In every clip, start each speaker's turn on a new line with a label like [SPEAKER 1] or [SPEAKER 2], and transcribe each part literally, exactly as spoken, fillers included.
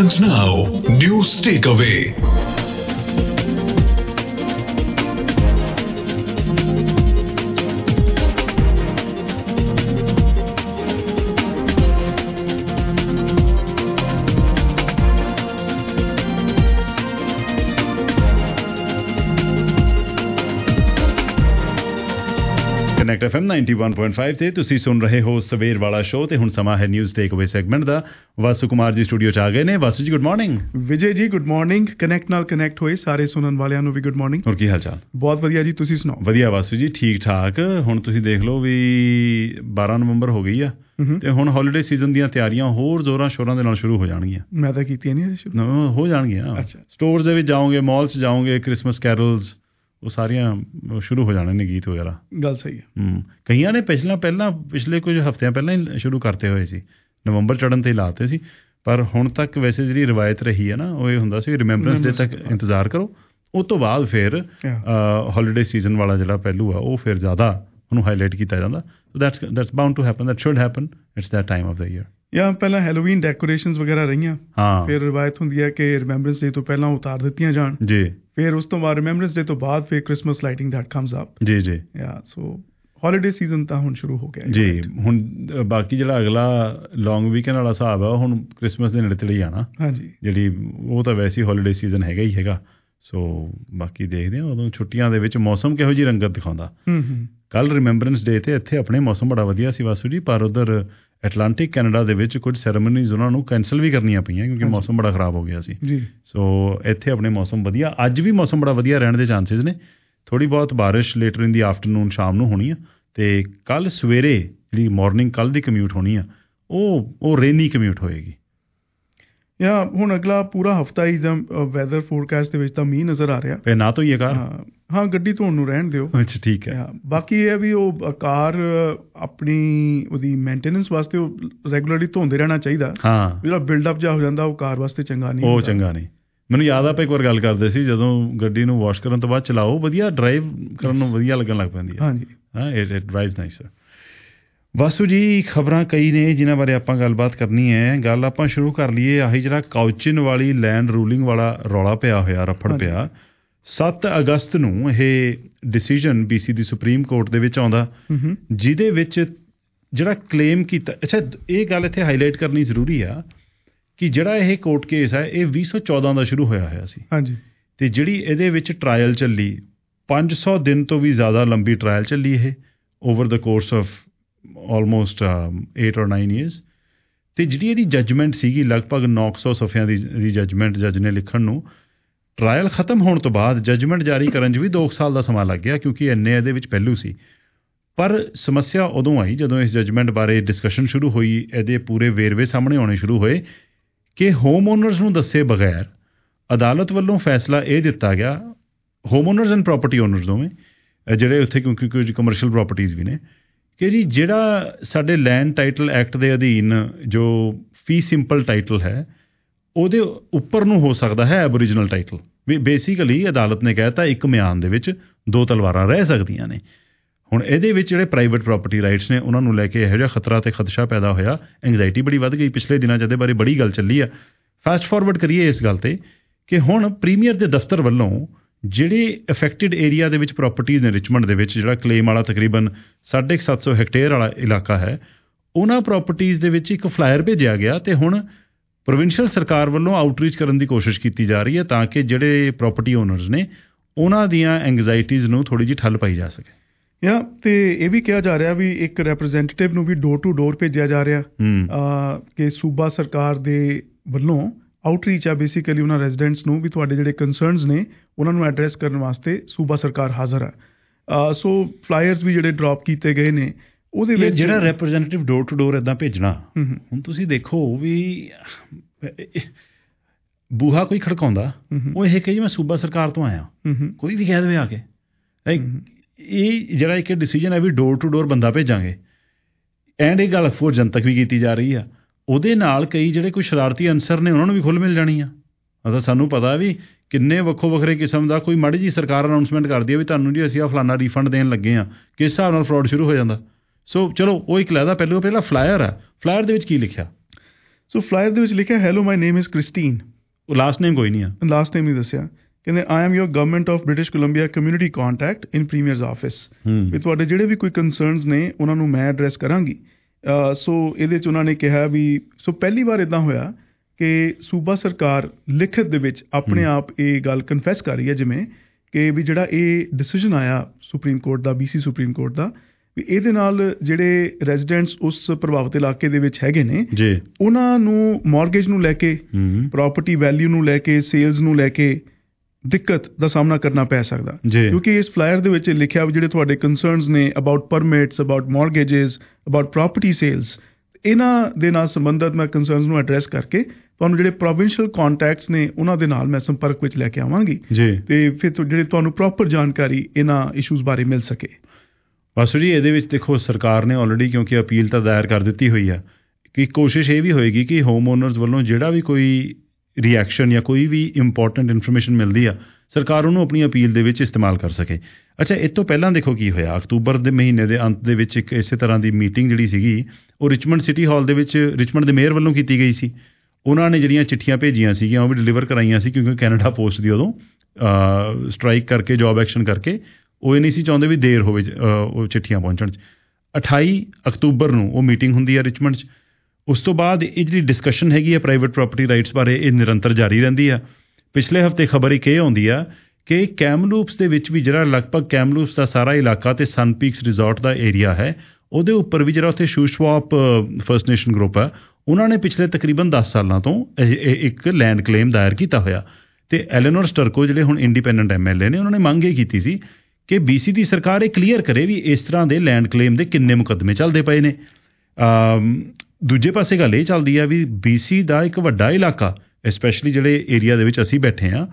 [SPEAKER 1] Happens now. News Takeaway.
[SPEAKER 2] Connect F M ninety one point five ਤੇ ਤੁਸੀਂ ਸੁਣ ਰਹੇ ਹੋ ਸਵੇਰ ਵਾਲਾ ਸ਼ੋਅ ਤੇ ਹੁਣ ਸਮਾਂ ਹੈ ਨਿਊਜ਼ ਟੇਕ ਅਵੇ ਸੈਗਮੈਂਟ ਦਾ। ਵਾਸੂ ਕੁਮਾਰ ਜੀ ਸਟੂਡੀਓ ਚ ਆ ਗਏ ਨੇ। ਵਾਸੂ ਜੀ good morning.
[SPEAKER 3] Vijay ji good morning. Connect ਨਾਲ ਕਨੈਕਟ ਹੋਏ ਸਾਰੇ ਸੁਣਨ ਵਾਲਿਆਂ ਨੂੰ ਵੀ ਗੁੱਡ ਮਾਰਨਿੰਗ।
[SPEAKER 2] ਹੋਰ ਕੀ ਹਾਲ ਚਾਲ?
[SPEAKER 3] ਬਹੁਤ ਵਧੀਆ ਜੀ, ਤੁਸੀਂ ਸੁਣਾਓ?
[SPEAKER 2] ਵਧੀਆ ਵਾਸੂ ਜੀ, ਠੀਕ ਠਾਕ। ਹੁਣ ਤੁਸੀਂ ਦੇਖ ਲਓ ਵੀ ਬਾਰਾਂ ਨਵੰਬਰ ਹੋ ਗਈ ਆ ਤੇ ਹੁਣ ਹੌਲੀਡੇ ਸੀਜ਼ਨ ਦੀਆਂ ਤਿਆਰੀਆਂ ਹੋਰ ਜ਼ੋਰਾਂ ਸ਼ੋਰਾਂ ਦੇ ਨਾਲ ਸ਼ੁਰੂ ਹੋ ਜਾਣਗੀਆਂ।
[SPEAKER 3] ਮੈਂ ਤਾਂ ਕੀਤੀਆਂ ਨਹੀਂ ਸ਼ੁਰੂ।
[SPEAKER 2] ਹੋ ਜਾਣਗੀਆਂ। ਸਟੋਰਸ ਦੇ ਵਿੱਚ ਜਾਓਗੇ, ਮਾਲਸ ਜਾਓਗੇ, ਕ੍ਰਿਸਮਸ ਕੈਰਲਸ ਉਹ ਸਾਰੀਆਂ ਸ਼ੁਰੂ ਹੋ ਜਾਣੇ ਨੇ, ਗੀਤ ਵਗੈਰਾ।
[SPEAKER 3] ਗੱਲ ਸਹੀ ਹੈ।
[SPEAKER 2] ਹੂੰ ਕਈਆਂ ਨੇ ਪਿਛਲਾ ਪਹਿਲਾਂ ਪਿਛਲੇ ਕੁਝ ਹਫ਼ਤਿਆਂ ਪਹਿਲਾਂ ਹੀ ਸ਼ੁਰੂ ਕਰਤੇ ਹੋਏ ਸੀ, ਨਵੰਬਰ ਚੜ੍ਹਨ 'ਤੇ ਹੀ ਲਾਤੇ ਸੀ। ਪਰ ਹੁਣ ਤੱਕ ਵੈਸੇ ਜਿਹੜੀ ਰਵਾਇਤ ਰਹੀ ਹੈ ਨਾ, ਉਹ ਇਹ ਹੁੰਦਾ ਸੀ ਰਿਮੈਂਬਰੈਂਸ ਡੇ ਤੱਕ ਇੰਤਜ਼ਾਰ ਕਰੋ, ਉਸ ਤੋਂ ਬਾਅਦ ਫਿਰ ਹੌਲੀਡੇ ਸੀਜ਼ਨ ਵਾਲਾ ਜਿਹੜਾ ਪਹਿਲੂ ਆ ਉਹ ਫਿਰ ਜ਼ਿਆਦਾ ਉਹਨੂੰ ਹਾਈਲਾਈਟ ਕੀਤਾ ਜਾਂਦਾ। So that's that's bound to happen, that should happen, it's that time of the year. ਜਾਂ
[SPEAKER 3] ਪਹਿਲਾਂ ਹੈਲੋਵੀਨ ਡੈਕੋਰੇਸ਼ਨਸ ਵਗੈਰਾ ਰਹੀਆਂ,
[SPEAKER 2] ਹਾਂ
[SPEAKER 3] ਫਿਰ ਰਵਾਇਤ ਹੁੰਦੀ ਹੈ ਕਿ ਰਿਮੈਂਬਰੈਂਸ ਡੇ ਤੋਂ ਪਹਿਲਾਂ ਉਤਾਰ ਦਿੱਤੀਆਂ ਜਾਣ
[SPEAKER 2] ਜੀ।
[SPEAKER 3] ਫਿਰ ਉਸ ਤੋਂ ਬਾਅਦ ਰਿਮੈਂਬਰੈਂਸ ਡੇ ਤੋਂ ਬਾਅਦ ਫਿਰ Christmas lighting that comes up ਜੀ ਜੀ। ਯਾ ਸੋ ਹੌਲੀਡੇ ਸੀਜ਼ਨ ਤਾਂ ਹੁਣ ਸ਼ੁਰੂ ਹੋ ਗਿਆ
[SPEAKER 2] ਜੀ। ਹੁਣ ਬਾਕੀ ਜਿਹੜਾ ਅਗਲਾ ਲੌਂਗ ਵੀਕਐਂਡ ਵਾਲਾ ਹਿਸਾਬ ਆ, ਹੁਣ ਕ੍ਰਿਸਮਸ ਦੇ ਨੇੜੇ ਤੇੜੇ ਜਾਣਾ। ਹਾਂਜੀ, ਜਿਹੜੀ ਉਹ ਤਾਂ ਵੈਸੇ ਹੀ ਹੌਲੀਡੇ ਸੀਜ਼ਨ ਹੈਗਾ ਹੀ ਹੈਗਾ। ਸੋ ਬਾਕੀ ਦੇਖਦੇ ਹਾਂ ਉਦੋਂ ਛੁੱਟੀਆਂ ਦੇ ਵਿੱਚ ਮੌਸਮ ਕਿਹੋ ਜਿਹੀ ਰੰਗਤ ਦਿਖਾਉਂਦਾ। ਕੱਲ੍ਹ ਰਿਮੈਂਬਰੈਂਸ ਡੇ 'ਤੇ ਇੱਥੇ ਆਪਣੇ ਮੌਸਮ ਬੜਾ ਵਧੀਆ ਸੀ ਵਾਸੂ ਜੀ, ਪਰ ਉੱਧਰ ਐਟਲਾਂਟਿਕ ਕੈਨੇਡਾ ਦੇ ਵਿੱਚ ਕੁਝ ਸੈਰੇਮਨੀਜ਼ ਉਹਨਾਂ ਨੂੰ ਕੈਂਸਲ ਵੀ ਕਰਨੀਆਂ ਪਈਆਂ ਕਿਉਂਕਿ ਮੌਸਮ ਬੜਾ ਖਰਾਬ ਹੋ ਗਿਆ ਸੀ ਜੀ। ਸੋ ਇੱਥੇ ਆਪਣੇ ਮੌਸਮ ਵਧੀਆ, ਅੱਜ ਵੀ ਮੌਸਮ ਬੜਾ ਵਧੀਆ ਰਹਿਣ ਦੇ ਚਾਂਸਿਸ ਨੇ। ਥੋੜ੍ਹੀ ਬਹੁਤ ਬਾਰਿਸ਼ ਲੇਟਰ ਇਨ ਦੀ ਆਫਟਰਨੂਨ ਸ਼ਾਮ ਨੂੰ ਹੋਣੀ ਆ, ਅਤੇ ਕੱਲ੍ਹ ਸਵੇਰੇ ਜਿਹੜੀ ਮੋਰਨਿੰਗ ਕੱਲ੍ਹ ਦੀ ਕਮਿਊਟ ਹੋਣੀ ਆ ਉਹ ਉਹ ਰੇਨੀ ਕਮਿਊਟ ਹੋਏਗੀ।
[SPEAKER 3] ਜਾਂ ਹੁਣ ਅਗਲਾ ਪੂਰਾ ਹਫ਼ਤਾ ਹੀ ਜਾਂ ਵੈਦਰ ਫੋਰਕਾਸਟ ਦੇ ਵਿੱਚ ਤਾਂ ਮੀਂਹ ਨਜ਼ਰ ਆ ਰਿਹਾ।
[SPEAKER 2] ਫਿਰ ਨਾ ਧੋਈਏ ਕਾਰ?
[SPEAKER 3] ਹਾਂ, ਗੱਡੀ ਧੋਣ ਨੂੰ ਰਹਿਣ ਦਿਓ।
[SPEAKER 2] ਅੱਛਾ ਠੀਕ ਹੈ।
[SPEAKER 3] ਬਾਕੀ ਇਹ ਹੈ ਵੀ ਉਹ ਕਾਰ ਆਪਣੀ ਉਹਦੀ ਮੇਨਟੇਨੈਂਸ ਵਾਸਤੇ ਉਹ ਰੈਗੂਲਰਲੀ ਧੋਂਦੇ ਰਹਿਣਾ ਚਾਹੀਦਾ। ਹਾਂ, ਜਿਹੜਾ ਬਿਲਡਅਪ ਜਿਹਾ ਹੋ ਜਾਂਦਾ ਉਹ ਕਾਰ ਵਾਸਤੇ ਚੰਗਾ ਨਹੀਂ,
[SPEAKER 2] ਉਹ ਚੰਗਾ ਨਹੀਂ। ਮੈਨੂੰ ਯਾਦ ਆ ਆਪਾਂ ਇੱਕ ਵਾਰ ਗੱਲ ਕਰਦੇ ਸੀ, ਜਦੋਂ ਗੱਡੀ ਨੂੰ ਵਾਸ਼ ਕਰਨ ਤੋਂ ਬਾਅਦ ਚਲਾਓ, ਵਧੀਆ ਡਰਾਈਵ ਕਰਨ ਨੂੰ ਵਧੀਆ ਲੱਗਣ ਲੱਗ ਪੈਂਦੀ ਹੈ। ਹਾਂਜੀ ਹਾਂ, it it drives nicer. Vasu ji ਖਬਰਾਂ ਕਈ ਨੇ ਜਿਨ੍ਹਾਂ ਬਾਰੇ ਆਪਾਂ ਗੱਲਬਾਤ ਕਰਨੀ ਹੈ। ਗੱਲ ਆਪਾਂ ਸ਼ੁਰੂ ਕਰ ਲਈਏ ਆਹੀ ਜਿਹੜਾ ਕਾਊਚਿਨ ਵਾਲੀ ਲੈਂਡ ਰੂਲਿੰਗ ਵਾਲਾ ਰੌਲਾ ਪਿਆ ਹੋਇਆ, ਰਫੜ ਪਿਆ। ਸੱਤ ਅਗਸਤ ਨੂੰ ਇਹ ਡਿਸੀਜਨ ਬੀ ਸੀ ਦੀ ਸੁਪਰੀਮ ਕੋਰਟ ਦੇ ਵਿੱਚ ਆਉਂਦਾ, ਜਿਹਦੇ ਵਿੱਚ ਜਿਹੜਾ ਕਲੇਮ ਕੀਤਾ। ਅੱਛਾ, ਇਹ ਗੱਲ ਇੱਥੇ ਹਾਈਲਾਈਟ ਕਰਨੀ ਜ਼ਰੂਰੀ ਆ ਕਿ ਜਿਹੜਾ ਇਹ ਕੋਰਟ ਕੇਸ ਹੈ ਇਹ ਵੀਹ ਸੌ ਚੌਦਾਂ ਦਾ ਸ਼ੁਰੂ ਹੋਇਆ ਹੋਇਆ ਸੀ। ਹਾਂਜੀ, ਅਤੇ ਜਿਹੜੀ ਇਹਦੇ ਵਿੱਚ ਟਰਾਇਲ ਚੱਲੀ, ਪੰਜ ਸੌ ਦਿਨ ਤੋਂ ਵੀ ਜ਼ਿਆਦਾ ਲੰਬੀ ਟਰਾਇਲ ਚੱਲੀ ਇਹ, over the course of almost eight or nine years. ਅਤੇ ਜਿਹੜੀ ਇਹਦੀ ਜੱਜਮੈਂਟ ਸੀਗੀ ਲਗਭਗ ਨੌ ਕੁ ਸੌ ਸਫ਼ਿਆਂ ਦੀ ਦੀ ਜੱਜਮੈਂਟ ਜੱਜ ਨੇ ਲਿਖਣ ਨੂੰ। ਟਰਾਇਲ ਖ਼ਤਮ ਹੋਣ ਤੋਂ ਬਾਅਦ ਜੱਜਮੈਂਟ ਜਾਰੀ ਕਰਨ 'ਚ ਵੀ ਦੋ ਸਾਲ ਦਾ ਸਮਾਂ ਲੱਗ ਗਿਆ ਕਿਉਂਕਿ ਇੰਨੇ ਇਹਦੇ ਵਿੱਚ ਪਹਿਲੂ ਸੀ। ਪਰ ਸਮੱਸਿਆ ਉਦੋਂ ਆਈ ਜਦੋਂ ਇਸ ਜੱਜਮੈਂਟ ਬਾਰੇ ਡਿਸਕਸ਼ਨ ਸ਼ੁਰੂ ਹੋਈ, ਇਹਦੇ ਪੂਰੇ ਵੇਰਵੇ ਸਾਹਮਣੇ ਆਉਣੇ ਸ਼ੁਰੂ ਹੋਏ ਕਿ ਹੋਮ ਓਨਰਸ ਨੂੰ ਦੱਸੇ ਬਗੈਰ ਅਦਾਲਤ ਵੱਲੋਂ ਫੈਸਲਾ ਇਹ ਦਿੱਤਾ ਗਿਆ, home owners and property owners ਦੋਵੇਂ ਜਿਹੜੇ ਉੱਥੇ, ਕਿਉਂਕਿ ਕੁਝ ਕਮਰਸ਼ੀਅਲ ਪ੍ਰੋਪਰਟੀਜ਼ ਵੀ ਨੇ, ਕਿ ਜੀ ਜਿਹੜਾ ਸਾਡੇ ਲੈਂਡ ਟਾਈਟਲ ਐਕਟ ਦੇ ਅਧੀਨ ਜੋ ਫੀ ਸਿੰਪਲ ਟਾਈਟਲ ਹੈ ਉਹਦੇ ਉੱਪਰ ਨੂੰ ਹੋ ਸਕਦਾ ਹੈ ਐਬੋਰੀਜਨਲ ਟਾਈਟਲ। ਵੀ ਬੇਸਿਕਲੀ ਅਦਾਲਤ ਨੇ ਕਹਿ ਦਿੱਤਾ ਇੱਕ ਮਿਆਨ ਦੇ ਵਿੱਚ ਦੋ ਤਲਵਾਰਾਂ ਰਹਿ ਸਕਦੀਆਂ ਨੇ। ਹੁਣ ਇਹਦੇ ਵਿੱਚ ਜਿਹੜੇ ਪ੍ਰਾਈਵੇਟ ਪ੍ਰੋਪਰਟੀ ਰਾਈਟਸ ਨੇ ਉਹਨਾਂ ਨੂੰ ਲੈ ਕੇ ਇਹੋ ਜਿਹਾ ਖਤਰਾ ਅਤੇ ਖਦਸ਼ਾ ਪੈਦਾ ਹੋਇਆ, ਐਂਗਜ਼ਾਇਟੀ ਬੜੀ ਵੱਧ ਗਈ। ਪਿਛਲੇ ਦਿਨਾਂ 'ਚ ਇਹਦੇ ਬਾਰੇ ਬੜੀ ਗੱਲ ਚੱਲੀ ਆ। ਫਾਸਟ ਫਾਰਵਰਡ ਕਰੀਏ ਇਸ ਗੱਲ 'ਤੇ ਕਿ ਹੁਣ ਪ੍ਰੀਮੀਅਰ ਦੇ ਦਫ਼ਤਰ ਵੱਲੋਂ ਜਿਹੜੇ ਅਫੈਕਟਿਡ ਏਰੀਆ ਦੇ ਵਿੱਚ ਪ੍ਰੋਪਰਟੀਜ਼ ਨੇ ਰਿਚਮੰਡ ਦੇ ਵਿੱਚ, ਜਿਹੜਾ ਕਲੇਮ ਵਾਲਾ ਤਕਰੀਬਨ ਸਾਢੇ ਸੱਤ ਸੌ ਹੈਕਟੇਅਰ ਵਾਲਾ ਇਲਾਕਾ ਹੈ, ਉਹਨਾਂ ਪ੍ਰੋਪਰਟੀਜ਼ ਦੇ ਵਿੱਚ ਇੱਕ ਫਲਾਇਰ ਭੇਜਿਆ ਗਿਆ ਅਤੇ ਹੁਣ ਪ੍ਰੋਵਿੰਸ਼ੀਅਲ ਸਰਕਾਰ ਵੱਲੋਂ ਆਊਟਰੀਚ ਕਰਨ ਦੀ ਕੋਸ਼ਿਸ਼ ਕੀਤੀ ਜਾ ਰਹੀ ਹੈ ਤਾਂ ਕਿ ਜਿਹੜੇ ਪ੍ਰੋਪਰਟੀ ਓਨਰਸ ਨੇ ਉਹਨਾਂ ਦੀਆਂ ਐਂਗਜ਼ਾਇਟੀਜ਼ ਨੂੰ ਥੋੜ੍ਹੀ ਜਿਹੀ ਠੱਲ ਪਾਈ ਜਾ ਸਕੇ।
[SPEAKER 3] ਜਾਂ ਅਤੇ ਇਹ ਵੀ ਕਿਹਾ ਜਾ ਰਿਹਾ ਵੀ ਇੱਕ ਰੈਪਰਜੈਂਟੇਟਿਵ ਨੂੰ ਵੀ ਡੋਰ ਟੂ ਡੋਰ ਭੇਜਿਆ ਜਾ ਰਿਹਾ ਕਿ ਸੂਬਾ ਸਰਕਾਰ ਦੇ ਵੱਲੋਂ ਆਊਟਰੀਚ ਆ ਬੇਸਿਕਲੀ ਉਹਨਾਂ ਰੈਜ਼ੀਡੈਂਟਸ ਨੂੰ ਵੀ ਤੁਹਾਡੇ ਜਿਹੜੇ ਕੰਸਰਨਸ ਨੇ ਉਹਨਾਂ ਨੂੰ ਐਡਰੈਸ ਕਰਨ ਵਾਸਤੇ ਸੂਬਾ ਸਰਕਾਰ ਹਾਜ਼ਰ ਆ। ਸੋ ਫਲਾਇਰਸ ਵੀ ਜਿਹੜੇ ਡਰੋਪ ਕੀਤੇ ਗਏ ਨੇ ਉਹਦੇ ਵਿੱਚ
[SPEAKER 2] ਜਿਹੜਾ ਰੈਪਰਜੈਂਟੇਟਿਵ ਡੋਰ ਟੂ ਡੋਰ ਇੱਦਾਂ ਭੇਜਣਾ, ਹੁਣ ਤੁਸੀਂ ਦੇਖੋ ਵੀ ਬੂਹਾ ਕੋਈ ਖੜਕਾਉਂਦਾ, ਉਹ ਇਹ ਕਹੇ ਜੀ ਮੈਂ ਸੂਬਾ ਸਰਕਾਰ ਤੋਂ ਆਇਆ, ਕੋਈ ਵੀ ਕਹਿ ਦੇਵੇ ਆ ਕੇ। ਇਹ ਜਿਹੜਾ ਇੱਕ ਡਿਸੀਜਨ ਹੈ ਵੀ ਡੋਰ ਟੂ ਡੋਰ ਬੰਦਾ ਭੇਜਾਂਗੇ, ਐਂਡ ਇਹ ਗੱਲ ਹੋਰ ਜਨਤਕ ਵੀ ਕੀਤੀ ਜਾ ਰਹੀ ਆ। ਉਹਦੇ ਨਾਲ ਕਈ ਜਿਹੜੇ ਕੋਈ ਸ਼ਰਾਰਤੀ ਅਨਸਰ ਨੇ ਉਹਨਾਂ ਨੂੰ ਵੀ ਖੁੱਲ੍ਹ ਮਿਲ ਜਾਣੀ ਆ। ਮਤਲਬ ਸਾਨੂੰ ਪਤਾ ਵੀ ਕਿੰਨੇ ਵੱਖੋ ਵੱਖਰੇ ਕਿਸਮ ਦਾ, ਕੋਈ ਮਾੜੀ ਜਿਹੀ ਸਰਕਾਰ ਅਨਾਊਂਸਮੈਂਟ ਕਰਦੀ ਹੈ ਵੀ ਤੁਹਾਨੂੰ ਜੀ ਅਸੀਂ ਆ ਫਲਾਨਾ ਰੀਫੰਡ ਦੇਣ ਲੱਗੇ ਹਾਂ, ਕਿਸ ਹਿਸਾਬ ਨਾਲ ਫਰੋਡ ਸ਼ੁਰੂ ਹੋ ਜਾਂਦਾ। ਸੋ ਚਲੋ ਉਹ ਇੱਕ ਲੈਦਾ ਪਹਿਲੂ। ਪਹਿਲਾਂ ਫਲਾਇਰ ਆ, ਫਲਾਇਰ ਦੇ ਵਿੱਚ ਕੀ ਲਿਖਿਆ?
[SPEAKER 3] ਸੋ ਫਲਾਇਰ ਦੇ ਵਿੱਚ ਲਿਖਿਆ hello my name is Christine,
[SPEAKER 2] ਉਹ ਲਾਸਟ ਨੇਮ ਕੋਈ ਨਹੀਂ ਆ,
[SPEAKER 3] ਲਾਸਟ ਨੇਮ ਨਹੀਂ ਦੱਸਿਆ। ਕਹਿੰਦੇ I am your government of British Columbia community contact in premier's office, ਵੀ ਤੁਹਾਡੇ ਜਿਹੜੇ ਵੀ ਕੋਈ ਕੰਸਰਨਸ ਨੇ ਉਹਨਾਂ ਨੂੰ ਮੈਂ ਐਡਰੈਸ ਕਰਾਂਗੀ। ਸੋ ਇਹਦੇ 'ਚ ਉਹਨਾਂ ਨੇ ਕਿਹਾ ਵੀ ਸੋ ਪਹਿਲੀ ਵਾਰ ਇੱਦਾਂ ਹੋਇਆ ਕਿ ਸੂਬਾ ਸਰਕਾਰ ਲਿਖਤ ਦੇ ਵਿੱਚ ਆਪਣੇ ਆਪ ਇਹ ਗੱਲ ਕਨਫੈਸ ਕਰ ਰਹੀ ਹੈ, ਜਿਵੇਂ ਕਿ ਵੀ ਜਿਹੜਾ ਇਹ ਡਿਸੀਜਨ ਆਇਆ ਸੁਪਰੀਮ ਕੋਰਟ ਦਾ, ਬੀ ਸੀ ਸੁਪਰੀਮ ਕੋਰਟ ਦਾ, ਵੀ ਇਹਦੇ ਨਾਲ ਜਿਹੜੇ ਰੈਜ਼ੀਡੈਂਟਸ ਉਸ ਪ੍ਰਭਾਵਿਤ ਇਲਾਕੇ ਦੇ ਵਿੱਚ ਹੈਗੇ ਨੇ ਉਹਨਾਂ ਨੂੰ ਮੌਰਗੇਜ ਨੂੰ ਲੈ ਕੇ, ਪ੍ਰੋਪਰਟੀ ਵੈਲਿਊ ਨੂੰ ਲੈ ਕੇ, ਸੇਲਸ ਨੂੰ ਲੈ ਕੇ ਦਿੱਕਤ ਦਾ ਸਾਹਮਣਾ ਕਰਨਾ ਪੈ ਸਕਦਾ, ਕਿਉਂਕਿ ਇਸ ਫਲਾਇਰ ਦੇ ਵਿੱਚ ਲਿਖਿਆ ਜਿਹੜੇ ਤੁਹਾਡੇ ਕੰਸਰਨਸ ਨੇ about permits, about mortgages, about property sales, ਇਹਨਾਂ ਦੇ ਨਾਲ ਸੰਬੰਧਿਤ ਮੈਂ ਕੰਸਰਨਸ ਨੂੰ ਐਡਰੈਸ ਕਰਕੇ ਤੁਹਾਨੂੰ ਜਿਹੜੇ ਪ੍ਰੋਵਿੰਸ਼ੀਅਲ ਕੰਟੈਕਟਸ ਨੇ ਉਹਨਾਂ ਦੇ ਨਾਲ ਮੈਂ ਸੰਪਰਕ ਵਿੱਚ ਲੈ ਕੇ ਆਵਾਂਗੀ ਤੇ ਫਿਰ ਜਿਹੜੇ ਤੁਹਾਨੂੰ ਪ੍ਰੋਪਰ ਜਾਣਕਾਰੀ ਇਹਨਾਂ ਇਸ਼ੂਜ਼ ਬਾਰੇ ਮਿਲ ਸਕੇ।
[SPEAKER 2] ਬਸ ਜੀ ਇਹਦੇ ਵਿੱਚ ਦੇਖੋ ਸਰਕਾਰ ਨੇ ਆਲਰੇਡੀ ਕਿਉਂਕਿ ਅਪੀਲ ਤਾਂ ਦਾਇਰ ਕਰ ਦਿੱਤੀ ਹੋਈ ਆ ਕਿ ਕੋਸ਼ਿਸ਼ ਇਹ ਵੀ ਹੋਏਗੀ ਕਿ ਹੋਮ ਓਨਰਸ ਵੱਲੋਂ ਜਿਹੜਾ ਵੀ ਕੋਈ ਰਿਐਕਸ਼ਨ ਜਾਂ ਕੋਈ ਵੀ ਇੰਪੋਰਟੈਂਟ ਇਨਫੋਰਮੇਸ਼ਨ ਮਿਲਦੀ ਆ ਸਰਕਾਰ ਉਹਨੂੰ ਆਪਣੀ ਅਪੀਲ ਦੇ ਵਿੱਚ ਇਸਤੇਮਾਲ ਕਰ ਸਕੇ। ਅੱਛਾ, ਇਹ ਤੋਂ ਪਹਿਲਾਂ ਦੇਖੋ ਕੀ ਹੋਇਆ, ਅਕਤੂਬਰ ਦੇ ਮਹੀਨੇ ਦੇ ਅੰਤ ਦੇ ਵਿੱਚ ਇੱਕ ਇਸੇ ਤਰ੍ਹਾਂ ਦੀ ਮੀਟਿੰਗ ਜਿਹੜੀ ਸੀਗੀ ਉਹ ਰਿਚਮੰਡ ਸਿਟੀ ਹਾਲ ਦੇ ਵਿੱਚ ਰਿਚਮੰਡ ਦੇ ਮੇਅਰ ਵੱਲੋਂ ਕੀਤੀ ਗਈ ਸੀ। ਉਹਨਾਂ ਨੇ ਜਿਹੜੀਆਂ ਚਿੱਠੀਆਂ ਭੇਜੀਆਂ ਸੀਗੀਆਂ ਉਹ ਵੀ ਡਿਲੀਵਰ ਕਰਾਈਆਂ ਸੀ, ਕਿਉਂਕਿ ਕੈਨੇਡਾ ਪੋਸਟ ਦੀ ਉਦੋਂ ਸਟ੍ਰਾਈਕ ਕਰਕੇ, ਜੋਬ ਐਕਸ਼ਨ ਕਰਕੇ ਉਹ ਇਹ ਨਹੀਂ ਸੀ ਚਾਹੁੰਦੇ ਵੀ ਦੇਰ ਹੋਵੇ ਉਹ ਚਿੱਠੀਆਂ ਪਹੁੰਚਣ 'ਚ। ਅਠਾਈ ਅਕਤੂਬਰ ਨੂੰ ਉਹ ਮੀਟਿੰਗ ਹੁੰਦੀ ਹੈ ਰਿਚਮੰਡ 'ਚ। ਉਸ ਤੋਂ ਬਾਅਦ ਇਹ ਜਿਹੜੀ ਡਿਸਕਸ਼ਨ ਹੈਗੀ ਆ ਪ੍ਰਾਈਵੇਟ ਪ੍ਰੋਪਰਟੀ ਰਾਈਟਸ ਬਾਰੇ ਇਹ ਨਿਰੰਤਰ ਜਾਰੀ ਰਹਿੰਦੀ ਆ। ਪਿਛਲੇ ਹਫ਼ਤੇ ਖਬਰ ਇੱਕ ਇਹ ਆਉਂਦੀ ਆ ਕਿ ਕੈਮਲੂਪਸ ਦੇ ਵਿੱਚ ਵੀ ਜਿਹੜਾ ਲਗਭਗ ਕੈਮਲੂਪਸ ਦਾ ਸਾਰਾ ਇਲਾਕਾ ਤੇ ਸਨ ਪੀਕਸ ਰਿਜ਼ੋਰਟ ਦਾ ਏਰੀਆ ਹੈ ਉਹਦੇ ਉੱਪਰ ਵੀ ਜਿਹੜਾ ਉੱਥੇ ਸ਼ੂਸ਼ਵਾਪ ਫਰਸਟ ਨੇਸ਼ਨ ਗਰੁੱਪ ਆ ਉਹਨਾਂ ਨੇ ਪਿਛਲੇ ਤਕਰੀਬਨ ਦਸ ਸਾਲਾਂ ਤੋਂ ਇੱਕ ਲੈਂਡ ਕਲੇਮ ਦਾਇਰ ਕੀਤਾ ਹੋਇਆ ਤੇ ਐਲੇਨੋਰ ਸਟਰਕੋ ਜਿਹੜੇ ਹੁਣ ਇੰਡੀਪੈਂਡੈਂਟ ਐਮ ਐਲ ਏ ਨੇ ਉਹਨਾਂ ਨੇ ਮੰਗ ਇਹ ਕੀਤੀ ਸੀ ਕਿ ਬੀ ਸੀ ਦੀ ਸਰਕਾਰ ਇਹ ਕਲੀਅਰ ਕਰੇ ਵੀ ਇਸ ਤਰ੍ਹਾਂ ਦੇ ਲੈਂਡ ਕਲੇਮ ਦੇ ਕਿੰਨੇ ਮੁਕੱਦਮੇ ਚੱਲਦੇ ਪਏ ਨੇ। ਦੂਜੇ ਪਾਸੇ ਗੱਲ ਇਹ ਚੱਲਦੀ ਆ ਵੀ ਬੀ ਸੀ ਦਾ ਇੱਕ ਵੱਡਾ ਇਲਾਕਾ, ਐਸਪੈਸ਼ਲੀ ਜਿਹੜੇ ਏਰੀਆ ਦੇ ਵਿੱਚ ਅਸੀਂ ਬੈਠੇ ਹਾਂ,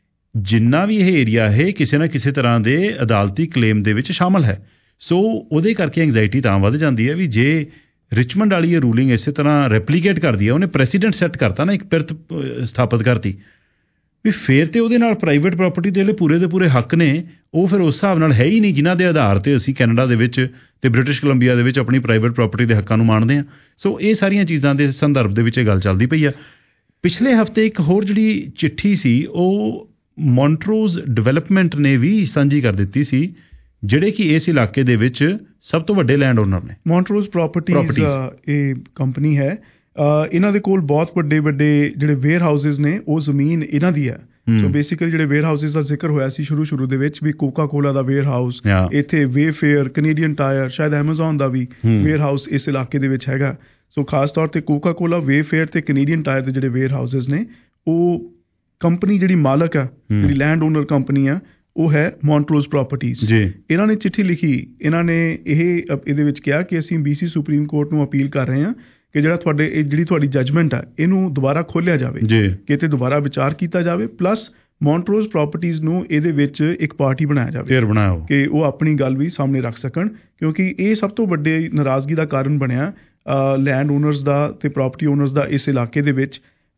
[SPEAKER 2] ਜਿੰਨਾ ਵੀ ਇਹ ਏਰੀਆ ਹੈ ਕਿਸੇ ਨਾ ਕਿਸੇ ਤਰ੍ਹਾਂ ਦੇ ਅਦਾਲਤੀ ਕਲੇਮ ਦੇ ਵਿੱਚ ਸ਼ਾਮਲ ਹੈ। ਸੋ ਉਹਦੇ ਕਰਕੇ ਐਂਗਜ਼ਾਇਟੀ ਤਾਂ ਵੱਧ ਜਾਂਦੀ ਹੈ ਵੀ ਜੇ ਰਿਚਮੰਡ ਵਾਲੀ ਇਹ ਰੂਲਿੰਗ ਇਸੇ ਤਰ੍ਹਾਂ ਰੈਪਲੀਕੇਟ ਕਰਦੀ ਹੈ, ਉਹਨੇ ਪ੍ਰੈਸੀਡੈਂਟ ਸੈੱਟ ਕਰਤਾ ਨਾ, ਇੱਕ ਪਿਰਤ ਸਥਾਪਿਤ ਕਰਤੀ, ਵੀ ਫਿਰ ਤੇ ਉਹਦੇ ਨਾਲ ਪ੍ਰਾਈਵੇਟ ਪ੍ਰਾਪਰਟੀ ਦੇ ਜਿਹੜੇ ਪੂਰੇ ਦੇ ਪੂਰੇ ਹੱਕ ਨੇ ਉਹ ਫਿਰ ਉਸ ਹਿਸਾਬ ਨਾਲ ਹੈ ਹੀ ਨਹੀਂ ਜਿਨ੍ਹਾਂ ਦੇ ਆਧਾਰ 'ਤੇ ਅਸੀਂ ਕੈਨੇਡਾ ਦੇ ਵਿੱਚ ਤੇ ਬ੍ਰਿਟਿਸ਼ ਕੋਲੰਬੀਆ ਦੇ ਵਿੱਚ ਆਪਣੀ ਪ੍ਰਾਈਵੇਟ ਪ੍ਰਾਪਰਟੀ ਦੇ ਹੱਕਾਂ ਨੂੰ ਮਾਣਦੇ ਹਾਂ। ਸੋ ਇਹ ਸਾਰੀਆਂ ਚੀਜ਼ਾਂ ਦੇ ਸੰਦਰਭ ਦੇ ਵਿੱਚ ਇਹ ਗੱਲ ਚੱਲਦੀ ਪਈ ਆ। ਪਿਛਲੇ ਹਫ਼ਤੇ ਇੱਕ ਹੋਰ ਜਿਹੜੀ ਚਿੱਠੀ ਸੀ ਉਹ ਮੌਂਟਰੋਜ਼ ਡਿਵੈਲਪਮੈਂਟ ਨੇ ਵੀ ਸਾਂਝੀ ਕਰ ਦਿੱਤੀ ਸੀ, ਜਿਹੜੇ ਕਿ ਇਸ ਇਲਾਕੇ ਦੇ ਵਿੱਚ ਸਭ ਤੋਂ ਵੱਡੇ ਲੈਂਡ ਓਨਰ ਨੇ।
[SPEAKER 3] ਮੌਂਟਰੋਜ਼ ਪ੍ਰਾਪਰਟੀਜ਼ ਇਹ ਕੰਪਨੀ ਹੈ, ਇਹਨਾਂ ਦੇ ਕੋਲ ਬਹੁਤ ਵੱਡੇ ਵੱਡੇ ਜਿਹੜੇ ਵੇਅਰ ਹਾਊਸਿਸ ਨੇ ਉਹ ਜ਼ਮੀਨ ਇਹਨਾਂ ਦੀ ਹੈ। ਸੋ ਬੇਸਿਕਲੀ ਜਿਹੜੇ ਵੇਅਰ ਹਾਊਸਿਸ ਦਾ ਜ਼ਿਕਰ ਹੋਇਆ ਸੀ ਸ਼ੁਰੂ ਸ਼ੁਰੂ ਦੇ ਵਿੱਚ ਵੀ ਕੋਕਾ ਕੋਲਾ ਦਾ ਵੇਅਰ ਹਾਊਸ, ਇੱਥੇ ਵੇਫੇਅਰ, ਕੈਨੇਡੀਅਨ ਟਾਇਰ, ਸ਼ਾਇਦ ਐਮਾਜ਼ੋਨ ਦਾ ਵੀ ਵੇਅਰ ਹਾਊਸ ਇਸ ਇਲਾਕੇ ਦੇ ਵਿੱਚ ਹੈਗਾ। ਸੋ ਖਾਸ ਤੌਰ ਤੇ ਕੋਕਾ ਕੋਲਾ, ਵੇਫੇਅਰ ਤੇ ਕੈਨੇਡੀਅਨ ਟਾਇਰ ਦੇ ਜਿਹੜੇ ਵੇਅਰ ਹਾਊਸਿਸ ਨੇ ਉਹ ਕੰਪਨੀ ਜਿਹੜੀ ਮਾਲਕ ਆ, ਜਿਹੜੀ ਲੈਂਡ ਓਨਰ ਕੰਪਨੀ ਆ, ਉਹ ਹੈ ਮੌਂਟਰੋਜ਼ ਪ੍ਰਾਪਰਟੀਜ਼। ਇਹਨਾਂ ਨੇ ਚਿੱਠੀ ਲਿਖੀ, ਇਹਨਾਂ ਨੇ ਇਹ ਇਹਦੇ ਵਿੱਚ ਕਿਹਾ ਕਿ ਅਸੀਂ ਬੀ ਸੀ ਸੁਪਰੀਮ ਕੋਰਟ ਨੂੰ ਅਪੀਲ ਕਰ ਰਹੇ ਹਾਂ ਕਿ ਜਿਹੜਾ ਤੁਹਾਡੇ ਇਹ ਜਿਹੜੀ ਤੁਹਾਡੀ ਜੱਜਮੈਂਟ ਆ ਇਹਨੂੰ ਦੁਬਾਰਾ ਖੋਲ੍ਹਿਆ ਜਾਵੇ, ਕਿ ਤੇ ਦੁਬਾਰਾ ਵਿਚਾਰ ਕੀਤਾ ਜਾਵੇ, ਪਲੱਸ ਮੌਂਟਰੋਜ਼ ਪ੍ਰਾਪਰਟੀਜ਼ ਨੂੰ ਇਹਦੇ ਵਿੱਚ ਇੱਕ ਪਾਰਟੀ ਬਣਾਇਆ ਜਾਵੇ,
[SPEAKER 2] ਫਿਰ ਬਣਾਓ
[SPEAKER 3] ਕਿ ਉਹ ਆਪਣੀ ਗੱਲ ਵੀ ਸਾਹਮਣੇ ਰੱਖ ਸਕਣ, ਕਿਉਂਕਿ ਇਹ ਸਭ ਤੋਂ ਵੱਡੇ ਨਾਰਾਜ਼ਗੀ ਦਾ ਕਾਰਨ ਬਣਿਆ ਲੈਂਡ ਓਨਰਸ ਦਾ ਤੇ ਪ੍ਰਾਪਰਟੀ ਓਨਰਸ ਦਾ ਇਸ ਇਲਾਕੇ ਦੇ ਵਿੱਚ,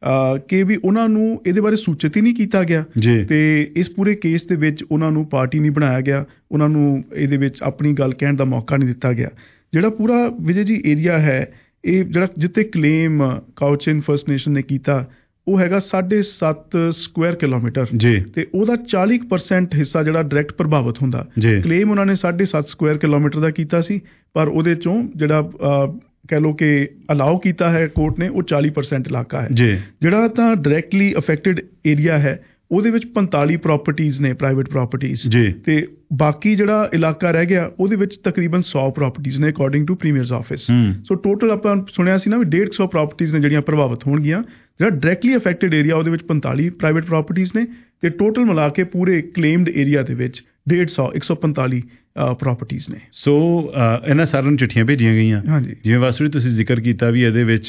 [SPEAKER 3] ਕਿ ਵੀ ਉਹਨਾਂ ਨੂੰ ਇਹਦੇ ਬਾਰੇ ਸੂਚਿਤ ਹੀ ਨਹੀਂ ਕੀਤਾ ਗਿਆ ਤੇ ਇਸ ਪੂਰੇ ਕੇਸ ਦੇ ਵਿੱਚ ਉਹਨਾਂ ਨੂੰ ਪਾਰਟੀ ਨਹੀਂ ਬਣਾਇਆ ਗਿਆ, ਉਹਨਾਂ ਨੂੰ ਇਹਦੇ ਵਿੱਚ ਆਪਣੀ ਗੱਲ ਕਹਿਣ ਦਾ ਮੌਕਾ ਨਹੀਂ ਦਿੱਤਾ ਗਿਆ। ਜਿਹੜਾ ਪੂਰਾ ਵਿਜੇ ਜੀ ਏਰੀਆ ਹੈ ਇਹ ਜਿਹੜਾ ਜਿੱਥੇ ਕਲੇਮ ਕਾਊਚਿਨ ਫਰਸਟ ਨੇਸ਼ਨ ਨੇ ਕੀਤਾ ਉਹ ਹੈਗਾ ਸਾਢੇ ਸੱਤ ਸਕੁਆਇਰ ਕਿਲੋਮੀਟਰ ਤੇ ਉਹਦਾ ਚਾਲੀ ਪਰਸੈਂਟ ਹਿੱਸਾ ਜਿਹੜਾ ਡਾਇਰੈਕਟ ਪ੍ਰਭਾਵਿਤ ਹੁੰਦਾ। ਕਲੇਮ ਉਹਨਾਂ ਨੇ ਸਾਢੇ ਸੱਤ ਸਕੁਆਇਰ ਕਿਲੋਮੀਟਰ ਦਾ ਕੀਤਾ ਸੀ, ਪਰ ਉਹਦੇ ਚੋਂ ਜਿਹੜਾ ਕਹਿ ਲਓ ਕਿ ਅਲਾਓ ਕੀਤਾ ਹੈ ਕੋਰਟ ਨੇ ਉਹ ਚਾਲੀ ਪਰਸੈਂਟ ਇਲਾਕਾ ਹੈ। ਜਿਹੜਾ ਤਾਂ ਡਾਇਰੈਕਟਲੀ ਅਫੈਕਟਡ ਏਰੀਆ ਹੈ ਉਹਦੇ ਵਿੱਚ ਪੰਤਾਲੀ ਪ੍ਰਾਪਰਟੀਜ਼ ਨੇ ਪ੍ਰਾਈਵੇਟ ਪ੍ਰਾਪਰਟੀਜ਼, ਤੇ ਬਾਕੀ ਜਿਹੜਾ ਇਲਾਕਾ ਰਹਿ ਗਿਆ ਉਹਦੇ ਵਿੱਚ ਤਕਰੀਬਨ ਸੌ ਪ੍ਰਾਪਰਟੀਜ਼ ਨੇ according to premier's office. So total ਆਪਾਂ ਸੁਣਿਆ ਸੀ ਨਾ ਵੀ ਡੇਢ ਸੌ ਪ੍ਰਾਪਰਟੀਜ਼ ਨੇ ਜਿਹੜੀਆਂ ਪ੍ਰਭਾਵਿਤ ਹੋਣਗੀਆਂ। ਜਿਹੜਾ ਡਾਇਰੈਕਟਲੀ ਅਫੈਕਟਡ ਏਰੀਆ ਉਹਦੇ ਵਿੱਚ ਪੰਤਾਲੀ ਪ੍ਰਾਈਵੇਟ ਪ੍ਰਾਪਰਟੀਜ਼ ਨੇ ਤੇ ਟੋਟਲ ਮਿਲਾ ਕੇ ਪੂਰੇ ਕਲੇਮਡ ਏਰੀਆ ਦੇ ਵਿੱਚ ਡੇਢ ਸੌ ਇੱਕ ਸੌ ਪੰਤਾਲੀ ਪ੍ਰਾਪਰਟੀਜ਼ ਨੇ।
[SPEAKER 2] ਸੋ ਇਹਨਾਂ ਸਾਰਿਆਂ ਨੂੰ ਚਿੱਠੀਆਂ ਭੇਜੀਆਂ ਗਈਆਂ।
[SPEAKER 3] ਹਾਂਜੀ,
[SPEAKER 2] ਜਿਵੇਂ ਵਾਸੂ ਤੁਸੀਂ ਜ਼ਿਕਰ ਕੀਤਾ ਵੀ ਇਹਦੇ ਵਿੱਚ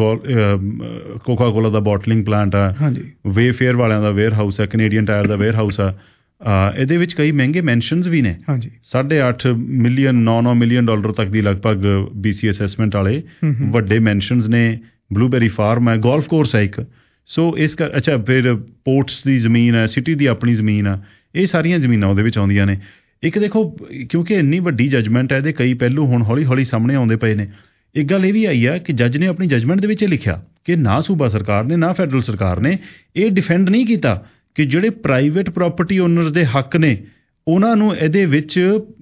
[SPEAKER 2] ਕੋਕਾ ਕੋਲਾ ਦਾ ਬੋਟਲਿੰਗ ਪਲਾਂਟ ਆ, ਵੇਫੇਅਰ ਵਾਲਿਆਂ ਦਾ ਵੇਅਰ ਹਾਊਸ ਆ, ਕੈਨੇਡੀਅਨ ਟਾਇਰ ਦਾ ਵੇਅਰ ਹਾਊਸ ਆ, ਇਹਦੇ ਵਿੱਚ ਕਈ ਮਹਿੰਗੇ ਮੈਂਸ਼ਨਸ ਵੀ ਨੇ।
[SPEAKER 3] ਹਾਂਜੀ,
[SPEAKER 2] ਸਾਢੇ ਅੱਠ ਮਿਲੀਅਨ ਨੌ ਨੌ ਮਿਲੀਅਨ ਡਾਲਰ ਤੱਕ ਦੀ ਲਗਭਗ ਬੀ ਸੀ ਅਸੈਸਮੈਂਟ ਵਾਲੇ ਵੱਡੇ ਮੈਂਸ਼ਨਸ ਨੇ। ਬਲੂਬੈਰੀ ਫਾਰਮ ਹੈ, ਗੋਲਫ ਕੋਰਸ ਹੈ ਇੱਕ। ਸੋ ਇਸ ਕਰ ਅੱਛਾ ਫਿਰ ਪੋਰਟਸ ਦੀ ਜ਼ਮੀਨ ਹੈ, ਸਿਟੀ ਦੀ ਆਪਣੀ ਜ਼ਮੀਨ ਆ, ਇਹ ਸਾਰੀਆਂ ਜ਼ਮੀਨਾਂ ਉਹਦੇ ਵਿੱਚ ਆਉਂਦੀਆਂ ਨੇ। ਇੱਕ ਦੇਖੋ ਕਿਉਂਕਿ ਇੰਨੀ ਵੱਡੀ ਜੱਜਮੈਂਟ ਹੈ ਇਹਦੇ ਕਈ ਪਹਿਲੂ ਹੁਣ ਹੌਲੀ ਹੌਲੀ ਸਾਹਮਣੇ ਆਉਂਦੇ ਪਏ ਨੇ। ਇੱਕ ਗੱਲ ਇਹ ਵੀ ਆਈ ਆ ਕਿ ਜੱਜ ਨੇ ਆਪਣੀ ਜੱਜਮੈਂਟ ਦੇ ਵਿੱਚ ਇਹ ਲਿਖਿਆ ਕਿ ਨਾ ਸੂਬਾ ਸਰਕਾਰ ਨੇ ਨਾ ਫੈਡਰਲ ਸਰਕਾਰ ਨੇ ਇਹ ਡਿਫੈਂਡ ਨਹੀਂ ਕੀਤਾ ਕਿ ਜਿਹੜੇ ਪ੍ਰਾਈਵੇਟ ਪ੍ਰੋਪਰਟੀ ਓਨਰਸ ਦੇ ਹੱਕ ਨੇ ਉਹਨਾਂ ਨੂੰ ਇਹਦੇ ਵਿੱਚ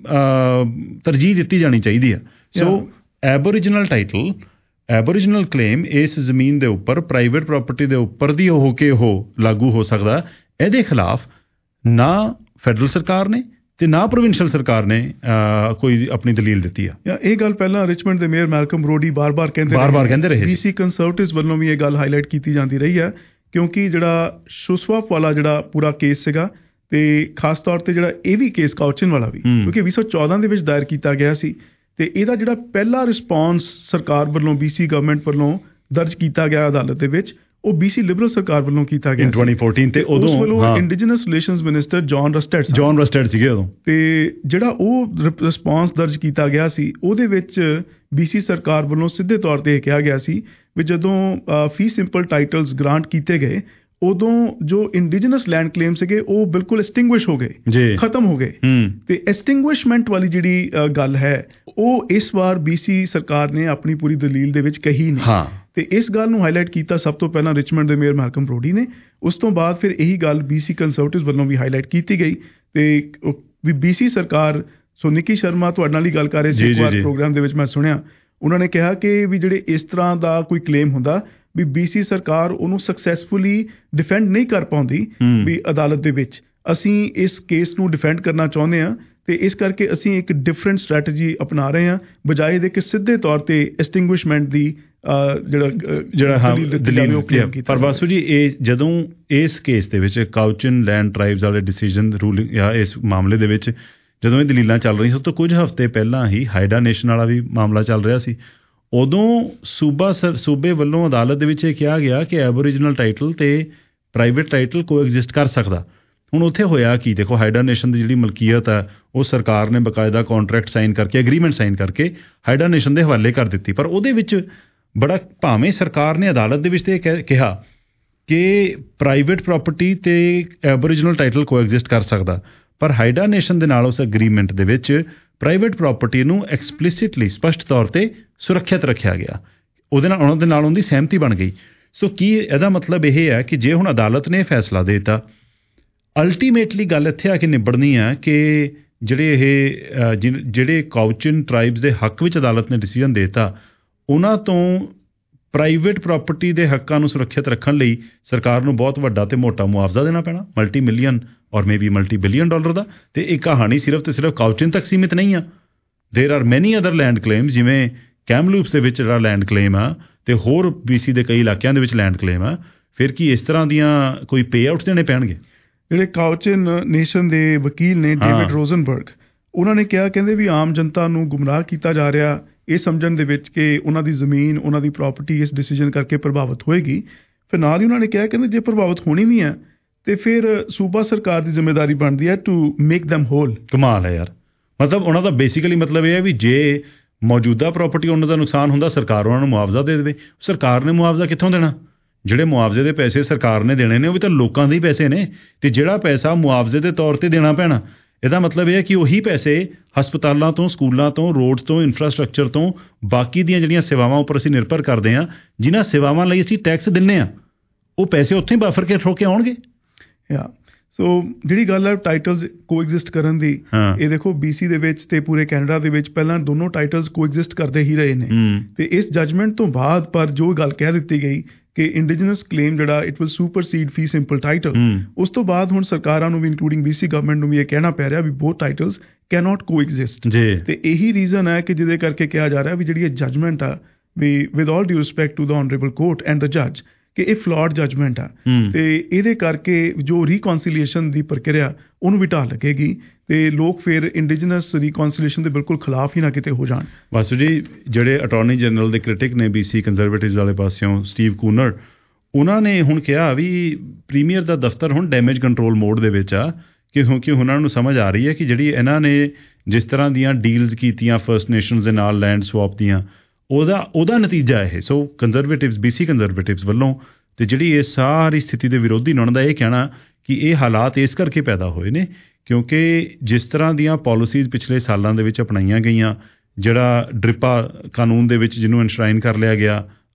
[SPEAKER 2] ਤਰਜੀਹ ਦਿੱਤੀ ਜਾਣੀ ਚਾਹੀਦੀ ਆ। So aboriginal title, aboriginal claim ਇਸ ਜ਼ਮੀਨ ਦੇ ਉੱਪਰ ਪ੍ਰਾਈਵੇਟ ਪ੍ਰੋਪਰਟੀ ਦੇ ਉੱਪਰ ਦੀ ਹੋ ਕੇ ਉਹ ਲਾਗੂ ਹੋ ਸਕਦਾ, ਇਹਦੇ ਖਿਲਾਫ ਨਾ ਫੈਡਰਲ ਸਰਕਾਰ ਨੇ ਤੇ ਨਾ ਪ੍ਰੋਵਿੰਸ਼ੀਅਲ ਸਰਕਾਰ ਨੇ ਕੋਈ ਆਪਣੀ ਦਲੀਲ ਦਿੱਤੀ ਆ।
[SPEAKER 3] ਇਹ ਗੱਲ ਪਹਿਲਾਂ ਰਿਚਮੰਡ ਦੇ ਮੇਅਰ ਮੈਲਕਮ ਬਰੋਡੀ ਬਾਰ-ਬਾਰ ਕਹਿੰਦੇ
[SPEAKER 2] ਬਾਰ-ਬਾਰ ਕਹਿੰਦੇ ਰਹੇ,
[SPEAKER 3] ਬੀਸੀ ਕੰਸਰਵੇਟਿਵਸ ਵੱਲੋਂ ਵੀ ਇਹ ਗੱਲ ਹਾਈਲਾਈਟ ਕੀਤੀ ਜਾਂਦੀ ਰਹੀ ਹੈ, ਕਿਉਂਕਿ ਜਿਹੜਾ ਸ਼ੁਸਵਾਪ ਵਾਲਾ ਜਿਹੜਾ ਪੂਰਾ ਕੇਸ ਸੀਗਾ ਤੇ ਖਾਸ ਤੌਰ ਤੇ ਜਿਹੜਾ ਇਹ ਵੀ ਕੇਸ ਕਾਊਚਨ ਵਾਲਾ ਵੀ, ਕਿਉਂਕਿ ਵੀਹ ਸੌ ਚੌਦਾਂ ਦੇ ਵਿੱਚ ਦਾਇਰ ਕੀਤਾ ਗਿਆ ਸੀ ਤੇ ਇਹਦਾ ਜਿਹੜਾ ਪਹਿਲਾ ਰਿਸਪੌਂਸ ਸਰਕਾਰ ਵੱਲੋਂ ਬੀਸੀ ਗਵਰਨਮੈਂਟ ਵੱਲੋਂ ਦਰਜ ਕੀਤਾ ਗਿਆ ਅਦਾਲਤ ਦੇ ਵਿੱਚ ਉਹ ਬੀਸੀ ਲਿਬਰਲ ਸਰਕਾਰ ਵੱਲੋਂ ਕੀਤਾ ਗਿਆ
[SPEAKER 2] twenty fourteen ਤੇ ਉਦੋਂ
[SPEAKER 3] ਉਸ ਵੱਲੋਂ Indigenous relations minister John Rustad
[SPEAKER 2] John Rustad ਸੀਗੇ ਉਦੋਂ।
[SPEAKER 3] ਤੇ ਜਿਹੜਾ ਉਹ ਰਿਸਪੌਂਸ ਦਰਜ ਕੀਤਾ ਗਿਆ ਸੀ ਉਹਦੇ ਵਿੱਚ ਬੀਸੀ ਸਰਕਾਰ ਵੱਲੋਂ ਸਿੱਧੇ ਤੌਰ ਤੇ ਇਹ ਕਿਹਾ ਗਿਆ ਸੀ ਵੀ ਜਦੋਂ ਫੀ ਸਿੰਪਲ ਟਾਈਟਲਸ ਗ੍ਰਾਂਟ ਕੀਤੇ ਗਏ ਉਦੋਂ ਜੋ ਇੰਡੀਜਨਸ ਲੈਂਡ ਕਲੇਮ ਸੀਗੇ ਉਹ ਬਿਲਕੁਲ ਐਸਟਿੰਗੁਇਸ਼ ਹੋ ਗਏ, ਖਤਮ ਹੋ ਗਏ। ਤੇ ਐਸਟਿੰਗੁਇਸ਼ਮੈਂਟ ਵਾਲੀ ਜਿਹੜੀ ਗੱਲ ਹੈ ਉਹ ਇਸ ਵਾਰ ਬੀਸੀ ਸਰਕਾਰ ਨੇ ਆਪਣੀ ਪੂਰੀ ਦਲੀਲ ਦੇ ਵਿੱਚ ਕਹੀ ਨਹੀਂ ਤੇ ਇਸ ਗੱਲ ਨੂੰ ਹਾਈਲਾਈਟ ਕੀਤਾ ਸਭ ਤੋਂ ਪਹਿਲਾਂ ਰਿਚਮੰਡ ਦੇ ਮੇਅਰ ਮੈਲਕਮ ਬਰੋਡੀ ਨੇ। ਉਸ ਤੋਂ ਬਾਅਦ ਫਿਰ ਇਹੀ ਗੱਲ ਬੀਸੀ ਕੰਸਰਵੇਟਿਵਸ ਵੱਲੋਂ ਵੀ ਹਾਈਲਾਈਟ ਕੀਤੀ ਗਈ ਤੇ ਵੀ ਬੀਸੀ ਸਰਕਾਰ, ਸੋ ਨਿੱਕੀ ਸ਼ਰਮਾ ਤੁਹਾਡੇ ਨਾਲ ਹੀ ਗੱਲ ਕਰ ਰਹੇ ਸੀ ਇੱਕ ਵਾਰ ਪ੍ਰੋਗਰਾਮ ਦੇ ਵਿੱਚ ਮੈਂ ਸੁਣਿਆ, ਉਹਨਾਂ ਨੇ ਕਿਹਾ ਕਿ ਵੀ ਜਿਹੜੇ ਇਸ ਤਰ੍ਹਾਂ ਦਾ ਕੋਈ ਕਲੇਮ ਹੁੰਦਾ ਵੀ ਬੀਸੀ ਸਰਕਾਰ ਉਹਨੂੰ ਸਕਸੈਸਫੁਲੀ ਡਿਫੈਂਡ ਨਹੀਂ ਕਰ ਪਾਉਂਦੀ ਵੀ ਅਦਾਲਤ ਦੇ ਵਿੱਚ। ਅਸੀਂ ਇਸ ਕੇਸ ਨੂੰ ਡਿਫੈਂਡ ਕਰਨਾ ਚਾਹੁੰਦੇ ਹਾਂ ਤੇ ਇਸ ਕਰਕੇ ਅਸੀਂ ਇੱਕ ਡਿਫਰੈਂਟ ਸਟ੍ਰੈਟਜੀ ਅਪਣਾ ਰਹੇ ਹਾਂ, ਬਜਾਏ ਦੇ ਕਿ ਸਿੱਧੇ ਤੌਰ ਤੇ ਐਸਟਿੰਗੁਇਸ਼ਮੈਂਟ ਦੀ ਜਿਹੜਾ ਜਿਹੜਾ ਦਲੀਲ ਕੀਤੀ।
[SPEAKER 2] ਪਰ ਬਾਸੂ ਜੀ ਇਹ ਜਦੋਂ ਇਸ ਕੇਸ ਦੇ ਵਿੱਚ ਕਾਊਚਨ ਲੈਂਡ ਟ੍ਰਾਈਬਸ ਵਾਲੇ ਡਿਸੀਜਨ ਰੂਲਿੰਗ ਜਾਂ ਇਸ ਮਾਮਲੇ ਦੇ ਵਿੱਚ ਜਦੋਂ ਇਹ ਦਲੀਲਾਂ ਚੱਲ ਰਹੀਆਂ ਸੀ ਤੋਂ ਕੁਝ ਹਫ਼ਤੇ ਪਹਿਲਾਂ ਹੀ ਹਾਈਡਾ ਨੇਸ਼ਨ ਵਾਲਾ ਵੀ ਮਾਮਲਾ ਚੱਲ ਰਿਹਾ ਸੀ। ਉਦੋਂ ਸੂਬਾ ਸਰ ਸੂਬੇ ਵੱਲੋਂ ਅਦਾਲਤ ਦੇ ਵਿੱਚ ਇਹ ਕਿਹਾ ਗਿਆ ਕਿ ਐਬੋਰੀਜਨਲ ਟਾਈਟਲ ਤੇ ਪ੍ਰਾਈਵੇਟ ਟਾਈਟਲ ਕੋ ਐਗਜ਼ਿਸਟ ਕਰ ਸਕਦਾ। ਹੁਣ ਉੱਥੇ ਹੋਇਆ ਕੀ, ਦੇਖੋ ਹਾਈਡਾ ਨੇਸ਼ਨ ਦੀ ਜਿਹੜੀ ਮਲਕੀਅਤ ਹੈ ਉਹ ਸਰਕਾਰ ਨੇ ਬਕਾਇਦਾ ਕੰਟਰੈਕਟ ਸਾਈਨ ਕਰਕੇ, ਐਗਰੀਮੈਂਟ ਸਾਈਨ ਕਰਕੇ ਹਾਈਡਾ ਨੇਸ਼ਨ ਦੇ ਹਵਾਲੇ ਕਰ ਦਿੱਤੀ। ਪਰ ਉਹਦੇ ਵਿੱਚ ਬੜਾ ਭਾਵੇਂ ਸਰਕਾਰ ਨੇ ਅਦਾਲਤ ਦੇ ਵਿੱਚ ਤੇ ਕਿਹਾ ਕਿ ਪ੍ਰਾਈਵੇਟ ਪ੍ਰਾਪਰਟੀ ਤੇ ਐਬੋਰੀਜਨਲ ਟਾਈਟਲ ਕੋ ਐਗਜ਼ਿਸਟ ਕਰ ਸਕਦਾ, ਪਰ ਹਾਈਡਾ ਨੇਸ਼ਨ ਦੇ ਨਾਲ ਉਸ ਐਗਰੀਮੈਂਟ ਦੇ ਵਿੱਚ ਪ੍ਰਾਈਵੇਟ ਪ੍ਰਾਪਰਟੀ ਨੂੰ ਐਕਸਪਲਿਸਿਟਲੀ ਸਪਸ਼ਟ ਤੌਰ ਤੇ ਸੁਰੱਖਿਅਤ ਰੱਖਿਆ ਗਿਆ, ਉਹਦੇ ਨਾਲ ਉਹਨਾਂ ਦੇ ਨਾਲ ਉਹਦੀ ਸਹਿਮਤੀ ਬਣ ਗਈ। ਸੋ ਕੀ ਇਹਦਾ ਮਤਲਬ ਇਹ ਹੈ ਕਿ ਜੇ ਹੁਣ ਅਦਾਲਤ ਨੇ ਫੈਸਲਾ ਦੇ ਦਿੱਤਾ, ਅਲਟੀਮੇਟਲੀ ਗੱਲ ਇੱਥੇ ਆ ਕੇ ਨਿਬੜਨੀ ਹੈ ਕਿ ਜਿਹੜੇ ਇਹ ਜਿਹੜੇ ਕਾਊਚਨ ਟ੍ਰਾਈਬਸ ਦੇ ਹੱਕ ਵਿੱਚ ਅਦਾਲਤ ਨੇ ਡਿਸੀਜਨ ਦੇ ਦਿੱਤਾ ਉਹਨਾਂ ਤੋਂ ਪ੍ਰਾਈਵੇਟ ਪ੍ਰਾਪਰਟੀ ਦੇ ਹੱਕਾਂ ਨੂੰ ਸੁਰੱਖਿਅਤ ਰੱਖਣ ਲਈ ਸਰਕਾਰ ਨੂੰ ਬਹੁਤ ਵੱਡਾ ਤੇ ਮੋਟਾ ਮੁਆਵਜ਼ਾ ਦੇਣਾ ਪੈਣਾ, multi million or maybe multi billion dollar ਦਾ। ਤੇ ਇਹ ਕਹਾਣੀ ਸਿਰਫ ਤੇ ਸਿਰਫ ਕਾਊਚਨ ਤੱਕ ਸੀਮਿਤ ਨਹੀਂ ਆ, there are many other land claims, ਜਿਵੇਂ ਕੈਮਲੂਪਸ ਦੇ ਵਿੱਚ ਜਿਹੜਾ ਲੈਂਡ ਕਲੇਮ ਆ ਤੇ ਹੋਰ ਬੀਸੀ ਦੇ ਕਈ ਇਲਾਕਿਆਂ ਦੇ ਵਿੱਚ ਲੈਂਡ ਕਲੇਮ ਆ। ਫਿਰ ਕੀ ਇਸ ਤਰ੍ਹਾਂ ਦੀਆਂ ਕੋਈ ਪੇ ਆਊਟਸ ਦੇਣੇ ਪੈਣਗੇ?
[SPEAKER 3] ਜਿਹੜੇ ਕਾਊਚਨ ਨੇਸ਼ਨ ਦੇ ਵਕੀਲ ਨੇ ਡੇਵਿਡ ਰੋਜ਼ਨਬਰਗ, ਉਹਨਾਂ ਨੇ ਕਿਹਾ, ਕਹਿੰਦੇ ਵੀ ਆਮ ਜਨਤਾ ਨੂੰ ਗੁੰਮਰਾਹ ਕੀਤਾ ਜਾ ਰਿਹਾ ਇਹ ਸਮਝਣ ਦੇ ਵਿੱਚ ਕਿ ਉਹਨਾਂ ਦੀ ਜ਼ਮੀਨ, ਉਹਨਾਂ ਦੀ ਪ੍ਰਾਪਰਟੀ ਇਸ ਡਿਸੀਜਨ ਕਰਕੇ ਪ੍ਰਭਾਵਿਤ ਹੋਏਗੀ। ਫਿਰ ਨਾਲ ਹੀ ਉਹਨਾਂ ਨੇ ਕਿਹਾ, ਕਹਿੰਦੇ ਜੇ ਪ੍ਰਭਾਵਿਤ ਹੋਣੀ ਵੀ ਹੈ ਤੇ ਫਿਰ ਸੂਬਾ ਸਰਕਾਰ ਦੀ ਜ਼ਿੰਮੇਵਾਰੀ ਬਣਦੀ ਹੈ ਟੂ ਮੇਕ ਦੈਮ ਹੋਲ।
[SPEAKER 2] ਕਮਾਲ ਹੈ ਯਾਰ, ਮਤਲਬ ਉਹਨਾਂ ਦਾ ਬੇਸਿਕਲੀ ਮਤਲਬ ਇਹ ਹੈ ਵੀ ਜੇ ਮੌਜੂਦਾ ਪ੍ਰਾਪਰਟੀ ਉਹਨਾਂ ਦਾ ਨੁਕਸਾਨ ਹੁੰਦਾ ਸਰਕਾਰ ਉਹਨਾਂ ਨੂੰ ਮੁਆਵਜ਼ਾ ਦੇ ਦੇਵੇ। ਸਰਕਾਰ ਨੇ ਮੁਆਵਜ਼ਾ ਕਿੱਥੋਂ ਦੇਣਾ? ਜਿਹੜੇ ਮੁਆਵਜ਼ੇ ਦੇ ਪੈਸੇ ਸਰਕਾਰ ਨੇ ਦੇਣੇ ਨੇ ਉਹ ਵੀ ਤਾਂ ਲੋਕਾਂ ਦੇ ਹੀ ਪੈਸੇ ਨੇ, ਤੇ ਜਿਹੜਾ ਪੈਸਾ ਮੁਆਵਜ਼ੇ ਦੇ ਤੌਰ ਤੇ ਦੇਣਾ ਪੈਣਾ, ਇਹਦਾ ਮਤਲਬ ਇਹ ਹੈ ਕਿ ਉਹੀ ਪੈਸੇ ਹਸਪਤਾਲਾਂ ਤੋਂ, ਸਕੂਲਾਂ ਤੋਂ, ਰੋਡਸ ਤੋਂ, ਇਨਫਰਾਸਟਰਕਚਰ ਤੋਂ, ਬਾਕੀ ਦੀਆਂ ਜਿਹੜੀਆਂ ਸੇਵਾਵਾਂ ਉੱਪਰ ਅਸੀਂ ਨਿਰਭਰ ਕਰਦੇ ਹਾਂ, ਜਿਨ੍ਹਾਂ ਸੇਵਾਵਾਂ ਲਈ ਅਸੀਂ ਟੈਕਸ ਦਿੰਦੇ ਹਾਂ, ਉਹ ਪੈਸੇ ਉੱਥੇ ਹੀ ਵਾਪਰ ਕੇ ਠੋ ਕੇ ਆਉਣਗੇ।
[SPEAKER 3] ਯਾ ਸੋ ਜਿਹੜੀ ਗੱਲ ਹੈ ਟਾਈਟਲਸ ਕੋ ਐਗਜ਼ਿਸਟ ਕਰਨ ਦੀ, ਇਹ ਦੇਖੋ ਬੀਸੀ ਦੇ ਵਿੱਚ ਤੇ ਪੂਰੇ ਕੈਨੇਡਾ ਦੇ ਵਿੱਚ ਪਹਿਲਾਂ ਦੋਨੋਂ ਟਾਈਟਲਸ ਕੋ ਐਗਜ਼ਿਸਟ ਕਰਦੇ ਹੀ ਰਹੇ ਨੇ, ਤੇ ਇਸ ਜਜਮੈਂਟ ਤੋਂ ਬਾਅਦ ਪਰ ਜੋ ਗੱਲ ਕਹਿ ਦਿੱਤੀ ਗਈ ਕਿ ਇੰਡੀਜਨਸ ਕਲੇਮ ਜਿਹੜਾ it will supersede fee simple title, ਉਸ ਤੋਂ ਬਾਅਦ ਹੁਣ ਸਰਕਾਰਾਂ ਨੂੰ ਵੀ ਇਨਕਲੂਡਿੰਗ ਬੀਸੀ ਗਵਰਨਮੈਂਟ ਨੂੰ ਵੀ ਇਹ ਕਹਿਣਾ ਪੈ ਰਿਹਾ ਵੀ both titles cannot coexist. ਤੇ ਇਹੀ ਰੀਜ਼ਨ ਹੈ ਕਿ ਜਿਹਦੇ ਕਰਕੇ ਕਿਹਾ ਜਾ ਰਿਹਾ ਵੀ ਜਿਹੜੀ ਇਹ ਜਜਮੈਂਟ ਆ ਵੀ with all due respect to the honourable court and the ਜੱਜ ਕਿ ਇਹ ਫਲॉड ਜਜਮੈਂਟ ਆ, ਤੇ ਇਹਦੇ ਕਰਕੇ ਜੋ ਰੀਕੌਂਸੀਲੀਏਸ਼ਨ ਦੀ ਪ੍ਰਕਿਰਿਆ ਉਹਨੂੰ ਵੀ ਢਾਹ ਲੱਗੇਗੀ ਤੇ ਲੋਕ ਫਿਰ ਇੰਡੀਜਨਸ ਰੀਕੌਂਸੀਲੀਏਸ਼ਨ ਦੇ ਬਿਲਕੁਲ ਖਿਲਾਫ ਹੀ ਨਾ ਕਿਤੇ ਹੋ ਜਾਣ।
[SPEAKER 2] ਵਾਸੂ ਜੀ, ਜਿਹੜੇ ਅਟਾਰਨੀ ਜਨਰਲ ਦੇ ਕ੍ਰਿਟਿਕ ਨੇ ਬੀਸੀ ਕੰਜ਼ਰਵੇਟਿਵਸ ਵਾਲੇ ਪਾਸਿਓਂ ਸਟੀਵ ਕੂਨਰ, ਉਹਨਾਂ ਨੇ ਹੁਣ ਕਿਹਾ ਵੀ ਪ੍ਰੀਮੀਅਰ ਦਾ ਦਫ਼ਤਰ ਹੁਣ ਡੈਮੇਜ ਕੰਟਰੋਲ ਮੋਡ ਦੇ ਵਿੱਚ ਆ, ਕਿਉਂਕਿ ਉਹਨਾਂ ਨੂੰ ਸਮਝ ਆ ਰਹੀ ਹੈ ਕਿ ਜਿਹੜੀ ਇਹਨਾਂ ਨੇ ਜਿਸ ਤਰ੍ਹਾਂ ਦੀਆਂ ਡੀਲਸ ਕੀਤੀਆਂ ਫਰਸਟ ਨੇਸ਼ਨਸ ਦੇ ਨਾਲ ਲੈਂਡ ਸਵਾਪ ਦੀਆਂ, ਉਹਦਾ ਉਹਦਾ ਨਤੀਜਾ ਇਹ। ਸੋ ਕੰਜ਼ਰਵੇਟਿਵਸ, ਬੀਸੀ ਕੰਜ਼ਰਵੇਟਿਵਸ ਵੱਲੋਂ ਤੇ ਜਿਹੜੀ ਇਹ ਸਾਰੀ ਸਥਿਤੀ ਦੇ ਵਿਰੋਧੀ ਨੇ ਉਹਨਾਂ ਦਾ ਇਹ ਕਹਿਣਾ ਕਿ ਇਹ ਹਾਲਾਤ ਇਸ ਕਰਕੇ ਪੈਦਾ ਹੋਏ ਨੇ ਕਿਉਂਕਿ ਜਿਸ ਤਰ੍ਹਾਂ ਦੀਆਂ ਪਾਲਿਸੀਜ਼ ਪਿਛਲੇ ਸਾਲਾਂ ਦੇ ਵਿੱਚ ਅਪਣਾਈਆਂ ਗਈਆਂ, ਜਿਹੜਾ ਡਰਿਪਾ ਕਾਨੂੰਨ ਦੇ ਵਿੱਚ ਜਿਹਨੂੰ ਇਨਸ਼ਰਾਈਨ ਕਰ ਲਿਆ ਗਿਆ,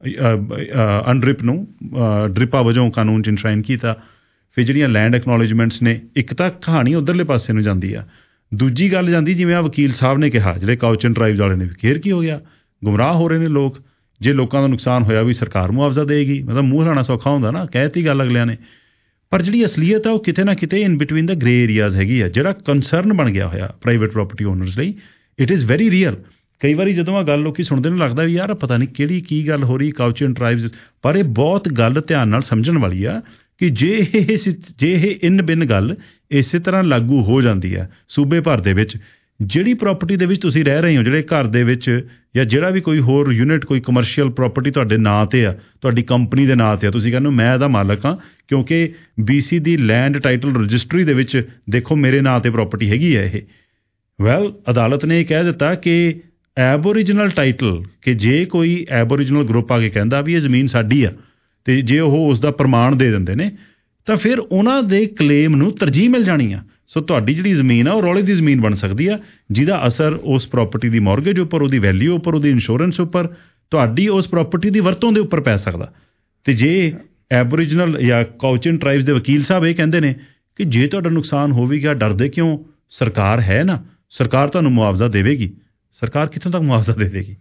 [SPEAKER 2] ਅਨਡ੍ਰਿਪ ਨੂੰ ਡ੍ਰਿਪਾ ਵਜੋਂ ਕਾਨੂੰਨ 'ਚ ਇਨਸ਼ਰਾਈਨ ਕੀਤਾ। ਫਿਰ ਜਿਹੜੀਆਂ ਲੈਂਡ ਐਕਨੋਲੇਜਮੈਂਟਸ ਨੇ, ਇੱਕ ਤਾਂ ਕਹਾਣੀ ਉੱਧਰਲੇ ਪਾਸੇ ਨੂੰ ਜਾਂਦੀ ਆ, ਦੂਜੀ ਗੱਲ ਜਾਂਦੀ ਜਿਵੇਂ ਆ ਵਕੀਲ ਸਾਹਿਬ ਨੇ ਕਿਹਾ, ਜਿਹੜੇ ਕਾਊਚਨ ਟਰਾਈਬਸ ਵਾਲੇ ਨੇ, ਫੇਰ ਕੀ ਹੋ ਗਿਆ, ਗੁੰਮਰਾਹ ਹੋ ਰਹੇ ਨੇ ਲੋਕ। ਜੇ ਲੋਕਾਂ ਦਾ ਨੁਕਸਾਨ ਹੋਇਆ ਵੀ ਸਰਕਾਰ ਮੁਆਵਜ਼ਾ ਦੇਗੀ, ਮਤਲਬ ਮੂੰਹ ਲਾਉਣਾ ਸੌਖਾ ਹੁੰਦਾ ਨਾ, ਕਹਿਤੀ ਗੱਲ ਅਗਲਿਆਂ ਨੇ, ਪਰ ਜਿਹੜੀ ਅਸਲੀਅਤ ਆ ਉਹ ਕਿਤੇ ਨਾ ਕਿਤੇ in between the grey areas ਹੈਗੀ ਆ। ਜਿਹੜਾ ਕੰਸਰਨ ਬਣ ਗਿਆ ਹੋਇਆ ਪ੍ਰਾਈਵੇਟ ਪ੍ਰੋਪਰਟੀ ਓਨਰਸ ਲਈ, ਇਟ ਇਜ਼ ਵੈਰੀ ਰੀਅਲ। ਕਈ ਵਾਰੀ ਜਦੋਂ ਆ ਗੱਲ ਲੋਕੀ ਸੁਣਦੇ ਨੂੰ ਲੱਗਦਾ ਵੀ ਯਾਰ ਪਤਾ ਨਹੀਂ ਕਿਹੜੀ ਕੀ ਗੱਲ ਹੋ ਰਹੀ ਕਾਊਚਨ ਟਰਾਈਬਸ, ਪਰ ਇਹ ਬਹੁਤ ਗੱਲ ਧਿਆਨ ਨਾਲ ਸਮਝਣ ਵਾਲੀ ਆ ਕਿ ਜੇ ਇਹ ਜੇ ਇਹ ਇਨ ਬਿਨ ਗੱਲ ਇਸੇ ਤਰ੍ਹਾਂ ਲਾਗੂ ਹੋ ਜਾਂਦੀ ਹੈ ਸੂਬੇ ਭਰ ਦੇ ਵਿੱਚ, ਜਿਹੜੀ ਪ੍ਰਾਪਰਟੀ ਦੇ ਵਿੱਚ ਤੁਸੀਂ ਰਹਿ ਰਹੇ ਹੋ, ਜਿਹੜੇ ਘਰ ਦੇ ਵਿੱਚ ਜਾਂ ਜਿਹੜਾ ਵੀ ਕੋਈ ਹੋਰ ਯੂਨਿਟ, ਕੋਈ ਕਮਰਸ਼ੀਅਲ ਪ੍ਰਾਪਰਟੀ ਤੁਹਾਡੇ ਨਾਂ 'ਤੇ ਆ, ਤੁਹਾਡੀ ਕੰਪਨੀ ਦੇ ਨਾਂ 'ਤੇ ਆ, ਤੁਸੀਂ ਕਹਿੰਦੇ ਹੋ ਮੈਂ ਇਹਦਾ ਮਾਲਕ ਹਾਂ ਕਿਉਂਕਿ ਬੀ ਸੀ ਦੀ ਲੈਂਡ ਟਾਈਟਲ ਰਜਿਸਟਰੀ ਦੇ ਵਿੱਚ ਦੇਖੋ ਮੇਰੇ ਨਾਂ 'ਤੇ ਪ੍ਰਾਪਰਟੀ ਹੈਗੀ ਹੈ ਇਹ। ਵੈਲ ਅਦਾਲਤ ਨੇ ਇਹ ਕਹਿ ਦਿੱਤਾ ਕਿ ਐਬੋਰੀਜਨਲ ਟਾਈਟਲ, ਕਿ ਜੇ ਕੋਈ ਐਬੋਰੀਜਨਲ ਗਰੁੱਪ ਆ ਕੇ ਕਹਿੰਦਾ ਵੀ ਇਹ ਜ਼ਮੀਨ ਸਾਡੀ ਆ ਅਤੇ ਜੇ ਉਹ ਉਸ ਦਾ ਪ੍ਰਮਾਣ ਦੇ ਦਿੰਦੇ ਨੇ ਤਾਂ ਫਿਰ ਉਹਨਾਂ ਦੇ ਕਲੇਮ ਨੂੰ ਤਰਜੀਹ ਮਿਲ ਜਾਣੀ ਆ। ਸੋ ਤੁਹਾਡੀ ਜਿਹੜੀ ਜ਼ਮੀਨ ਆ ਉਹ ਰੌਲੇ ਦੀ ਜ਼ਮੀਨ ਬਣ ਸਕਦੀ ਆ, ਜਿਹਦਾ ਅਸਰ ਉਸ ਪ੍ਰਾਪਰਟੀ ਦੀ ਮੌਰਗੇਜ ਉੱਪਰ, ਉਹਦੀ ਵੈਲਿਊ ਉੱਪਰ, ਉਹਦੀ ਇੰਸ਼ੋਰੈਂਸ ਉੱਪਰ, ਤੁਹਾਡੀ ਉਸ ਪ੍ਰਾਪਰਟੀ ਦੀ ਵਰਤੋਂ ਦੇ ਉੱਪਰ ਪੈ ਸਕਦਾ। ਅਤੇ ਜੇ ਐਬੋਰੀਜਨਲ ਜਾਂ ਕਾਊਚਨ ਟਰਾਈਬਸ ਦੇ ਵਕੀਲ ਸਾਹਿਬ ਇਹ ਕਹਿੰਦੇ ਨੇ ਕਿ ਜੇ ਤੁਹਾਡਾ ਨੁਕਸਾਨ ਹੋਵੇਗਾ, ਡਰਦੇ ਕਿਉਂ, ਸਰਕਾਰ ਹੈ ਨਾ, ਸਰਕਾਰ ਤੁਹਾਨੂੰ ਮੁਆਵਜ਼ਾ ਦੇਵੇਗੀ। ਸਰਕਾਰ ਕਿੱਥੋਂ ਤੱਕ ਮੁਆਵਜ਼ਾ ਦੇ ਦੇਗੀ?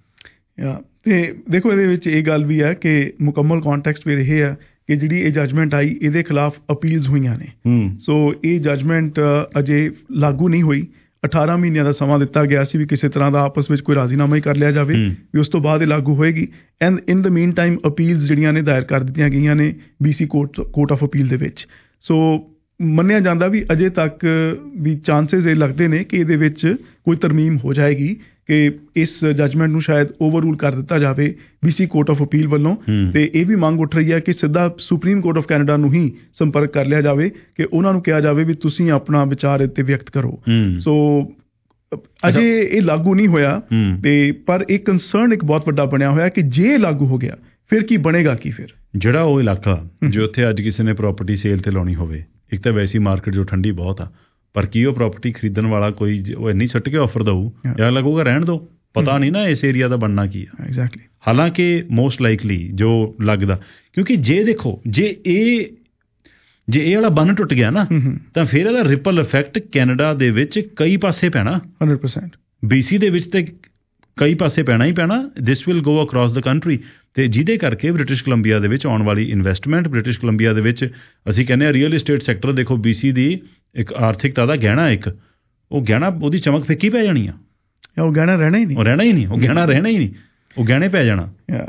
[SPEAKER 3] ਅਤੇ ਦੇਖੋ ਇਹਦੇ ਵਿੱਚ ਇਹ ਗੱਲ ਵੀ ਹੈ ਕਿ ਮੁਕੰਮਲ ਕੌਨਟੈਕਸਟ ਫਿਰ ਇਹ ਹੈ ਕਿ ਜਿਹੜੀ ਇਹ ਜੱਜਮੈਂਟ ਆਈ ਇਹਦੇ ਖਿਲਾਫ ਅਪੀਲਸ ਹੋਈਆਂ ਨੇ। ਸੋ ਇਹ ਜੱਜਮੈਂਟ ਅਜੇ ਲਾਗੂ ਨਹੀਂ ਹੋਈ। ਅਠਾਰਾਂ ਮਹੀਨਿਆਂ ਦਾ ਸਮਾਂ ਦਿੱਤਾ ਗਿਆ ਸੀ ਵੀ ਕਿਸੇ ਤਰ੍ਹਾਂ ਦਾ ਆਪਸ ਵਿੱਚ ਕੋਈ ਰਾਜ਼ੀਨਾਮਾ ਹੀ ਕਰ ਲਿਆ ਜਾਵੇ, ਵੀ ਉਸ ਤੋਂ ਬਾਅਦ ਇਹ ਲਾਗੂ ਹੋਏਗੀ। And in the meantime appeals ਜਿਹੜੀਆਂ ਨੇ ਦਾਇਰ ਕਰ ਦਿੱਤੀਆਂ ਗਈਆਂ ਨੇ B C court court of appeal ਦੇ ਵਿੱਚ। ਸੋ ਮੰਨਿਆ ਜਾਂਦਾ ਵੀ ਅਜੇ ਤੱਕ ਵੀ ਚਾਂਸਿਸ ਇਹ ਲੱਗਦੇ ਨੇ ਕਿ ਇਹਦੇ ਵਿੱਚ ਕੋਈ ਤਰਮੀਮ ਹੋ ਜਾਏਗੀ, ਕਿ ਇਸ ਜੱਜਮੈਂਟ ਨੂੰ ਸ਼ਾਇਦ ਓਵਰਰੂਲ ਕਰ ਦਿੱਤਾ ਜਾਵੇ B C court of appeal ਵੱਲੋਂ। ਅਤੇ ਇਹ ਵੀ ਮੰਗ ਉੱਠ ਰਹੀ ਹੈ ਕਿ ਸਿੱਧਾ ਸੁਪਰੀਮ ਕੋਰਟ ਆਫ ਕੈਨੇਡਾ ਨੂੰ ਹੀ ਸੰਪਰਕ ਕਰ ਲਿਆ ਜਾਵੇ, ਕਿ ਉਹਨਾਂ ਨੂੰ ਕਿਹਾ ਜਾਵੇ ਵੀ ਤੁਸੀਂ ਆਪਣਾ ਵਿਚਾਰ ਇੱਥੇ ਵਿਅਕਤ ਕਰੋ। ਸੋ ਅਜੇ ਇਹ ਲਾਗੂ ਨਹੀਂ ਹੋਇਆ, ਤੇ ਪਰ ਇਹ ਕੰਸਰਨ ਇੱਕ ਬਹੁਤ ਵੱਡਾ ਬਣਿਆ ਹੋਇਆ ਕਿ ਜੇ ਲਾਗੂ ਹੋ ਗਿਆ ਫਿਰ ਕੀ ਬਣੇਗਾ। ਕੀ ਫਿਰ ਜਿਹੜਾ ਉਹ ਇਲਾਕਾ ਜੋ ਉੱਥੇ ਅੱਜ ਕਿਸੇ ਨੇ ਪ੍ਰਾਪਰਟੀ ਸੇਲ 'ਤੇ ਲਾਉਣੀ ਹੋਵੇ, ਇੱਕ ਤਾਂ ਵੈਸੀ ਮਾਰਕੀਟ ਜੋ ਠੰਡੀ ਬਹੁਤ ਆ, ਪਰ ਕੀ ਉਹ ਪ੍ਰਾਪਰਟੀ ਖਰੀਦਣ ਵਾਲਾ ਕੋਈ ਉਹ ਇੰਨੀ ਸੁੱਟ ਕੇ ਆਫਰ ਦਊ ਜਾਂ ਲੱਗੂਗਾ ਰਹਿਣ ਦਿਓ, ਪਤਾ ਨਹੀਂ ਨਾ ਇਸ ਏਰੀਆ ਦਾ ਬਣਨਾ ਕੀ ਆ। ਐਗਜ਼ੈਕਟਲੀ। ਹਾਲਾਂਕਿ ਮੋਸਟ ਲਾਈਕਲੀ ਜੋ ਲੱਗਦਾ, ਕਿਉਂਕਿ ਜੇ ਦੇਖੋ ਜੇ ਇਹ ਜੇ ਇਹ ਵਾਲਾ ਬੰਨ ਟੁੱਟ ਗਿਆ ਨਾ ਤਾਂ ਫਿਰ ਇਹਦਾ ਰਿਪਲ ਇਫੈਕਟ ਕੈਨੇਡਾ ਦੇ ਵਿੱਚ ਕਈ ਪਾਸੇ ਪੈਣਾ। ਹੰਡਰਡ ਪਰਸੈਂਟ ਬੀ ਸੀ ਦੇ ਵਿੱਚ ਤੇ ਕਈ ਪਾਸੇ ਪੈਣਾ ਹੀ ਪੈਣਾ। This will go ਅਕਰੋਸ the country, ਅਤੇ ਜਿਹਦੇ ਕਰਕੇ ਬ੍ਰਿਟਿਸ਼ ਕੋਲੰਬੀਆ ਦੇ ਵਿੱਚ ਆਉਣ ਵਾਲੀ ਇਨਵੈਸਟਮੈਂਟ, ਬ੍ਰਿਟਿਸ਼ ਕੋਲੰਬੀਆ ਦੇ ਵਿੱਚ ਅਸੀਂ ਕਹਿੰਦੇ ਹਾਂ ਰੀਅਲ ਇਸਟੇਟ ਸੈਕਟਰ, ਦੇਖੋ ਬੀ ਸੀ ਦੀ ਇੱਕ ਆਰਥਿਕਤਾ ਦਾ ਗਹਿਣਾ, ਇੱਕ ਉਹ ਗਹਿਣਾ ਉਹਦੀ ਚਮਕ ਫਿੱਕੀ ਪੈ ਜਾਣੀ ਆ। ਉਹ ਗਹਿਣਾ ਰਹਿਣਾ ਹੀ ਨਹੀਂ, ਉਹ ਰਹਿਣਾ ਹੀ ਨਹੀਂ, ਉਹ ਗਹਿਣਾ ਰਹਿਣਾ ਹੀ ਨਹੀਂ, ਉਹ ਗਹਿਣੇ ਪੈ ਜਾਣਾ।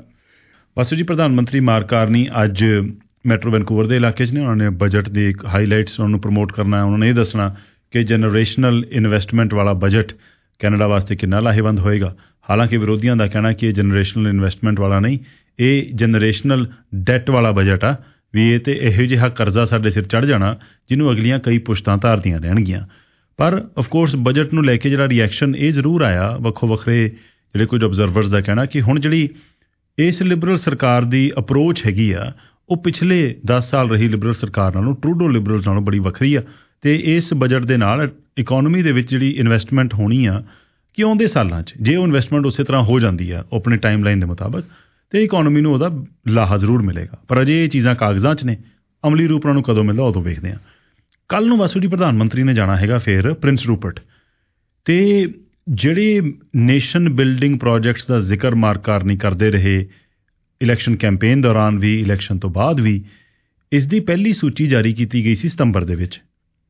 [SPEAKER 3] ਬਸ ਜੀ, ਪ੍ਰਧਾਨ ਮੰਤਰੀ ਮਾਰਕ ਕਾਰਨੀ ਅੱਜ ਮੈਟਰੋ ਵੈਨਕੂਵਰ ਦੇ ਇਲਾਕੇ 'ਚ ਨੇ, ਉਹਨਾਂ ਨੇ ਬਜਟ ਦੀ ਇੱਕ ਹਾਈਲਾਈਟਸ ਉਹਨਾਂ ਨੂੰ ਪ੍ਰਮੋਟ ਕਰਨਾ। ਉਹਨਾਂ ਨੇ ਇਹ ਦੱਸਣਾ ਕਿ ਜਨਰੇਸ਼ਨਲ ਇਨਵੈਸਟਮੈਂਟ ਵਾਲਾ ਬਜਟ ਕੈਨੇਡਾ ਵਾਸਤੇ ਕਿੰਨਾ ਲਾਹੇਵੰਦ ਹੋਏਗਾ। ਹਾਲਾਂਕਿ ਵਿਰੋਧੀਆਂ ਦਾ ਕਹਿਣਾ ਕਿ ਇਹ ਜਨਰੇਸ਼ਨਲ ਇਨਵੈਸਟਮੈਂਟ ਵਾਲਾ ਨਹੀਂ, ਇਹ ਜਨਰੇਸ਼ਨਲ ਡੈਟ ਵਾਲਾ ਬਜਟ ਆ, ਵੀ ਇਹ ਤੇ ਇਹੋ ਜਿਹਾ ਕਰਜ਼ਾ ਸਾਡੇ ਸਿਰ ਚੜ੍ਹ ਜਾਣਾ ਜਿਹਨੂੰ ਅਗਲੀਆਂ ਕਈ ਪੁਸ਼ਤਾਂ ਧਾਰਦੀਆਂ ਰਹਿਣਗੀਆਂ। ਪਰ ਅਫਕੋਰਸ ਬਜਟ ਨੂੰ ਲੈ ਕੇ ਜਿਹੜਾ ਰਿਐਕਸ਼ਨ ਇਹ ਜ਼ਰੂਰ ਆਇਆ ਵੱਖੋ ਵੱਖਰੇ ਜਿਹੜੇ ਕੁਝ ਓਬਜ਼ਰਵਰਸ ਦਾ ਕਹਿਣਾ ਕਿ ਹੁਣ ਜਿਹੜੀ ਇਸ ਲਿਬਰਲ ਸਰਕਾਰ ਦੀ ਅਪਰੋਚ ਹੈਗੀ ਆ ਉਹ ਪਿਛਲੇ ਦਸ ਸਾਲ ਰਹੀ ਲਿਬਰਲ ਸਰਕਾਰ ਨਾਲੋਂ, ਟਰੂਡੋ ਲਿਬਰਲਸ ਨਾਲੋਂ ਬੜੀ ਵੱਖਰੀ ਆ। ਅਤੇ ਇਸ ਬਜਟ ਦੇ ਨਾਲ ਇਕੋਨਮੀ ਦੇ ਵਿੱਚ ਜਿਹੜੀ ਇਨਵੈਸਟਮੈਂਟ ਹੋਣੀ ਆ ਕਿ ਆਉਂਦੇ ਸਾਲਾਂ 'ਚ ਜੇ ਉਹ ਇਨਵੈਸਟਮੈਂਟ ਉਸੇ ਤਰ੍ਹਾਂ ਹੋ ਜਾਂਦੀ ਆ ਉਹ ਆਪਣੇ ਟਾਈਮ ਲਾਈਨ ਦੇ ਮੁਤਾਬਕ, ਅਤੇ ਇਕੋਨਮੀ ਨੂੰ ਉਹਦਾ ਲਾਹਾ ਜ਼ਰੂਰ ਮਿਲੇਗਾ। ਪਰ ਅਜੇ ਇਹ ਚੀਜ਼ਾਂ ਕਾਗਜ਼ਾਂ 'ਚ ਨੇ, ਅਮਲੀ ਰੂਪ ਉਹਨਾਂ ਨੂੰ ਕਦੋਂ ਮਿਲਦਾ ਉਦੋਂ ਵੇਖਦੇ ਹਾਂ। ਕੱਲ੍ਹ ਨੂੰ ਵਾਸੂ ਜੀ ਪ੍ਰਧਾਨ ਮੰਤਰੀ ਨੇ ਜਾਣਾ ਹੈਗਾ ਫਿਰ ਪ੍ਰਿੰਸ ਰੂਪਰਟ, ਅਤੇ ਜਿਹੜੇ ਨੇਸ਼ਨ ਬਿਲਡਿੰਗ ਪ੍ਰੋਜੈਕਟਸ ਦਾ ਜ਼ਿਕਰ ਮਾਰਕ ਕਾਰਨੀ ਕਰਦੇ ਰਹੇ ਇਲੈਕਸ਼ਨ ਕੈਂਪੇਨ ਦੌਰਾਨ ਵੀ, ਇਲੈਕਸ਼ਨ ਤੋਂ ਬਾਅਦ ਵੀ, ਇਸ ਦੀ ਪਹਿਲੀ ਸੂਚੀ ਜਾਰੀ ਕੀਤੀ ਗਈ ਸੀ ਸਤੰਬਰ ਦੇ ਵਿੱਚ।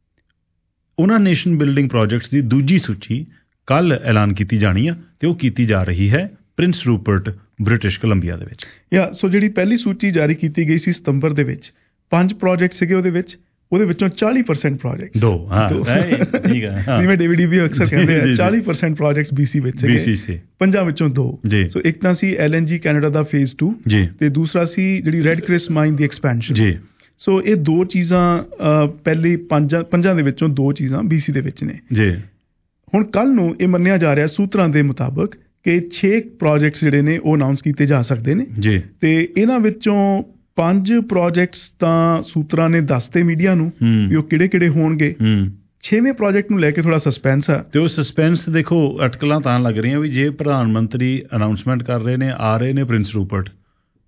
[SPEAKER 3] ਉਹਨਾਂ ਨੇਸ਼ਨ ਬਿਲਡਿੰਗ ਪ੍ਰੋਜੈਕਟਸ ਦੀ ਦੂਜੀ ਸੂਚੀ ਕੱਲ੍ਹ ਐਲਾਨ ਕੀਤੀ ਜਾਣੀ ਆ, ਅਤੇ ਉਹ ਕੀਤੀ ਜਾ ਰਹੀ ਹੈ ਪ੍ਰਿੰਸ ਰੂਪਰਟ ਬ੍ਰਿਟਿਸ਼ ਕੋਲੰਬੀਆ ਦੇ ਵਿੱਚ। ਯਾ ਸੋ ਜਿਹੜੀ ਪਹਿਲੀ ਸੂਚੀ ਜਾਰੀ ਕੀਤੀ ਗਈ ਸੀ ਸਤੰਬਰ ਦੇ ਵਿੱਚ, ਪੰਜ ਪ੍ਰੋਜੈਕਟ ਸੀਗੇ ਉਹਦੇ ਵਿੱਚ, ਉਹਦੇ ਵਿੱਚੋਂ ਚਾਲੀ ਪਰਸੈਂਟ ਪ੍ਰੋਜੈਕਟ ਦੋ ਹਾਂ ਠੀਕ ਹੈ, ਜਿਵੇਂ ਡੇਵਿਡ ਵੀ ਅਕਸਰ ਕਹਿੰਦੇ ਆ ਚਾਲੀ ਪਰਸੈਂਟ ਪ੍ਰੋਜੈਕਟਸ ਬੀਸੀ ਵਿੱਚ ਸੀਗੇ, ਪੰਜਾਂ ਵਿੱਚੋਂ ਦੋ। ਸੋ ਇੱਕ ਤਾਂ ਸੀ ਐਲ ਐਨ ਜੀ ਕੈਨੇਡਾ ਦਾ ਫੇਜ਼ ਟੂ, ਤੇ ਦੂਸਰਾ ਸੀ ਜਿਹੜੀ ਰੈਡ ਕ੍ਰਿਸ ਮਾਈਨ ਦੀ ਐਕਸਪੈਂਸ਼ਨ। ਸੋ ਇਹ ਦੋ ਚੀਜ਼ਾਂ ਪਹਿਲੇ ਪੰਜਾਂ ਪੰਜਾਂ ਦੇ ਵਿੱਚੋਂ ਦੋ ਚੀਜ਼ਾਂ ਬੀਸੀ ਦੇ ਵਿੱਚ ਨੇ ਜੀ। ਹੁਣ ਕੱਲ੍ਹ ਨੂੰ ਇਹ ਮੰਨਿਆ ਜਾ ਰਿਹਾ ਸੂਤਰਾਂ ਦੇ ਮੁਤਾਬਕ ਕਿ ਛੇ ਪ੍ਰੋਜੈਕਟਸ ਜਿਹੜੇ ਨੇ ਉਹ ਅਨਾਊਂਸ ਕੀਤੇ ਜਾ ਸਕਦੇ ਨੇ ਜੀ, ਤੇ ਇਹਨਾਂ ਵਿੱਚੋਂ ਪੰਜ ਪ੍ਰੋਜੈਕਟਸ ਤਾਂ ਸੂਤਰਾਂ ਨੇ ਦੱਸਤੇ ਮੀਡੀਆ ਨੂੰ ਵੀ ਉਹ ਕਿਹੜੇ ਕਿਹੜੇ ਹੋਣਗੇ। ਛੇਵੇਂ ਪ੍ਰੋਜੈਕਟ ਨੂੰ ਲੈ ਕੇ ਥੋੜਾ ਸਸਪੈਂਸ ਆ, ਤੇ ਉਹ ਸਸਪੈਂਸ ਦੇਖੋ ਅਟਕਲਾਂ ਤਾਂ ਲੱਗ ਰਹੀਆਂ ਵੀ ਜੇ ਪ੍ਰਧਾਨ ਮੰਤਰੀ ਅਨਾਊਂਸਮੈਂਟ ਕਰ ਰਹੇ ਨੇ, ਆ ਰਹੇ ਨੇ ਪ੍ਰਿੰਸ ਰੂਪਰਟ,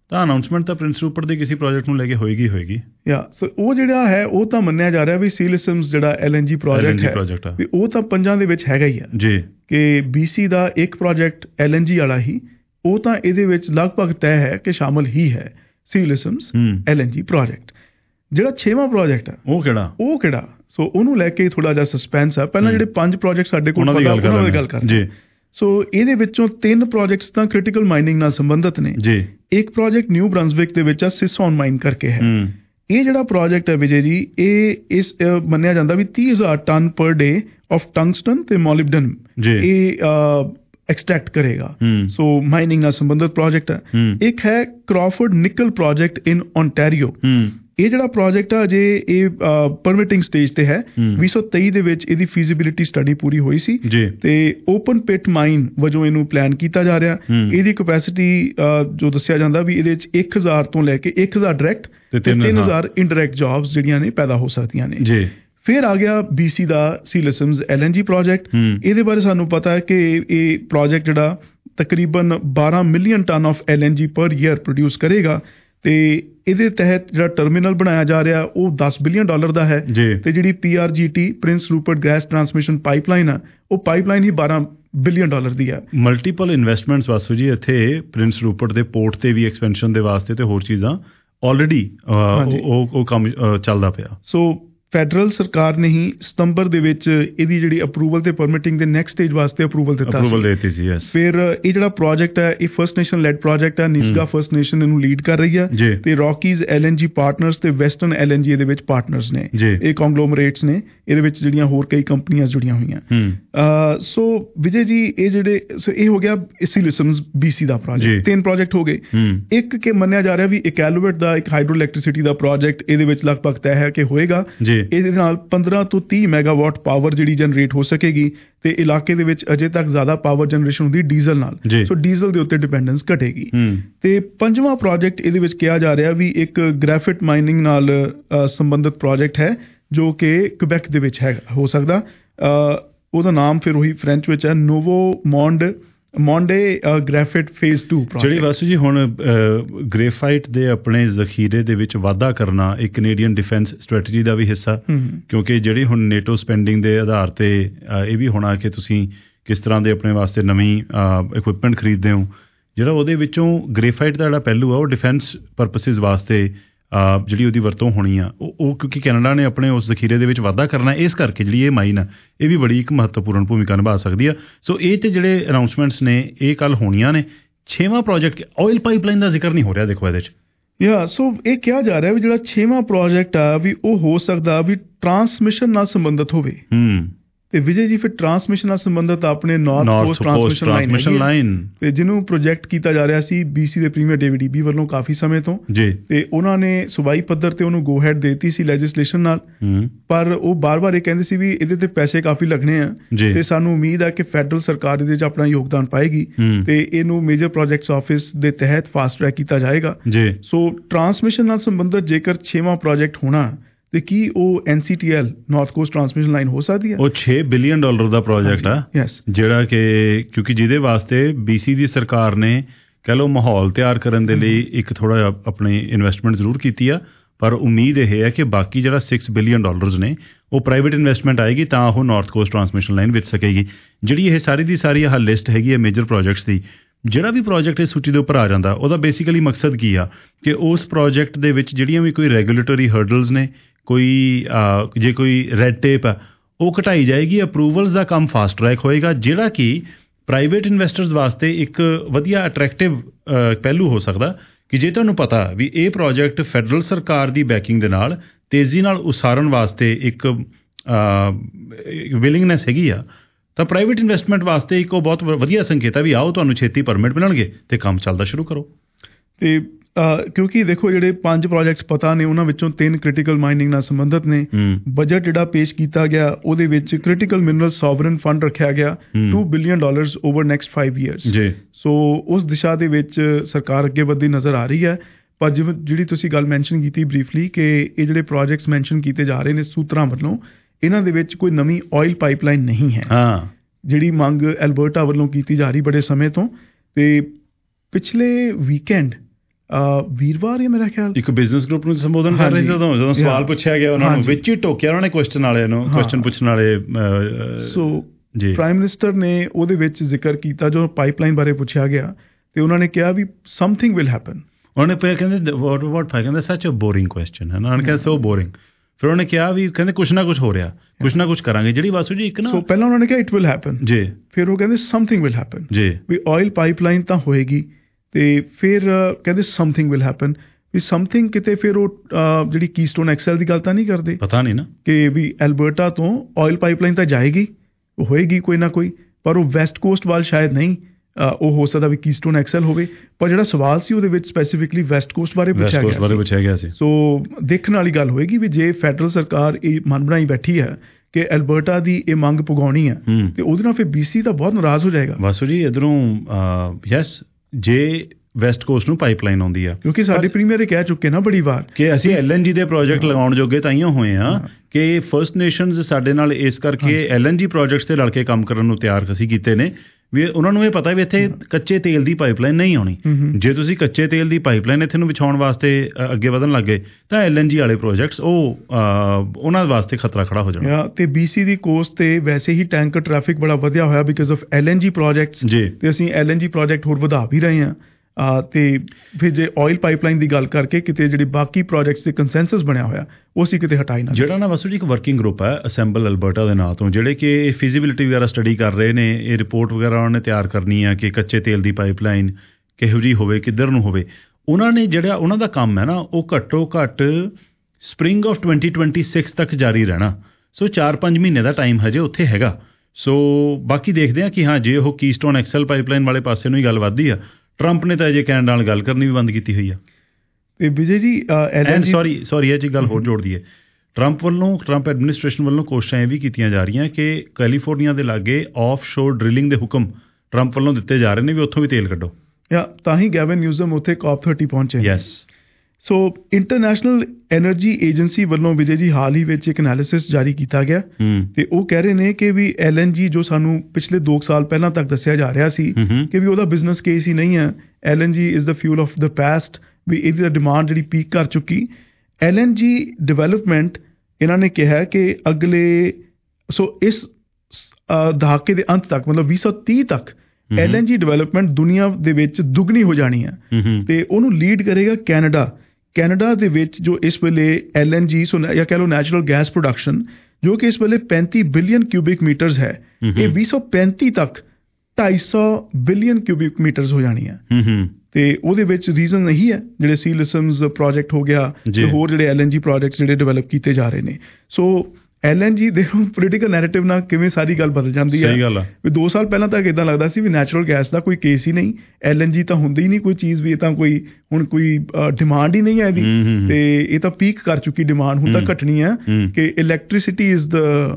[SPEAKER 2] ਤਾਂ ਅਨਾਊਂਸਮੈਂਟ ਤਾਂ ਪ੍ਰਿੰਸ ਰੂਪਰਟ ਦੇ ਕਿਸੇ ਪ੍ਰੋਜੈਕਟ ਨੂੰ ਲੈ ਕੇ ਹੋਏਗੀ ਹੋਏਗੀ
[SPEAKER 3] ਯਾ ਸੋ ਉਹ ਜਿਹੜਾ ਹੈ ਉਹ ਤਾਂ ਮੰਨਿਆ ਜਾ ਰਿਹਾ ਵੀ ਸੀਲਿਸਮਸ ਜਿਹੜਾ ਐਲ ਐਨ ਜੀ ਪ੍ਰੋਜੈਕਟ ਹੈ ਵੀ ਉਹ ਤਾਂ ਪੰਜਾਂ ਦੇ ਵਿੱਚ ਹੈਗਾ ਹੀ ਆ
[SPEAKER 2] ਜੀ ਕਿ
[SPEAKER 3] ਬੀ ਸੀ ਦਾ ਇੱਕ ਪ੍ਰੋਜੈਕਟ ਐਲ ਐਨ ਜੀ ਵਾਲਾ ਹੀ ਉਹ ਤਾਂ ਇਹਦੇ ਵਿੱਚ ਲਗਭਗ ਤੈਅ ਹੈ ਕਿ ਸ਼ਾਮਲ ਹੀ ਹੈ ਸੀਲਿਸਮਸ ਐਲ ਐਨ ਜੀ ਪ੍ਰੋਜੈਕਟ। ਜਿਹੜਾ ਛੇਵਾਂ ਪ੍ਰੋਜੈਕਟ ਆ
[SPEAKER 2] ਉਹ ਕਿਹੜਾ ਉਹ
[SPEAKER 3] ਕਿਹੜਾ ਸੋ ਉਹਨੂੰ ਲੈ ਕੇ ਥੋੜਾ ਜਿਹਾ ਸਸਪੈਂਸ ਆ। ਪਹਿਲਾਂ ਜਿਹੜੇ ਪੰਜ ਪ੍ਰੋਜੈਕਟ ਸਾਡੇ ਕੋਲ ਪਤਾ ਉਹਨਾਂ ਦੀ ਗੱਲ ਕਰਦੇ ਸੋ ਇਹਦੇ ਵਿੱਚੋਂ ਤਿੰਨ ਪ੍ਰੋਜੈਕਟਸ ਤਾਂ ਕ੍ਰਿਟੀਕਲ ਮਾਈਨਿੰਗ ਨਾਲ ਸੰਬੰਧਿਤ ਨੇ ਜੀ। ਇੱਕ ਪ੍ਰੋਜੈਕਟ ਨਿਊ ਬ੍ਰੰਸਵਿਕ ਦੇ ਵਿੱਚ ਆ ਸਿਸੌਨ ਮਾਈਨ ਕਰਕੇ ਹੈ। ਇਹ ਜਿਹੜਾ ਪ੍ਰੋਜੈਕਟ ਹੈ ਵਿਜੇ ਜੀ ਇਹ ਇਸ ਮੰਨਿਆ ਜਾਂਦਾ ਵੀ ਤੀਹ ਹਜ਼ਾਰ ਟਨ ਪਰ ਡੇ ਆਫ ਟੰਗਸਟਨ ਤੇ ਮੋਲਿਬਡਨ ਇਹ ਐਕਸਟ੍ਰੈਕਟ ਕਰੇਗਾ। ਸੋ ਮਾਈਨਿੰਗ ਨਾਲ ਸੰਬੰਧਿਤ ਪ੍ਰੋਜੈਕਟ ਹੈ। ਇੱਕ ਹੈ ਕ੍ਰਾਫੋਰਡ ਨਿਕਲ ਪ੍ਰੋਜੈਕਟ ਇਨ ਓਨਟਾਰੀਓ। ਇਹ ਜਿਹੜਾ ਪ੍ਰੋਜੈਕਟ ਆ ਜੇ ਇਹ ਪਰਮਿਟਿੰਗ ਸਟੇਜ ਤੇ ਹੈ। ਵੀਹ ਸੌ ਤੇਈ ਦੇ ਵਿੱਚ ਇਹਦੀ ਫੀਜ਼ੀਬਿਲਿਟੀ ਸਟੱਡੀ ਪੂਰੀ ਹੋਈ ਸੀ ਤੇ ਓਪਨ ਪਿਟ ਮਾਈਨ ਵਜੋਂ ਇਹਨੂੰ ਪਲਾਨ ਕੀਤਾ ਜਾ ਰਿਹਾ। ਇਹਦੀ ਕਪੈਸਿਟੀ ਜੋ ਦੱਸਿਆ ਜਾਂਦਾ ਵੀ ਇਹਦੇ ਵਿੱਚ ਇੱਕ ਹਜ਼ਾਰ ਤੋਂ ਲੈ ਕੇ ਇੱਕ ਹਜ਼ਾਰ ਡਾਇਰੈਕਟ ਤੇ ਤਿੰਨ ਹਜ਼ਾਰ ਇਨਡਾਇਰੈਕਟ ਜੌਬਸ ਜਿਹੜੀਆਂ ਨੇ ਪੈਦਾ ਹੋ ਸਕਦੀਆਂ ਨੇ ਜੀ। ਫਿਰ ਆ ਗਿਆ ਬੀਸੀ ਦਾ ਸੀਲਿਸਮਸ ਐਲ ਐਨ ਜੀ ਪ੍ਰੋਜੈਕਟ। ਇਹਦੇ ਬਾਰੇ ਸਾਨੂੰ ਪਤਾ ਹੈ ਕਿ ਇਹ ਪ੍ਰੋਜੈਕਟ ਜਿਹੜਾ ਤਕਰੀਬਨ ਬਾਰਾਂ million ton of L N G per year produce ਕਰੇਗਾ ਤੇ ਇਹਦੇ ਤਹਿਤ ਜਿਹੜਾ ਟਰਮੀਨਲ ਬਣਾਇਆ ਜਾ ਰਿਹਾ ਉਹ ਦਸ ਬਿਲੀਅਨ ਡਾਲਰ ਦਾ ਹੈ ਤੇ ਜਿਹੜੀ P R G T Prince Rupert gas transmission pipeline ਆ ਉਹ ਪਾਈਪਲਾਈਨ ਹੀ ਬਾਰਾਂ ਬਿਲੀਅਨ ਡਾਲਰ ਦੀ ਆ। ਮਲਟੀਪਲ ਇਨਵੈਸਟਮੈਂਟਸ ਵਾਸੂ ਜੀ ਇੱਥੇ ਪ੍ਰਿੰਸ ਰੂਪਰਟ ਦੇ ਪੋਰਟ ਤੇ ਵੀ ਐਕਸਪੈਂਸ਼ਨ ਦੇ ਵਾਸਤੇ ਤੇ ਹੋਰ ਚੀਜ਼ਾਂ ਆਲਰੇਡੀ ਉਹ ਉਹ ਕੰਮ ਚੱਲਦਾ ਪਿਆ। ਸੋ ਫੈਡਰਲ ਸਰਕਾਰ ਨੇ ਹੀ ਸਤੰਬਰ ਦੇ ਵਿੱਚ ਇਹਦੀ ਜਿਹੜੀ ਅਪਰੂਵਲ ਤੇ ਪਰਮਿਟਿੰਗ ਦੇ ਨੈਕਸਟ ਸਟੇਜ ਵਾਸਤੇ ਅਪਰੂਵਲ ਦਿੱਤਾ ਅਪਰੂਵਲ ਦਿੱਤੀ ਸੀ ਯੈਸ। ਫਿਰ ਇਹ ਜਿਹੜਾ ਪ੍ਰੋਜੈਕਟ ਹੈ ਇਹ ਫਰਸਟ ਨੇਸ਼ਨ ਲੈਡ ਪ੍ਰੋਜੈਕਟ ਹੈ। ਨਿਸਗਾ ਫਰਸਟ ਨੇਸ਼ਨ ਇਹਨੂੰ ਲੀਡ ਕਰ ਰਹੀ ਹੈ ਤੇ ਰੌਕੀਜ਼ ਐਲ ਐਨ ਜੀ ਪਾਰਟਨਰਸ ਤੇ ਵੈਸਟਰਨ ਐਲ ਐਨ ਜੀ ਇਹਦੇ ਵਿੱਚ ਪਾਰਟਨਰਸ ਨੇ। ਇਹ ਕੰਗਲੋਮਰੇਟਸ ਨੇ ਇਹਦੇ ਵਿੱਚ ਜਿਹੜੀਆਂ ਹੋਰ ਕਈ ਕੰਪਨੀਆਂ ਜੁੜੀਆਂ ਹੋਈਆਂ। ਸੋ ਵਿਜੇ ਜੀ ਇਹ ਜਿਹੜੇ ਸੋ ਇਹ ਹੋ ਗਿਆ ਸੀਲਿਸਮਸ ਬੀਸੀ ਦਾ ਪ੍ਰੋਜੈਕਟ। ਤਿੰਨ ਪ੍ਰੋਜੈਕਟ ਹੋ ਗਏ। ਇੱਕ ਕਿ ਮੰਨਿਆ ਜਾ ਰਿਹਾ ਵੀ ਇਕੈਲੂਏਟ ਦਾ ਇੱਕ ਹਾਈਡਰੋ ਇਲੈਕਟ੍ਰਿਸਿਟੀ ਦਾ ਪ੍ਰੋਜੈਕਟ ਇਹਦੇ ਵਿੱਚ ਲਗਭਗ ਤੈਅ ਹੈ ਕਿ ਹੋਏਗਾ। ਇਹਦੇ ਨਾਲ ਪੰਦਰਾਂ ਤੋਂ ਤੀਹ ਮੈਗਾਵਾਟ ਪਾਵਰ ਜਿਹੜੀ ਜਨਰੇਟ ਹੋ ਸਕੇਗੀ ਤੇ ਇਲਾਕੇ ਦੇ ਵਿੱਚ ਅਜੇ ਤੱਕ ਜ਼ਿਆਦਾ ਪਾਵਰ ਜਨਰੇਸ਼ਨ ਹੁੰਦੀ ਡੀਜ਼ਲ ਨਾਲ। ਸੋ ਡੀਜ਼ਲ ਦੇ ਉੱਤੇ ਡਿਪੈਂਡੈਂਸ ਘਟੇਗੀ। ਤੇ ਪੰਜਵਾਂ ਪ੍ਰੋਜੈਕਟ ਇਹਦੇ ਵਿੱਚ ਕਿਹਾ ਜਾ ਰਿਹਾ ਵੀ ਇੱਕ ਗ੍ਰੈਫਾਈਟ ਮਾਈਨਿੰਗ ਨਾਲ ਸੰਬੰਧਿਤ ਪ੍ਰੋਜੈਕਟ ਹੈ ਜੋ ਕਿ ਕੁਬੈਕ ਦੇ ਵਿੱਚ ਹੈ ਹੋ ਸਕਦਾ। ਉਹਦਾ ਨਾਮ ਫਿਰ ਉਹੀ ਫ੍ਰੈਂਚ ਵਿੱਚ ਹੈ Nouveau Monde Monde graphite phase two project. ਜਿਹੜੀ ਵਾਸੂ ਜੀ ਹੁਣ ਗ੍ਰੇਫਾਈਟ ਦੇ ਆਪਣੇ ਜ਼ਖੀਰੇ ਦੇ ਵਿੱਚ ਵਾਧਾ ਕਰਨਾ ਇੱਕ ਕੈਨੇਡੀਅਨ ਡਿਫੈਂਸ ਸਟ੍ਰੈਟਜੀ ਦਾ ਵੀ ਹਿੱਸਾ ਕਿਉਂਕਿ ਜਿਹੜੀ ਹੁਣ ਨੇਟੋ ਸਪੈਂਡਿੰਗ ਦੇ ਆਧਾਰ ਤੇ ਇਹ ਵੀ ਹੋਣਾ ਕਿ ਤੁਸੀਂ ਕਿਸ ਤਰ੍ਹਾਂ ਦੇ ਆਪਣੇ ਵਾਸਤੇ ਨਵੀਂ ਇਕੁਇਪਮੈਂਟ ਖਰੀਦਦੇ ਹੋ। ਜਿਹੜਾ ਉਹਦੇ ਵਿੱਚੋਂ ਗ੍ਰੇਫਾਈਟ ਦਾ ਜਿਹੜਾ ਪਹਿਲੂ ਆ ਉਹ ਡਿਫੈਂਸ ਪਰਪਸਿਸ ਵਾਸਤੇ ਜਿਹੜੀ ਉਹਦੀ ਵਰਤੋਂ ਹੋਣੀ ਆ ਉਹ ਉਹ ਕਿਉਂਕਿ ਕੈਨੇਡਾ ਨੇ ਆਪਣੇ ਉਸ ਜ਼ਖੀਰੇ ਦੇ ਵਿੱਚ ਵਾਧਾ ਕਰਨਾ ਇਸ ਕਰਕੇ ਜਿਹੜੀ ਇਹ ਮਾਈਨ ਆ ਇਹ ਵੀ ਬੜੀ ਇੱਕ ਮਹੱਤਵਪੂਰਨ ਭੂਮਿਕਾ ਨਿਭਾ ਸਕਦੀ ਆ। ਸੋ ਇਹ ਤੇ ਜਿਹੜੇ ਅਨਾਊਂਸਮੈਂਟਸ ਨੇ ਇਹ ਕੱਲ ਹੋਣੀਆਂ ਨੇ। ਛੇਵਾਂ ਪ੍ਰੋਜੈਕਟ ਆਇਲ ਪਾਈਪਲਾਈਨ ਦਾ ਜ਼ਿਕਰ ਨਹੀਂ ਹੋ ਰਿਹਾ ਦੇਖੋ ਇਹਦੇ 'ਚ। ਯਾ ਸੋ ਇਹ ਕਿਹਾ ਜਾ ਰਿਹਾ ਵੀ ਜਿਹੜਾ ਛੇਵਾਂ ਪ੍ਰੋਜੈਕਟ ਆ ਵੀ ਉਹ ਹੋ ਸਕਦਾ ਵੀ ਟਰਾਂਸਮਿਸ਼ਨ ਨਾਲ ਸੰਬੰਧਿਤ ਹੋਵੇ। ਤੇ ਵਿਜੇ ਜੀ ਫਿਰ ਟਰਾਂਸਮਿਸ਼ਨ ਨਾਲ ਸੰਬੰਧਿਤ ਆਪਣੇ ਨਾਰਥ ਕੋਸਟ ਟਰਾਂਸਮਿਸ਼ਨ ਲਾਈਨ ਤੇ ਜਿਹਨੂੰ ਪ੍ਰੋਜੈਕਟ ਕੀਤਾ ਜਾ ਰਿਹਾ ਸੀ ਬੀਸੀ ਦੇ ਪ੍ਰੀਮੀਅਰ ਡੇਵਿਡ ਈਬੀ ਵੱਲੋਂ ਕਾਫੀ ਸਮੇਂ ਤੋਂ ਤੇ ਉਹਨਾਂ ਨੇ ਸੂਬਾਈ ਪੱਧਰ ਤੇ ਉਹਨੂੰ ਗੋ ਹੈਡ ਦੇਤੀ ਸੀ ਲੈਜਿਸਲੇਸ਼ਨ ਨਾਲ। ਪਰ ਉਹ ਬਾਰ-ਬਾਰ ਇਹ ਕਹਿੰਦੇ ਸੀ ਵੀ ਇਹਦੇ ਤੇ ਪੈਸੇ ਕਾਫੀ ਲੱਗਣੇ ਆ ਤੇ ਸਾਨੂੰ ਉਮੀਦ ਹੈ ਕਿ ਫੈਡਰਲ ਸਰਕਾਰ ਇਹਦੇ 'ਚ ਆਪਣਾ ਯੋਗਦਾਨ ਪਾਏਗੀ ਤੇ ਇਹਨੂੰ ਮੇਜਰ ਪ੍ਰੋਜੈਕਟਸ ਆਫਿਸ ਦੇ ਤਹਿਤ ਫਾਸਟ ਟਰੈਕ ਕੀਤਾ ਜਾਏਗਾ। ਸੋ ਟਰਾਂਸਮਿਸ਼ਨ ਨਾਲ ਸੰਬੰਧਿਤ ਜੇਕਰ ਛੇਵਾਂ ਪ੍ਰੋਜੈਕਟ ਹੋਣਾ ਤੇ ਕੀ ਉਹ N C T L North Coast transmission line ਹੋ ਸਕਦੀ ਹੈ? ਉਹ ਛੇ ਬਿਲੀਅਨ ਡਾਲਰ ਦਾ ਪ੍ਰੋਜੈਕਟ ਆ ਜਿਹੜਾ ਕਿ ਕਿਉਂਕਿ ਜਿਹਦੇ ਵਾਸਤੇ ਬੀਸੀ ਦੀ ਸਰਕਾਰ ਨੇ ਕਹਿ ਲਓ ਮਾਹੌਲ ਤਿਆਰ ਕਰਨ ਦੇ ਲਈ ਇੱਕ ਥੋੜਾ ਜਿਹਾ ਆਪਣੀ ਇਨਵੈਸਟਮੈਂਟ ਜ਼ਰੂਰ ਕੀਤੀ ਆ ਪਰ ਉਮੀਦ ਇਹ ਹੈ ਕਿ ਬਾਕੀ ਜਿਹੜਾ ਛੇ ਬਿਲੀਅਨ ਡਾਲਰਸ ਨੇ ਉਹ ਪ੍ਰਾਈਵੇਟ ਇਨਵੈਸਟਮੈਂਟ ਆਏਗੀ ਤਾਂ ਉਹ ਨਾਰਥ ਕੋਸਟ ਟਰਾਂਸਮਿਸ਼ਨ ਲਾਈਨ ਵਿੱਚ ਸਕੇਗੀ। ਜਿਹੜੀ ਇਹ ਸਾਰੀ ਦੀ ਸਾਰੀ ਆਹ ਲਿਸਟ ਹੈਗੀ ਹੈ ਮੇਜਰ ਪ੍ਰੋਜੈਕਟਸ ਦੀ ਜਿਹੜਾ ਵੀ ਪ੍ਰੋਜੈਕਟ ਇਸ ਸੂਚੀ ਦੇ ਉੱਪਰ ਆ ਜਾਂਦਾ ਉਹਦਾ ਬੇਸਿਕਲੀ ਮਕਸਦ ਕੀ ਆ ਕਿ ਉਸ ਪ੍ਰੋਜੈਕਟ ਦੇ ਵਿੱਚ ਜਿਹੜੀਆਂ ਵੀ ਕੋਈ ਰੈਗੂਲੇਟਰੀ ਹਰਡਲਸ ਨੇ ਕੋਈ ਜੇ ਕੋਈ ਰੈਡ ਟੇਪ ਆ ਉਹ ਘਟਾਈ ਜਾਏਗੀ। ਅਪਰੂਵਲਸ ਦਾ ਕੰਮ ਫਾਸਟ ਟਰੈਕ ਹੋਏਗਾ ਜਿਹੜਾ ਕਿ ਪ੍ਰਾਈਵੇਟ ਇਨਵੈਸਟਰਸ ਵਾਸਤੇ ਇੱਕ ਵਧੀਆ ਅਟਰੈਕਟਿਵ ਪਹਿਲੂ ਹੋ ਸਕਦਾ ਕਿ ਜੇ ਤੁਹਾਨੂੰ ਪਤਾ ਵੀ ਇਹ ਪ੍ਰੋਜੈਕਟ ਫੈਡਰਲ ਸਰਕਾਰ ਦੀ ਬੈਕਿੰਗ ਦੇ ਨਾਲ ਤੇਜ਼ੀ ਨਾਲ ਉਸਾਰਨ ਵਾਸਤੇ ਇੱਕ ਵਿਲਿੰਗਨੈਸ ਹੈਗੀ ਆ ਤਾਂ ਪ੍ਰਾਈਵੇਟ ਇਨਵੈਸਟਮੈਂਟ ਵਾਸਤੇ ਇੱਕ ਉਹ ਬਹੁਤ ਵਧੀਆ ਸੰਕੇਤ ਆ ਵੀ ਆਓ ਤੁਹਾਨੂੰ ਛੇਤੀ ਪਰਮਿਟ ਮਿਲਣਗੇ ਤੇ ਕੰਮ ਚੱਲਦਾ ਸ਼ੁਰੂ ਕਰੋ। ਤੇ ਕਿਉਂਕਿ ਦੇਖੋ ਜਿਹੜੇ ਪੰਜ ਪ੍ਰੋਜੈਕਟਸ ਪਤਾ ਨੇ ਉਹਨਾਂ ਵਿੱਚੋਂ ਤਿੰਨ ਕ੍ਰਿਟੀਕਲ ਮਾਈਨਿੰਗ ਨਾਲ ਸੰਬੰਧਿਤ ਨੇ। ਬਜਟ ਜਿਹੜਾ ਪੇਸ਼ ਕੀਤਾ ਗਿਆ ਉਹਦੇ ਵਿੱਚ ਕ੍ਰਿਟੀਕਲ ਮਿਨਰਲ ਸੋਵਰਨ ਫੰਡ ਰੱਖਿਆ ਗਿਆ two billion dollars over next five years. So ਉਸ ਦਿਸ਼ਾ ਦੇ ਵਿੱਚ ਸਰਕਾਰ ਅੱਗੇ ਵੱਧਦੀ ਨਜ਼ਰ ਆ ਰਹੀ ਹੈ। ਪਰ ਜਿਵੇਂ ਜਿਹੜੀ ਤੁਸੀਂ ਗੱਲ ਮੈਂਸ਼ਨ ਕੀਤੀ ਬਰੀਫਲੀ ਕਿ ਇਹ ਜਿਹੜੇ ਪ੍ਰੋਜੈਕਟਸ ਮੈਂਸ਼ਨ ਕੀਤੇ ਜਾ ਰਹੇ ਨੇ ਸੂਤਰਾਂ ਵੱਲੋਂ ਇਹਨਾਂ ਦੇ ਵਿੱਚ ਕੋਈ ਨਵੀਂ ਆਇਲ ਪਾਈਪਲਾਈਨ ਨਹੀਂ ਹੈ ਜਿਹੜੀ ਮੰਗ ਐਲਬਰਟਾ ਵੱਲੋਂ ਕੀਤੀ ਜਾ ਰਹੀ ਬੜੇ ਸਮੇਂ ਤੋਂ। ਤੇ ਪਿਛਲੇ ਵੀਕਐਂਡ ਵੀਰਵਾਰ ਜਾਂ ਮੇਰਾ ਖਿਆਲ
[SPEAKER 2] ਇੱਕ ਬਿਜ਼ਨਸ ਗਰੁੱਪ ਨੂੰ ਸੰਬੋਧਨ ਕਰ ਰਹੇ ਸੀ ਜਦੋਂ ਜਦੋਂ ਸਵਾਲ ਪੁੱਛਿਆ ਗਿਆ ਉਹਨਾਂ ਨੂੰ ਵਿੱਚ ਹੀ ਟੋਕਿਆ ਉਹਨਾਂ ਨੇ ਕੁਐਸਚਨ ਵਾਲਿਆਂ ਨੂੰ ਕੁਐਸਚਨ ਪੁੱਛਣ ਵਾਲੇ
[SPEAKER 3] ਸੋ ਪ੍ਰਾਈਮ ਮਿਨਿਸਟਰ ਨੇ ਉਹਦੇ ਵਿੱਚ ਜ਼ਿਕਰ ਕੀਤਾ ਜੋ ਪਾਈਪਲਾਈਨ ਬਾਰੇ ਪੁੱਛਿਆ ਗਿਆ ਤੇ ਉਹਨਾਂ ਨੇ ਕਿਹਾ ਵੀ ਸਮਥਿੰਗ ਵਿਲ ਹੈਪਨ।
[SPEAKER 2] ਉਹਨਾਂ ਨੇ ਫਿਰ ਕਹਿੰਦੇ ਵਾਟ ਵਾਟ ਭਾਈ ਕਹਿੰਦੇ ਸੱਚ ਅ ਬੋਰਿੰਗ ਕੁਐਸਚਨ ਹੈ ਨਾ ਉਹਨਾਂ ਨੇ ਕਹਿੰਦੇ ਸੋ ਬੋਰਿੰਗ। ਫਿਰ ਉਹਨੇ ਕਿਹਾ ਵੀ ਕਹਿੰਦੇ ਕੁਛ ਨਾ ਕੁਛ ਹੋ ਰਿਹਾ ਕੁਛ ਨਾ ਕੁਛ ਕਰਾਂਗੇ ਜਿਹੜੀ ਵਾਸੂ ਜੀ ਇੱਕ ਨਾ
[SPEAKER 3] ਸੋ ਪਹਿਲਾਂ ਉਹਨਾਂ ਨੇ ਕਿਹਾ ਇਟ ਵਿਲ ਹੈਪਨ
[SPEAKER 2] ਜੀ ਫਿਰ
[SPEAKER 3] ਉਹ ਕਹਿੰਦੇ ਸਮਥਿੰਗ ਵਿਲ ਹੈਪਨ
[SPEAKER 2] ਜੀ
[SPEAKER 3] ਵੀ ਆਇਲ ਪਾਈਪਲਾਈਨ ਤਾਂ ਹੋਏਗੀ ਤੇ ਫਿਰ ਕਹਿੰਦੇ ਸਮਥਿੰਗ ਵਿਲ ਹੈਪਨ ਵੀ ਸਮਥਿੰਗ ਕਿਤੇ ਫਿਰ ਉਹ ਜਿਹੜੀ ਕੀਸਟੋਨ ਐਕਸਐਲ ਦੀ ਗੱਲ ਤਾਂ ਨਹੀਂ ਕਰਦੇ
[SPEAKER 2] ਪਤਾ ਨਹੀਂ ਨਾ ਕਿ
[SPEAKER 3] ਵੀ ਐਲਬਰਟਾ ਤੋਂ ਆਇਲ ਪਾਈਪਲਾਈਨ ਤਾਂ ਜਾਏਗੀ ਉਹ ਹੋਏਗੀ ਕੋਈ ਨਾ ਕੋਈ ਪਰ ਉਹ ਵੈਸਟ ਕੋਸਟ ਵੱਲ ਸ਼ਾਇਦ ਨਹੀਂ ਉਹ ਹੋ ਸਕਦਾ ਵੀ ਕੀਸਟੋਨ ਐਕਸਐਲ ਹੋਵੇ ਪਰ ਜਿਹੜਾ ਸਵਾਲ ਸੀ ਉਹਦੇ ਵਿੱਚ ਸਪੈਸੀਫਿਕਲੀ ਵੈਸਟ ਕੋਸਟ ਬਾਰੇ ਪੁੱਛਿਆ ਗਿਆ
[SPEAKER 2] ਬਾਰੇ ਪੁੱਛਿਆ ਗਿਆ ਸੀ।
[SPEAKER 3] ਸੋ ਦੇਖਣ ਵਾਲੀ ਗੱਲ ਹੋਏਗੀ ਵੀ ਜੇ ਫੈਡਰਲ ਸਰਕਾਰ ਇਹ ਮਨ ਬਣਾਈ ਬੈਠੀ ਹੈ ਕਿ ਐਲਬਰਟਾ ਦੀ ਇਹ ਮੰਗ ਪੁਗਾਉਣੀ ਹੈ ਤੇ ਉਹਦੇ ਨਾਲ ਫਿਰ ਬੀਸੀ ਤਾਂ ਬਹੁਤ ਨਾਰਾਜ਼ ਹੋ ਜਾਏਗਾ।
[SPEAKER 2] ਵਾਸੂ ਜੀ ਇੱਧਰੋਂ ਯੈਸ ਜੇ ਵੈਸਟ ਕੋਸਟ ਨੂੰ ਪਾਈਪਲਾਈਨ ਆਉਂਦੀ ਆ
[SPEAKER 3] ਕਿਉਂਕਿ ਸਾਡੇ ਪ੍ਰੀਮੀਅਰ ਇਹ ਕਹਿ ਚੁੱਕੇ ਨਾ ਬੜੀ ਵਾਰ
[SPEAKER 2] ਕਿ ਅਸੀਂ ਐਲ ਐਨ ਜੀ ਦੇ ਪ੍ਰੋਜੈਕਟ ਲਗਾਉਣ ਜੋਗੇ ਤਾਈਓ ਹੋਏ ਆ ਕਿ ਫਰਸਟ ਨੇਸ਼ਨਜ਼ ਸਾਡੇ ਨਾਲ ਇਸ ਕਰਕੇ ਐਲ ਐਨ ਜੀ ਪ੍ਰੋਜੈਕਟਸ ਤੇ ਰਲ ਕੇ ਕੰਮ ਕਰਨ ਨੂੰ ਤਿਆਰ ਅਸੀਂ ਕੀਤੇ ਨੇ ਵੀ ਉਹਨਾਂ ਨੂੰ ਇਹ ਪਤਾ ਵੀ ਇੱਥੇ ਕੱਚੇ ਤੇਲ ਦੀ ਪਾਈਪਲਾਈਨ ਨਹੀਂ ਆਉਣੀ। ਜੇ ਤੁਸੀਂ ਕੱਚੇ ਤੇਲ ਦੀ ਪਾਈਪਲਾਈਨ ਇੱਥੇ ਨੂੰ ਵਿਛਾਉਣ ਵਾਸਤੇ ਅੱਗੇ ਵਧਣ ਲੱਗੇ ਤਾਂ ਐਲ ਐਨ ਜੀ ਵਾਲੇ ਪ੍ਰੋਜੈਕਟਸ ਉਹ ਉਹਨਾਂ ਵਾਸਤੇ ਖਤਰਾ ਖੜਾ ਹੋ ਜਾਣਾ।
[SPEAKER 3] ਤੇ ਬੀਸੀ ਦੀ ਕੋਸਟ ਤੇ ਵੈਸੇ ਹੀ ਟੈਂਕਰ ਟ੍ਰੈਫਿਕ ਬੜਾ ਵਧਿਆ ਹੋਇਆ ਬਿਕਾਜ਼ ਆਫ ਐਲ ਐਨ ਜੀ ਪ੍ਰੋਜੈਕਟਸ ਤੇ ਅਸੀਂ ਐਲ ਐਨ ਜੀ ਪ੍ਰੋਜੈਕਟ ਹੋਰ ਵਧਾ ਵੀ ਰਹੇ ਹਾਂ ਤੇ ਫਿਰ ਜੇ ਆਇਲ ਪਾਈਪਲਾਈਨ ਦੀ ਗੱਲ ਕਰਕੇ ਕਿਤੇ ਜਿਹੜੇ ਬਾਕੀ ਪ੍ਰੋਜੈਕਟਸ ਦੇ ਕੰਸੈਂਸਸ ਬਣਿਆ ਹੋਇਆ ਉਹ ਅਸੀਂ ਕਿਤੇ ਹਟਾਈ ਨਾ।
[SPEAKER 2] ਜਿਹੜਾ ਨਾ ਵਸੂ ਜੀ ਇੱਕ ਵਰਕਿੰਗ ਗਰੁੱਪ ਹੈ ਅਸੈਂਬਲ ਅਲਬਰਟਾ ਦੇ ਨਾਂ ਤੋਂ ਜਿਹੜੇ ਕਿ ਫਿਜ਼ੀਬਿਲਿਟੀ ਵਗੈਰਾ ਸਟੱਡੀ ਕਰ ਰਹੇ ਨੇ ਇਹ ਰਿਪੋਰਟ ਵਗੈਰਾ ਉਹਨਾਂ ਨੇ ਤਿਆਰ ਕਰਨੀ ਆ ਕਿ ਕੱਚੇ ਤੇਲ ਦੀ ਪਾਈਪਲਾਈਨ ਕਿਹੋ ਜਿਹੀ ਹੋਵੇ ਕਿੱਧਰ ਨੂੰ ਹੋਵੇ। ਉਹਨਾਂ ਨੇ ਜਿਹੜਾ ਉਹਨਾਂ ਦਾ ਕੰਮ ਹੈ ਨਾ ਉਹ ਘੱਟੋ ਘੱਟ spring of twenty twenty six ਤੱਕ ਜਾਰੀ ਰਹਿਣਾ। ਸੋ ਚਾਰ ਪੰਜ ਮਹੀਨੇ ਦਾ ਟਾਈਮ ਹਜੇ ਉੱਥੇ ਹੈਗਾ। ਸੋ ਬਾਕੀ ਦੇਖਦੇ ਹਾਂ ਕਿ ਹਾਂ ਜੇ ਉਹ ਕੀਸਟੋਨ ਐਕਸਐਲ ਪਾਈਪਲਾਈਨ ਵਾਲੇ ਪਾਸੇ ਨੂੰ ਹੀ ਗੱਲ ਵੱਧਦੀ ਆ ਟਰੰਪ ਨੇ ਤਾਂ ਅਜੇ ਕੈਨੇਡਾ ਨਾਲ ਗੱਲ ਕਰਨੀ ਵੀ ਬੰਦ ਕੀਤੀ ਹੋਈ ਆ।
[SPEAKER 3] ਤੇ ਵਿਜੇ ਜੀ
[SPEAKER 2] ਐਂਡ ਸੌਰੀ ਸੌਰੀ ਇਹ 'ਚ ਗੱਲ ਹੋਰ ਜੋੜ ਦਈਏ ਟਰੰਪ ਵੱਲੋਂ ਟਰੰਪ ਐਡਮਿਨਿਸਟ੍ਰੇਸ਼ਨ ਵੱਲੋਂ ਕੋਸ਼ਿਸ਼ਾਂ ਇਹ ਵੀ ਕੀਤੀਆਂ ਜਾ ਰਹੀਆਂ ਕਿ ਕੈਲੀਫੋਰਨੀਆ ਦੇ ਲਾਗੇ ਆਫ ਸ਼ੋਰ ਡ੍ਰਿਲਿੰਗ ਦੇ ਹੁਕਮ ਟਰੰਪ ਵੱਲੋਂ ਦਿੱਤੇ ਜਾ ਰਹੇ ਨੇ ਵੀ ਉੱਥੋਂ ਵੀ ਤੇਲ ਕੱਢੋ।
[SPEAKER 3] ਯਾ ਤਾਂ ਹੀ ਗੈਵਨ ਨਿਊਜ਼ਮ ਉੱਥੇ ਕਾਪ ਥਰਟੀ ਪਹੁੰਚੇ।
[SPEAKER 2] Yes
[SPEAKER 3] so international energy agency ਵੱਲੋਂ ਵਿਜੇ ਜੀ ਹਾਲ ਹੀ ਵਿੱਚ ਇੱਕ ਐਨਾਲਿਸਿਸ ਜਾਰੀ ਕੀਤਾ ਗਿਆ ਤੇ ਉਹ ਕਹਿ ਰਹੇ ਨੇ ਕਿ ਵੀ ਐਲ ਐਨ ਜੀ ਜੋ ਸਾਨੂੰ ਪਿਛਲੇ ਦੋ ਸਾਲ ਪਹਿਲਾਂ ਤੱਕ ਦੱਸਿਆ ਜਾ ਰਿਹਾ ਸੀ ਕਿ ਵੀ ਉਹਦਾ ਬਿਜ਼ਨਸ ਕੇਸ ਹੀ ਨਹੀਂ ਹੈ। L N G is the fuel of the past ਵੀ ਇਹਦੀ ਤਾਂ ਡਿਮਾਂਡ ਜਿਹੜੀ ਪੀਕ ਕਰ ਚੁੱਕੀ। ਐਲ ਐਨ ਜੀ ਡਿਵੈਲਪਮੈਂਟ ਇਹਨਾਂ ਨੇ ਕਿਹਾ ਕਿ ਅਗਲੇ ਸੋ ਇਸ ਦਹਾਕੇ ਦੇ ਅੰਤ ਤੱਕ ਮਤਲਬ ਵੀਹ ਸੌ ਤੀਹ ਤੱਕ ਐਲ ਐਨ ਜੀ ਡਿਵੈਲਪਮੈਂਟ ਦੁਨੀਆ ਦੇ ਵਿੱਚ ਦੁੱਗਣੀ ਹੋ ਜਾਣੀ ਹੈ ਤੇ ਉਹਨੂੰ ਲੀਡ ਕਰੇਗਾ ਕੈਨੇਡਾ। ਕੈਨੇਡਾ ਦੇ ਵਿੱਚ ਜੋ ਇਸ ਵੇਲੇ ਐਲ ਐਨ ਜੀ ਸੋ ਜਾਂ ਕਹਿ ਲਓ ਨੈਚੁਰਲ ਗੈਸ ਪ੍ਰੋਡਕਸ਼ਨ ਜੋ ਕਿ ਇਸ ਵੇਲੇ ਪੈਂਤੀ ਬਿਲੀਅਨ ਕਿਊਬਿਕ ਮੀਟਰਸ ਹੈ ਇਹ ਵੀਹ ਸੌ ਪੈਂਤੀ ਤੱਕ ਢਾਈ ਸੌ ਬਿਲੀਅਨ ਕਿਊਬਿਕ ਮੀਟਰਸ ਹੋ ਜਾਣੀ ਹੈ। ਤੇ ਉਹਦੇ ਵਿੱਚ ਰੀਜ਼ਨ ਇਹੀ ਹੈ ਜਿਹੜੇ ਸੀ ਲਿਸਮਸ ਪ੍ਰੋਜੈਕਟ ਹੋ ਗਿਆ ਤੇ ਹੋਰ ਜਿਹੜੇ ਐਲ ਐਨ ਜੀ ਪ੍ਰੋਜੈਕਟਸ ਜਿਹੜੇ ਡਿਵੈਲਪ ਕੀਤੇ ਜਾ ਰਹੇ ਨੇ। ਸੋ ਐਲ ਐਨ ਜੀ ਦੇ ਪੋਲੀਟੀਕਲ ਨੈਰੇਟਿਵ ਨਾਲ ਕਿਵੇਂ ਸਾਰੀ ਗੱਲ ਬਦਲ ਜਾਂਦੀ ਹੈ। ਵੀ ਦੋ ਸਾਲ ਪਹਿਲਾਂ ਤੱਕ ਇੱਦਾਂ ਲੱਗਦਾ ਸੀ ਵੀ ਨੈਚੁਰਲ ਗੈਸ ਦਾ ਕੋਈ ਕੇਸ ਹੀ ਨਹੀਂ ਐਲ ਐਨ ਜੀ ਤਾਂ ਹੁੰਦੀ ਹੀ ਨਹੀਂ ਕੋਈ ਚੀਜ਼ ਵੀ ਇਹ ਤਾਂ ਕੋਈ ਹੁਣ ਕੋਈ ਡਿਮਾਂਡ ਹੀ ਨਹੀਂ ਹੈ ਇਹਦੀ ਤੇ ਇਹ ਤਾਂ ਪੀਕ ਕਰ ਚੁੱਕੀ ਡਿਮਾਂਡ ਹੁਣ ਤਾਂ ਘਟਣੀ ਹੈ ਕਿ electricity is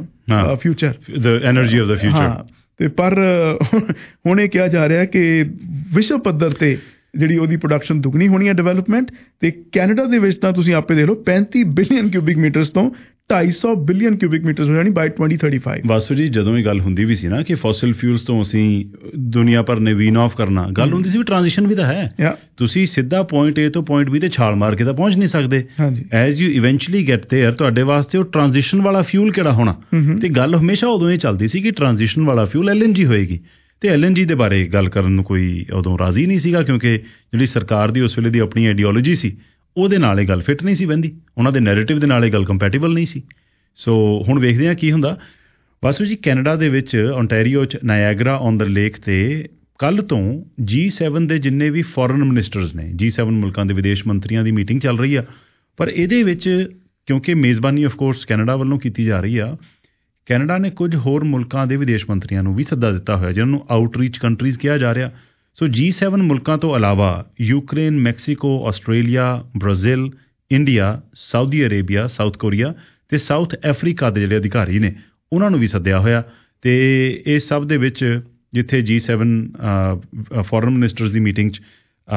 [SPEAKER 3] the future
[SPEAKER 2] the energy of the future.
[SPEAKER 3] ਤੇ ਪਰ ਹੁਣ ਇਹ ਕਿਹਾ ਜਾ ਰਿਹਾ ਕਿ ਵਿਸ਼ਵ ਪੱਧਰ ਤੇ ਜਿਹੜੀ ਉਹਦੀ ਪ੍ਰੋਡਕਸ਼ਨ ਦੁੱਗਣੀ ਹੋਣੀ ਹੈ ਡਿਵੈਲਪਮੈਂਟ ਤੇ ਕੈਨੇਡਾ ਦੇ ਵਿੱਚ ਤਾਂ ਤੁਸੀਂ ਆਪੇ ਦੇਖ ਲਓ ਪੈਂਤੀ ਬਿਲੀਅਨ ਕਿਊਬਿਕ ਮੀਟਰਸ ਤੋਂ ਢਾਈ ਸੌ ਬਿਲੀਅਨ ਕਿਊਬਿਕ ਮੀਟਰਸ ਹੋ ਜਾਣੀ by twenty thirty five.
[SPEAKER 2] Vasu ji ਜਦੋਂ ਇਹ ਗੱਲ ਹੁੰਦੀ ਵੀ ਸੀ ਨਾ ਕਿ ਫੋਸਿਲ ਫਿਊਲਸ ਤੋਂ ਅਸੀਂ ਦੁਨੀਆ ਭਰ ਨੇ ਵੀਨ ਆਫ ਕਰਨਾ ਗੱਲ ਹੁੰਦੀ ਸੀ ਵੀ ਟ੍ਰਾਂਜੀਸ਼ਨ ਵੀ ਤਾਂ ਹੈ। ਤੁਸੀਂ ਸਿੱਧਾ ਪੁਆਇੰਟ ਏ ਤੋਂ ਪੁਆਇੰਟ ਬੀ ਤੇ ਛਾਲ ਮਾਰ ਕੇ ਤਾਂ ਪਹੁੰਚ ਨਹੀਂ ਸਕਦੇ। As you eventually get there ਤੁਹਾਡੇ ਵਾਸਤੇ ਉਹ ਟ੍ਰਾਂਜੀਸ਼ਨ ਵਾਲਾ ਫਿਊਲ ਕਿਹੜਾ ਹੋਣਾ ਤੇ ਗੱਲ ਹਮੇਸ਼ਾ ਉਦੋਂ ਇਹ ਚੱਲਦੀ ਸੀ ਕਿ ਟ੍ਰਾਂਜੀਸ਼ਨ ਵਾਲਾ ਫਿਊਲ ਐਲ ਐਨ ਜੀ ਹੋਏਗੀ ਤੇ ਐਲ ਐਨ ਜੀ ਦੇ ਬਾਰੇ ਗੱਲ ਕਰਨ ਨੂੰ ਕੋਈ ਉਦੋਂ ਰਾਜ਼ੀ ਨਹੀਂ ਸੀਗਾ ਕਿਉਂਕਿ ਜਿਹੜੀ ਸਰਕਾਰ ਦੀ ਉਸ ਵੇਲੇ ਦੀ ਆਪਣੀ ਆਈਡੀਓਲੋਜੀ ਸੀ ਉਹਦੇ ਨਾਲ ਇਹ ਗੱਲ ਫਿੱਟ ਨਹੀਂ ਸੀ ਬਹਿੰਦੀ ਉਹਨਾਂ ਦੇ ਨੈਰੇਟਿਵ ਦੇ ਨਾਲ ਇਹ ਗੱਲ ਕੰਪੈਟੀਬਲ ਨਹੀਂ ਸੀ। ਸੋ ਹੁਣ ਵੇਖਦੇ ਹਾਂ ਕੀ ਹੁੰਦਾ। ਵਾਸੂ ਜੀ ਕੈਨੇਡਾ ਦੇ ਵਿੱਚ ਓਨਟਾਰੀਓ 'ਚ ਨਾਇਆਗਰਾ ਔਨ ਦ ਲੇਕ ਤੇ ਕੱਲ੍ਹ ਤੋਂ ਜੀ ਸੈਵਨ ਦੇ ਜਿੰਨੇ ਵੀ ਫੋਰਨ ਮਿਨਿਸਟਰਸ ਨੇ ਜੀ ਸੈਵਨ ਮੁਲਕਾਂ ਦੇ ਵਿਦੇਸ਼ ਮੰਤਰੀਆਂ ਦੀ ਮੀਟਿੰਗ ਚੱਲ ਰਹੀ ਆ ਪਰ ਇਹਦੇ ਵਿੱਚ ਕਿਉਂਕਿ ਮੇਜ਼ਬਾਨੀ ਆਫ ਕੋਰਸ ਕੈਨੇਡਾ ਵੱਲੋਂ ਕੀਤੀ ਜਾ ਰਹੀ ਆ ਕੈਨੇਡਾ ਨੇ ਕੁਝ ਹੋਰ ਮੁਲਕਾਂ ਦੇ ਵਿਦੇਸ਼ ਮੰਤਰੀਆਂ ਨੂੰ ਵੀ ਸੱਦਾ ਦਿੱਤਾ ਹੋਇਆ ਜਿਹਨਾਂ ਨੂੰ ਆਊਟਰੀਚ ਕੰਟਰੀਜ਼ ਕਿਹਾ ਜਾ ਰਿਹਾ। ਸੋ ਜੀ ਸੈਵਨ ਮੁਲਕਾਂ ਤੋਂ ਇਲਾਵਾ Ukraine Mexico Australia Brazil India Saudi Arabia South Korea ਤੇ ਸਾਊਥ ਅਫਰੀਕਾ ਦੇ ਜਿਹੜੇ ਅਧਿਕਾਰੀ ਨੇ ਉਹਨਾਂ ਨੂੰ ਵੀ ਸੱਦਿਆ ਹੋਇਆ ਤੇ ਇਹ ਸਭ ਦੇ ਵਿੱਚ ਜਿੱਥੇ ਜੀ ਸੈਵਨ ਫੋਰਨ ਮਿਨਿਸਟਰਸ ਦੀ ਮੀਟਿੰਗ 'ਚ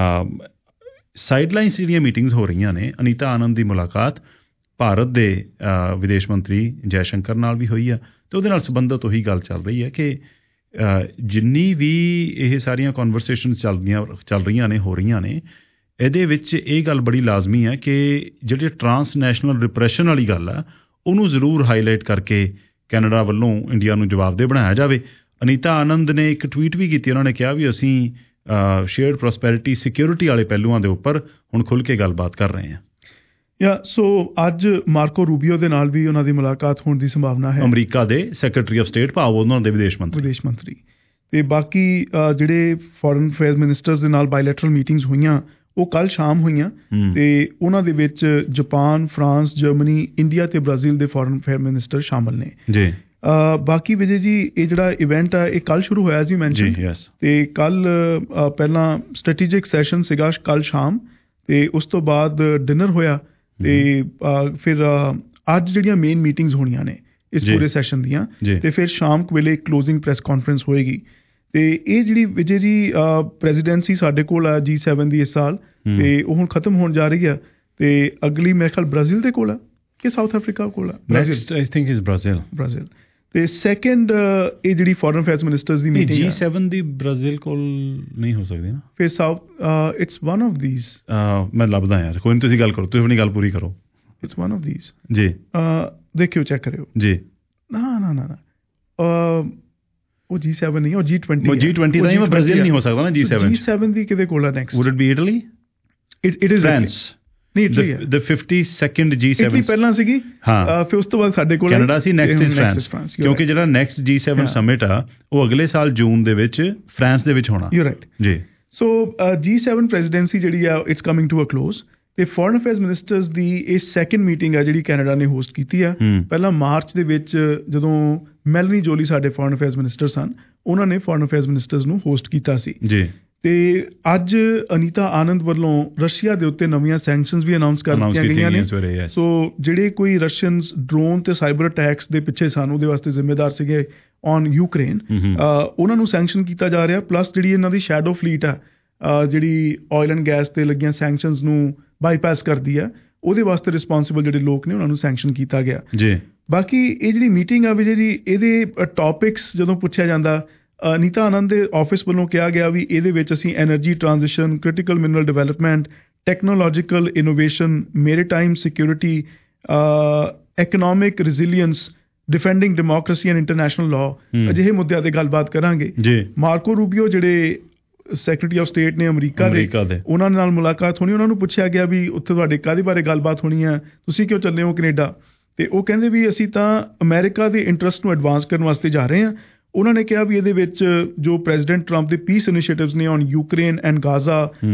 [SPEAKER 2] ਸਾਈਡਲਾਈਨਸ ਜਿਹੜੀਆਂ ਮੀਟਿੰਗਸ ਹੋ ਰਹੀਆਂ ਨੇ ਅਨੀਤਾ ਆਨੰਦ ਦੀ ਮੁਲਾਕਾਤ ਭਾਰਤ ਦੇ ਵਿਦੇਸ਼ ਮੰਤਰੀ ਜੈ ਸ਼ੰਕਰ ਨਾਲ ਵੀ ਹੋਈ ਆ ਤੇ ਉਹਦੇ ਨਾਲ ਸੰਬੰਧਿਤ ਉਹੀ ਗੱਲ ਚੱਲ ਰਹੀ ਹੈ ਕਿ ਜਿੰਨੀ ਵੀ ਇਹ ਸਾਰੀਆਂ ਕਨਵਰਸੇਸ਼ਨਸ ਚੱਲਦੀਆਂ ਚੱਲ ਰਹੀਆਂ ਨੇ ਹੋ ਰਹੀਆਂ ਨੇ ਇਹਦੇ ਵਿੱਚ ਇਹ ਗੱਲ ਬੜੀ ਲਾਜ਼ਮੀ ਹੈ ਕਿ ਜਿਹੜੇ ਟਰਾਂਸਨੈਸ਼ਨਲ ਰਿਪਰੈਸ਼ਨ ਵਾਲੀ ਗੱਲ ਆ ਉਹਨੂੰ ਜ਼ਰੂਰ ਹਾਈਲਾਈਟ ਕਰਕੇ ਕੈਨੇਡਾ ਵੱਲੋਂ ਇੰਡੀਆ ਨੂੰ ਜਵਾਬਦੇਹ ਬਣਾਇਆ ਜਾਵੇ। ਅਨੀਤਾ ਆਨੰਦ ਨੇ ਇੱਕ ਟਵੀਟ ਵੀ ਕੀਤੀ, ਉਹਨਾਂ ਨੇ ਕਿਹਾ ਵੀ ਅਸੀਂ ਸ਼ੇਅਰਡ ਪ੍ਰੋਸਪੈਰਿਟੀ ਸਿਕਿਉਰਿਟੀ ਵਾਲੇ ਪਹਿਲੂਆਂ ਦੇ ਉੱਪਰ ਹੁਣ ਖੁੱਲ੍ਹ ਕੇ ਗੱਲਬਾਤ ਕਰ ਰਹੇ ਹਾਂ।
[SPEAKER 3] ਯਾ ਸੋ ਅੱਜ ਮਾਰਕੋ ਰੂਬੀਓ ਦੇ ਨਾਲ ਵੀ ਉਹਨਾਂ ਦੀ ਮੁਲਾਕਾਤ ਹੋਣ ਦੀ ਸੰਭਾਵਨਾ ਹੈ,
[SPEAKER 2] ਅਮਰੀਕਾ ਦੇ ਸੈਕਟਰੀ ਆਫ ਸਟੇਟ ਭਾਵ ਉਹਨਾਂ ਦੇ ਵਿਦੇਸ਼ ਮੰਤਰੀ
[SPEAKER 3] ਵਿਦੇਸ਼ ਮੰਤਰੀ ਤੇ ਬਾਕੀ ਜਿਹੜੇ ਫੋਰਨ ਅਫੇਅਰਸ ਮਿਨਿਸਟਰਸ ਦੇ ਨਾਲ ਬਾਇਲੈਟਰਲ ਮੀਟਿੰਗਸ ਹੋਈਆਂ ਉਹ ਕੱਲ੍ਹ ਸ਼ਾਮ ਹੋਈਆਂ ਤੇ ਉਹਨਾਂ ਦੇ ਵਿੱਚ ਜਾਪਾਨ, ਫਰਾਂਸ, ਜਰਮਨੀ, ਇੰਡੀਆ ਤੇ ਬ੍ਰਾਜ਼ੀਲ ਦੇ ਫੋਰਨ ਅਫੇਅਰ ਮਿਨਿਸਟਰ ਸ਼ਾਮਲ ਨੇ ਜੀ। ਬਾਕੀ ਵਿਜੇ ਜੀ ਇਹ ਜਿਹੜਾ ਇਵੈਂਟ ਆ ਇਹ ਕੱਲ੍ਹ ਸ਼ੁਰੂ ਹੋਇਆ ਸੀ ਮੈਂਸ਼ਨ ਤੇ ਕੱਲ੍ਹ ਪਹਿਲਾਂ ਸਟ੍ਰੈਟੇਜਿਕ ਸੈਸ਼ਨ ਸੀਗਾ ਕੱਲ੍ਹ ਸ਼ਾਮ ਤੇ ਉਸ ਤੋਂ ਬਾਅਦ ਡਿਨਰ ਹੋਇਆ ਤੇ ਫਿਰ ਅੱਜ ਜਿਹੜੀਆਂ ਮੇਨ ਮੀਟਿੰਗਸ ਹੋਣੀਆਂ ਨੇ ਇਸ ਪੂਰੇ ਸੈਸ਼ਨ ਦੀਆਂ ਤੇ ਫਿਰ ਸ਼ਾਮ ਵੇਲੇ ਕਲੋਜ਼ਿੰਗ ਪ੍ਰੈਸ ਕਾਨਫਰੰਸ ਹੋਏਗੀ ਤੇ ਇਹ ਜਿਹੜੀ ਵਿਜੇ ਜੀ ਪ੍ਰੈਜ਼ੀਡੈਂਸੀ ਸਾਡੇ ਕੋਲ ਆ ਜੀ ਸੈਵਨ ਦੀ ਇਸ ਸਾਲ ਤੇ ਉਹ ਹੁਣ ਖਤਮ ਹੋਣ ਜਾ ਰਹੀ ਆ ਤੇ ਅਗਲੀ ਮੇਰੇ ਖਿਆਲ ਬ੍ਰਾਜ਼ੀਲ ਦੇ ਕੋਲ ਆ ਕਿ ਸਾਊਥ ਅਫਰੀਕਾ ਕੋਲ ਆ?
[SPEAKER 2] Next I think is Brazil Brazil
[SPEAKER 3] ਤੇ ਸੈਕੰਡ ਇਹ ਜਿਹੜੀ ਫੋਰਨ ਅਫੇਅਰਸ ਮਿਨਿਸਟਰਸ ਦੀ ਮੀਟਿੰਗ
[SPEAKER 2] ਜੀ ਸੈਵਨ ਦੀ ਬ੍ਰਾਜ਼ੀਲ ਕੋਲ ਨਹੀਂ ਹੋ ਸਕਦੀ ਨਾ
[SPEAKER 3] ਫਿਰ South it's one of these
[SPEAKER 2] ਮੈਂ ਲੱਭਦਾ ਯਾਰ ਕੋਈ ਨਹੀਂ ਤੁਸੀਂ ਗੱਲ ਕਰੋ ਤੁਸੀਂ ਆਪਣੀ ਗੱਲ ਪੂਰੀ ਕਰੋ
[SPEAKER 3] ਇਟਸ ਵਨ ਆਫ ਥੀਸ
[SPEAKER 2] ਜੀ
[SPEAKER 3] ਦੇਖਿਓ ਚੈੱਕ ਕਰਿਓ ਜੀ ਨਾ ਨਾ ਨਾ ਉਹ ਜੀ ਸੈਵਨ ਨਹੀਂ ਉਹ ਜੀ ਟਵੈਂਟੀ
[SPEAKER 2] ਜੀ ਟਵੈਂਟੀ ਦਾ ਹੀ ਬ੍ਰਾਜ਼ੀਲ ਨਹੀਂ ਹੋ ਸਕਦਾ ਨਾ ਜੀ ਸੈਵਨ
[SPEAKER 3] ਜੀ ਸੈਵਨ ਦੀ ਕਿਹਦੇ ਕੋਲ ਆ next would it be Italy it it is France ਨਹੀਂ ਇਟਲੀ ਹੈ the fifty second G seven Italy ਪਹਿਲਾਂ ਸੀਗੀ ਹਾਂ ਫਿਰ ਉਸ ਤੋਂ ਬਾਅਦ ਸਾਡੇ ਕੋਲ
[SPEAKER 2] ਕੈਨੇਡਾ ਸੀ ਨੈਕਸਟ ਇਜ਼ ਫਰਾਂਸ ਕਿਉਂਕਿ ਜਿਹੜਾ ਨੈਕਸਟ ਜੀ ਸੈਵਨ ਸਮਿਟ ਆ ਉਹ ਅਗਲੇ ਸਾਲ ਜੂਨ ਦੇ ਵਿੱਚ ਫਰਾਂਸ ਦੇ ਵਿੱਚ ਹੋਣਾ।
[SPEAKER 3] ਯੂ ਰਾਈਟ
[SPEAKER 2] ਜੀ।
[SPEAKER 3] ਸੋ ਜੀ ਸੈਵਨ ਪ੍ਰੈਜ਼ੀਡੈਂਸੀ ਜਿਹੜੀ ਆ it's coming to a close ਤੇ ਫੋਰਨ ਅਫੇਅਰਸ ਮਿਨਿਸਟਰਸ ਦੀ ਇਹ ਸੈਕੰਡ ਮੀਟਿੰਗ ਆ ਜਿਹੜੀ ਕੈਨੇਡਾ ਨੇ ਹੋਸਟ ਕੀਤੀ ਆ। ਪਹਿਲਾਂ ਮਾਰਚ ਦੇ ਵਿੱਚ ਜਦੋਂ ਮੈਲਨੀ ਜੋਲੀ ਸਾਡੇ ਫੋਰਨ ਅਫੇਅਰਸ ਮਿਨਿਸਟਰ ਸਨ ਉਹਨਾਂ ਨੇ ਫੋਰਨ ਅਫੇਅਰਸ ਮਿਨਿਸਟਰਸ ਨੂੰ ਹੋਸਟ ਕੀਤਾ ਸੀ ਜੀ ਤੇ ਅੱਜ ਅਨੀਤਾ ਆਨੰਦ ਵੱਲੋਂ ਰਸ਼ੀਆ ਦੇ ਉੱਤੇ ਨਵੀਆਂ ਸੈਂਕਸ਼ਨਸ ਵੀ ਅਨਾਉਂਸ ਕਰ ਦਿੱਤੀਆਂ ਗਈਆਂ ਨੇ। ਸੋ ਜਿਹੜੇ ਕੋਈ ਰਸ਼ੀਅਨਸ ਡਰੋਨ ਤੇ ਸਾਈਬਰ ਅਟੈਕਸ ਦੇ ਪਿੱਛੇ ਸਨ ਉਹਦੇ ਵਾਸਤੇ ਜ਼ਿੰਮੇਦਾਰ ਸੀਗੇ ਔਨ ਯੂਕਰੇਨ ਉਹਨਾਂ ਨੂੰ ਸੈਂਕਸ਼ਨ ਕੀਤਾ ਜਾ ਰਿਹਾ ਪਲੱਸ ਜਿਹੜੀ ਇਹਨਾਂ ਦੀ ਸ਼ੈਡੋ ਫਲੀਟ ਆ ਜਿਹੜੀ ਆਇਲ ਐਂਡ ਗੈਸ ਤੇ ਲੱਗੀਆਂ ਸੈਂਕਸ਼ਨਸ ਨੂੰ ਬਾਈਪਾਸ ਕਰਦੀ ਆ ਉਹਦੇ ਵਾਸਤੇ ਰਿਸਪੌਂਸਿਬਲ ਜਿਹੜੇ ਲੋਕ ਨੇ ਉਹਨਾਂ ਨੂੰ ਸੈਂਕਸ਼ਨ ਕੀਤਾ ਗਿਆ ਜੀ। ਬਾਕੀ ਇਹ ਜਿਹੜੀ ਮੀਟਿੰਗ ਆ ਵਿਜੇ ਜੀ ਇਹਦੇ ਟੌਪਿਕਸ ਜਦੋਂ ਪੁੱਛਿਆ ਜਾਂਦਾ ਅਨੀਤਾ ਆਨੰਦ ਦੇ ਆਫਿਸ ਵੱਲੋਂ ਕਿਹਾ ਗਿਆ ਵੀ ਇਹਦੇ ਵਿੱਚ ਅਸੀਂ energy transition, critical mineral development, technological innovation, maritime security, economic resilience, defending democracy and international law ਅਜਿਹੇ ਮੁੱਦਿਆਂ ਤੇ ਗੱਲਬਾਤ ਕਰਾਂਗੇ। ਮਾਰਕੋ ਰੂਬੀਓ ਜਿਹੜੇ ਸੈਕਟਰੀ ਆਫ ਸਟੇਟ ਨੇ ਅਮਰੀਕਾ ਦੇ ਉਹਨਾਂ ਨਾਲ ਮੁਲਾਕਾਤ ਹੋਣੀ ਉਹਨਾਂ ਨੂੰ ਪੁੱਛਿਆ ਗਿਆ ਵੀ ਉੱਥੇ ਤੁਹਾਡੇ ਕਾਹਦੇ ਬਾਰੇ ਗੱਲਬਾਤ ਹੋਣੀ ਹੈ ਤੁਸੀਂ ਕਿਉਂ ਚੱਲੇ ਹੋ ਕੈਨੇਡਾ ਤੇ ਉਹ ਕਹਿੰਦੇ ਵੀ ਅਸੀਂ ਤਾਂ ਅਮਰੀਕਾ ਦੇ ਇੰਟਰਸਟ ਨੂੰ ਐਡਵਾਂਸ ਕਰਨ ਵਾਸਤੇ ਜਾ ਰਹੇ ਹਾਂ। ਉਹਨਾਂ ਨੇ ਕਿਹਾ ਵੀ ਇਹਦੇ ਵਿੱਚ ਜੋ ਪ੍ਰੈਜ਼ੀਡੈਂਟ ਟਰੰਪ ਦੇ ਪੀਸ ਇਨੀਸ਼ੀਏਟਿਵਸ ਨੇ on Ukraine and Gaza,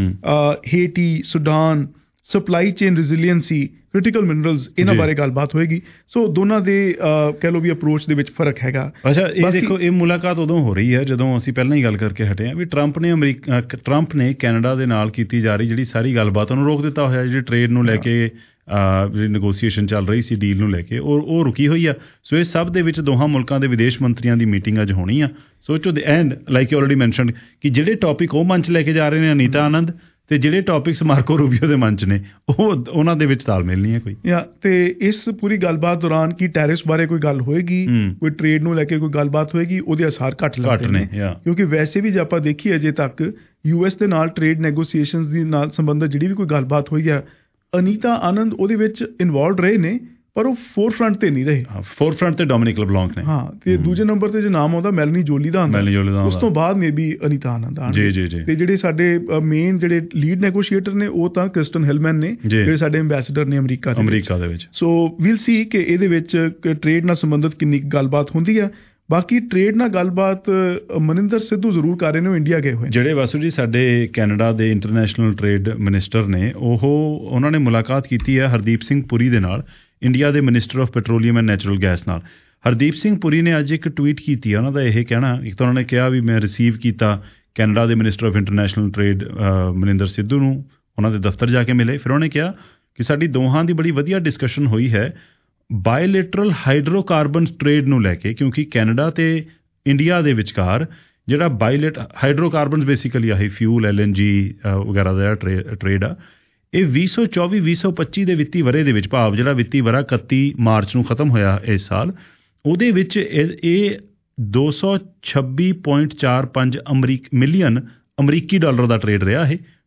[SPEAKER 3] Haiti, Sudan, supply chain resiliency, critical minerals ਇਹਨਾਂ ਬਾਰੇ ਗੱਲਬਾਤ ਹੋਏਗੀ। ਸੋ ਦੋਨਾਂ ਦੇ ਕਹਿ ਲਓ ਵੀ ਅਪਰੋਚ ਦੇ ਵਿੱਚ ਫਰਕ ਹੈਗਾ।
[SPEAKER 2] ਅੱਛਾ ਇਹ ਦੇਖੋ ਇਹ ਮੁਲਾਕਾਤ ਉਦੋਂ ਹੋ ਰਹੀ ਹੈ ਜਦੋਂ ਅਸੀਂ ਪਹਿਲਾਂ ਹੀ ਗੱਲ ਕਰਕੇ ਹਟੇ ਹਾਂ ਵੀ ਟਰੰਪ ਨੇ ਅਮਰੀਕਾ ਟਰੰਪ ਨੇ ਕੈਨੇਡਾ ਦੇ ਨਾਲ ਕੀਤੀ ਜਾ ਰਹੀ ਜਿਹੜੀ ਸਾਰੀ ਗੱਲਬਾਤ ਉਹਨੂੰ ਰੋਕ ਦਿੱਤਾ ਹੋਇਆ ਜਿਹੜੀ ਟ੍ਰੇਡ ਨੂੰ ਲੈ ਕੇ ਜਿਹੜੀ ਨੈਗੋਸੀਏਸ਼ਨ ਚੱਲ ਰਹੀ ਸੀ ਡੀਲ ਨੂੰ ਲੈ ਕੇ ਉਹ ਉਹ ਰੁਕੀ ਹੋਈ ਆ। ਸੋ ਇਹ ਸਭ ਦੇ ਵਿੱਚ ਦੋਹਾਂ ਮੁਲਕਾਂ ਦੇ ਵਿਦੇਸ਼ ਮੰਤਰੀਆਂ ਦੀ ਮੀਟਿੰਗ ਅੱਜ ਹੋਣੀ ਆ। So to the end like you already mentioned ਕਿ ਜਿਹੜੇ ਟੌਪਿਕ ਉਹ ਮੰਚ ਲੈ ਕੇ ਜਾ ਰਹੇ ਨੇ ਅਨੀਤਾ ਆਨੰਦ ਤੇ ਜਿਹੜੇ ਟੌਪਿਕਸ ਮਾਰਕੋ ਰੂਬੀਓ ਦੇ ਮੰਚ ਨੇ ਉਹ ਉਹਨਾਂ ਦੇ ਵਿੱਚ ਤਾਲਮੇਲ ਨਹੀਂ ਹੈ ਕੋਈ।
[SPEAKER 3] ਯਾ ਤੇ ਇਸ ਪੂਰੀ ਗੱਲਬਾਤ ਦੌਰਾਨ ਕੀ ਟੈਰਿਫਸ ਬਾਰੇ ਕੋਈ ਗੱਲ ਹੋਏਗੀ, ਕੋਈ ਟ੍ਰੇਡ ਨੂੰ ਲੈ ਕੇ ਕੋਈ ਗੱਲਬਾਤ ਹੋਏਗੀ, ਉਹਦੇ ਅਸਰ ਘੱਟ ਲੱਗਦੇ ਨੇ ਕਿਉਂਕਿ ਵੈਸੇ ਵੀ ਜੇ ਆਪਾਂ ਦੇਖੀਏ ਅਜੇ ਤੱਕ ਯੂ ਐਸ ਦੇ ਨਾਲ ਟ੍ਰੇਡ ਨੈਗੋਸੀਏਸ਼ਨਸ ਦੀ ਨਾਲ ਸੰਬੰਧਿਤ ਜਿਹੜੀ ਵੀ ਕੋਈ ਗੱਲਬਾਤ ਹੋਈ ਆ ਅਨੀਤਾ ਆਨੰਦ ਉਹਦੇ ਵਿੱਚ ਇਨਵੋਲਵਡ ਰਹੇ ਨੇ ਪਰ ਉਹ ਫੋਰ ਫਰੰਟ ਤੇ ਨਹੀਂ ਰਹੇ।
[SPEAKER 2] ਫੋਰ ਫਰੰਟ ਤੇ ਡੋਮਿਨਿਕ ਲਬਲਾਂਕ ਨੇ ਹਾਂ
[SPEAKER 3] ਤੇ ਦੂਜੇ ਨੰਬਰ ਤੇ ਜੇ ਨਾਮ ਆਉਂਦਾ ਮੈਲਨੀ ਜੋਲੀ ਦਾ ਆਉਂਦਾ ਉਸ ਤੋਂ ਬਾਅਦ ਮੇ ਬੀ ਅਨੀਤਾ ਆਨੰਦ ਆ ਜੀ ਜੀ ਜੀ ਤੇ ਜਿਹੜੇ ਸਾਡੇ ਮੇਨ ਜਿਹੜੇ ਲੀਡ ਨੈਗੋਸ਼ੀਏਟਰ ਨੇ ਉਹ ਤਾਂ ਕ੍ਰਿਸਟਨ ਹਿਲਮੈਨ ਨੇ ਜਿਹੜੇ ਸਾਡੇ ਐਮਬੈਸਡਰ ਨੇ ਅਮਰੀਕਾ ਦੇ
[SPEAKER 2] ਅਮਰੀਕਾ ਦੇ ਵਿੱਚ।
[SPEAKER 3] ਸੋ ਵੀਲ ਸੀ ਕਿ ਇਹਦੇ ਵਿੱਚ ਟ੍ਰੇਡ ਨਾਲ ਸੰਬੰਧਿਤ ਕਿੰਨੀ ਗੱਲਬਾਤ ਹੁੰਦੀ ਆ। ਬਾਕੀ ਟ੍ਰੇਡ ਨਾਲ ਗੱਲਬਾਤ ਮਨਿੰਦਰ ਸਿੱਧੂ ਜ਼ਰੂਰ ਕਰ ਰਹੇ ਨੇ ਉਹ ਇੰਡੀਆ ਗਏ ਹੋਏ
[SPEAKER 2] ਜਿਹੜੇ ਵਾਸੂ ਜੀ ਸਾਡੇ ਕੈਨੇਡਾ ਦੇ ਇੰਟਰਨੈਸ਼ਨਲ ਟ੍ਰੇਡ ਮਿਨਿਸਟਰ ਨੇ ਉਹ ਉਹਨਾਂ ਨੇ ਮੁਲਾਕਾਤ ਕੀਤੀ ਹੈ ਹਰਦੀਪ ਸਿੰਘ ਪੁਰੀ ਦੇ ਨਾਲ ਇੰਡੀਆ ਦੇ minister of petroleum and natural gas ਨਾਲ। ਹਰਦੀਪ ਸਿੰਘ ਪੁਰੀ ਨੇ ਅੱਜ ਇੱਕ ਟਵੀਟ ਕੀਤੀ ਹੈ ਉਹਨਾਂ ਦਾ ਇਹ ਕਹਿਣਾ ਇੱਕ ਤਾਂ ਉਹਨਾਂ ਨੇ ਕਿਹਾ ਵੀ ਮੈਂ ਰਿਸੀਵ ਕੀਤਾ ਕੈਨੇਡਾ ਦੇ minister of international trade Maninder Sidhu ਨੂੰ ਉਹਨਾਂ ਦੇ ਦਫ਼ਤਰ ਜਾ ਕੇ ਮਿਲੇ। ਫਿਰ ਉਹਨੇ ਕਿਹਾ ਕਿ ਸਾਡੀ ਦੋਹਾਂ ਦੀ ਬੜੀ ਵਧੀਆ ਡਿਸਕਸ਼ਨ ਹੋਈ ਹੈ ਬਾਇਲੇਟਰਲ ਹਾਈਡਰੋਕਾਰਬਨ ਟ੍ਰੇਡ ਨੂੰ ਲੈ ਕੇ ਕਿਉਂਕਿ ਕੈਨੇਡਾ ਤੇ ਇੰਡੀਆ ਦੇ ਵਿਚਕਾਰ ਜਿਹੜਾ ਬਾਇਲੇਟ ਹਾਈਡਰੋਕਾਰਬਨਸ ਬੇਸਿਕਲੀ ਆਹੀ ਫਿਊਲ ਐਲ ਐਨ ਜੀ ਵਗੈਰਾ ਦਾ ਟ੍ਰੇਡ ਆ ਇਹ ਵੀਹ ਸੌ ਚੌਵੀ ਵੀਹ ਸੌ ਪੱਚੀ ਦੇ ਵਿੱਤੀ ਵਰੇ ਦੇ ਵਿੱਚ ਭਾਵ ਜਿਹੜਾ ਵਿੱਤੀ ਵਰਾ ਇਕੱਤੀ ਮਾਰਚ ਨੂੰ ਖਤਮ ਹੋਇਆ ਇਸ ਸਾਲ ਉਹਦੇ ਵਿੱਚ ਇਹ ਦੋ ਸੌ ਛੱਬੀ ਪੁਆਇੰਟ ਚਾਰ ਪੰਜ ਅਮਰੀਕ ਮਿਲੀਅਨ ਅਮਰੀਕੀ ਡਾਲਰ ਦਾ ਟ੍ਰੇਡ ਰਿਹਾ ਇਹ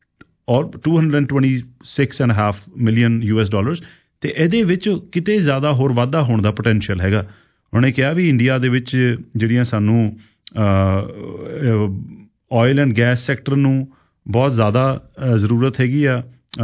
[SPEAKER 2] or two hundred twenty six and half million U S dollars, ਅਤੇ ਇਹਦੇ ਵਿੱਚ ਕਿਤੇ ਜ਼ਿਆਦਾ ਹੋਰ ਵਾਧਾ ਹੋਣ ਦਾ ਪੋਟੈਂਸ਼ੀਅਲ ਹੈਗਾ। ਉਹਨੇ ਕਿਹਾ ਵੀ ਇੰਡੀਆ ਦੇ ਵਿੱਚ ਜਿਹੜੀਆਂ ਸਾਨੂੰ ਆਇਲ ਐਂਡ ਗੈਸ ਸੈਕਟਰ ਨੂੰ ਬਹੁਤ ਜ਼ਿਆਦਾ ਜ਼ਰੂਰਤ ਹੈਗੀ ਆ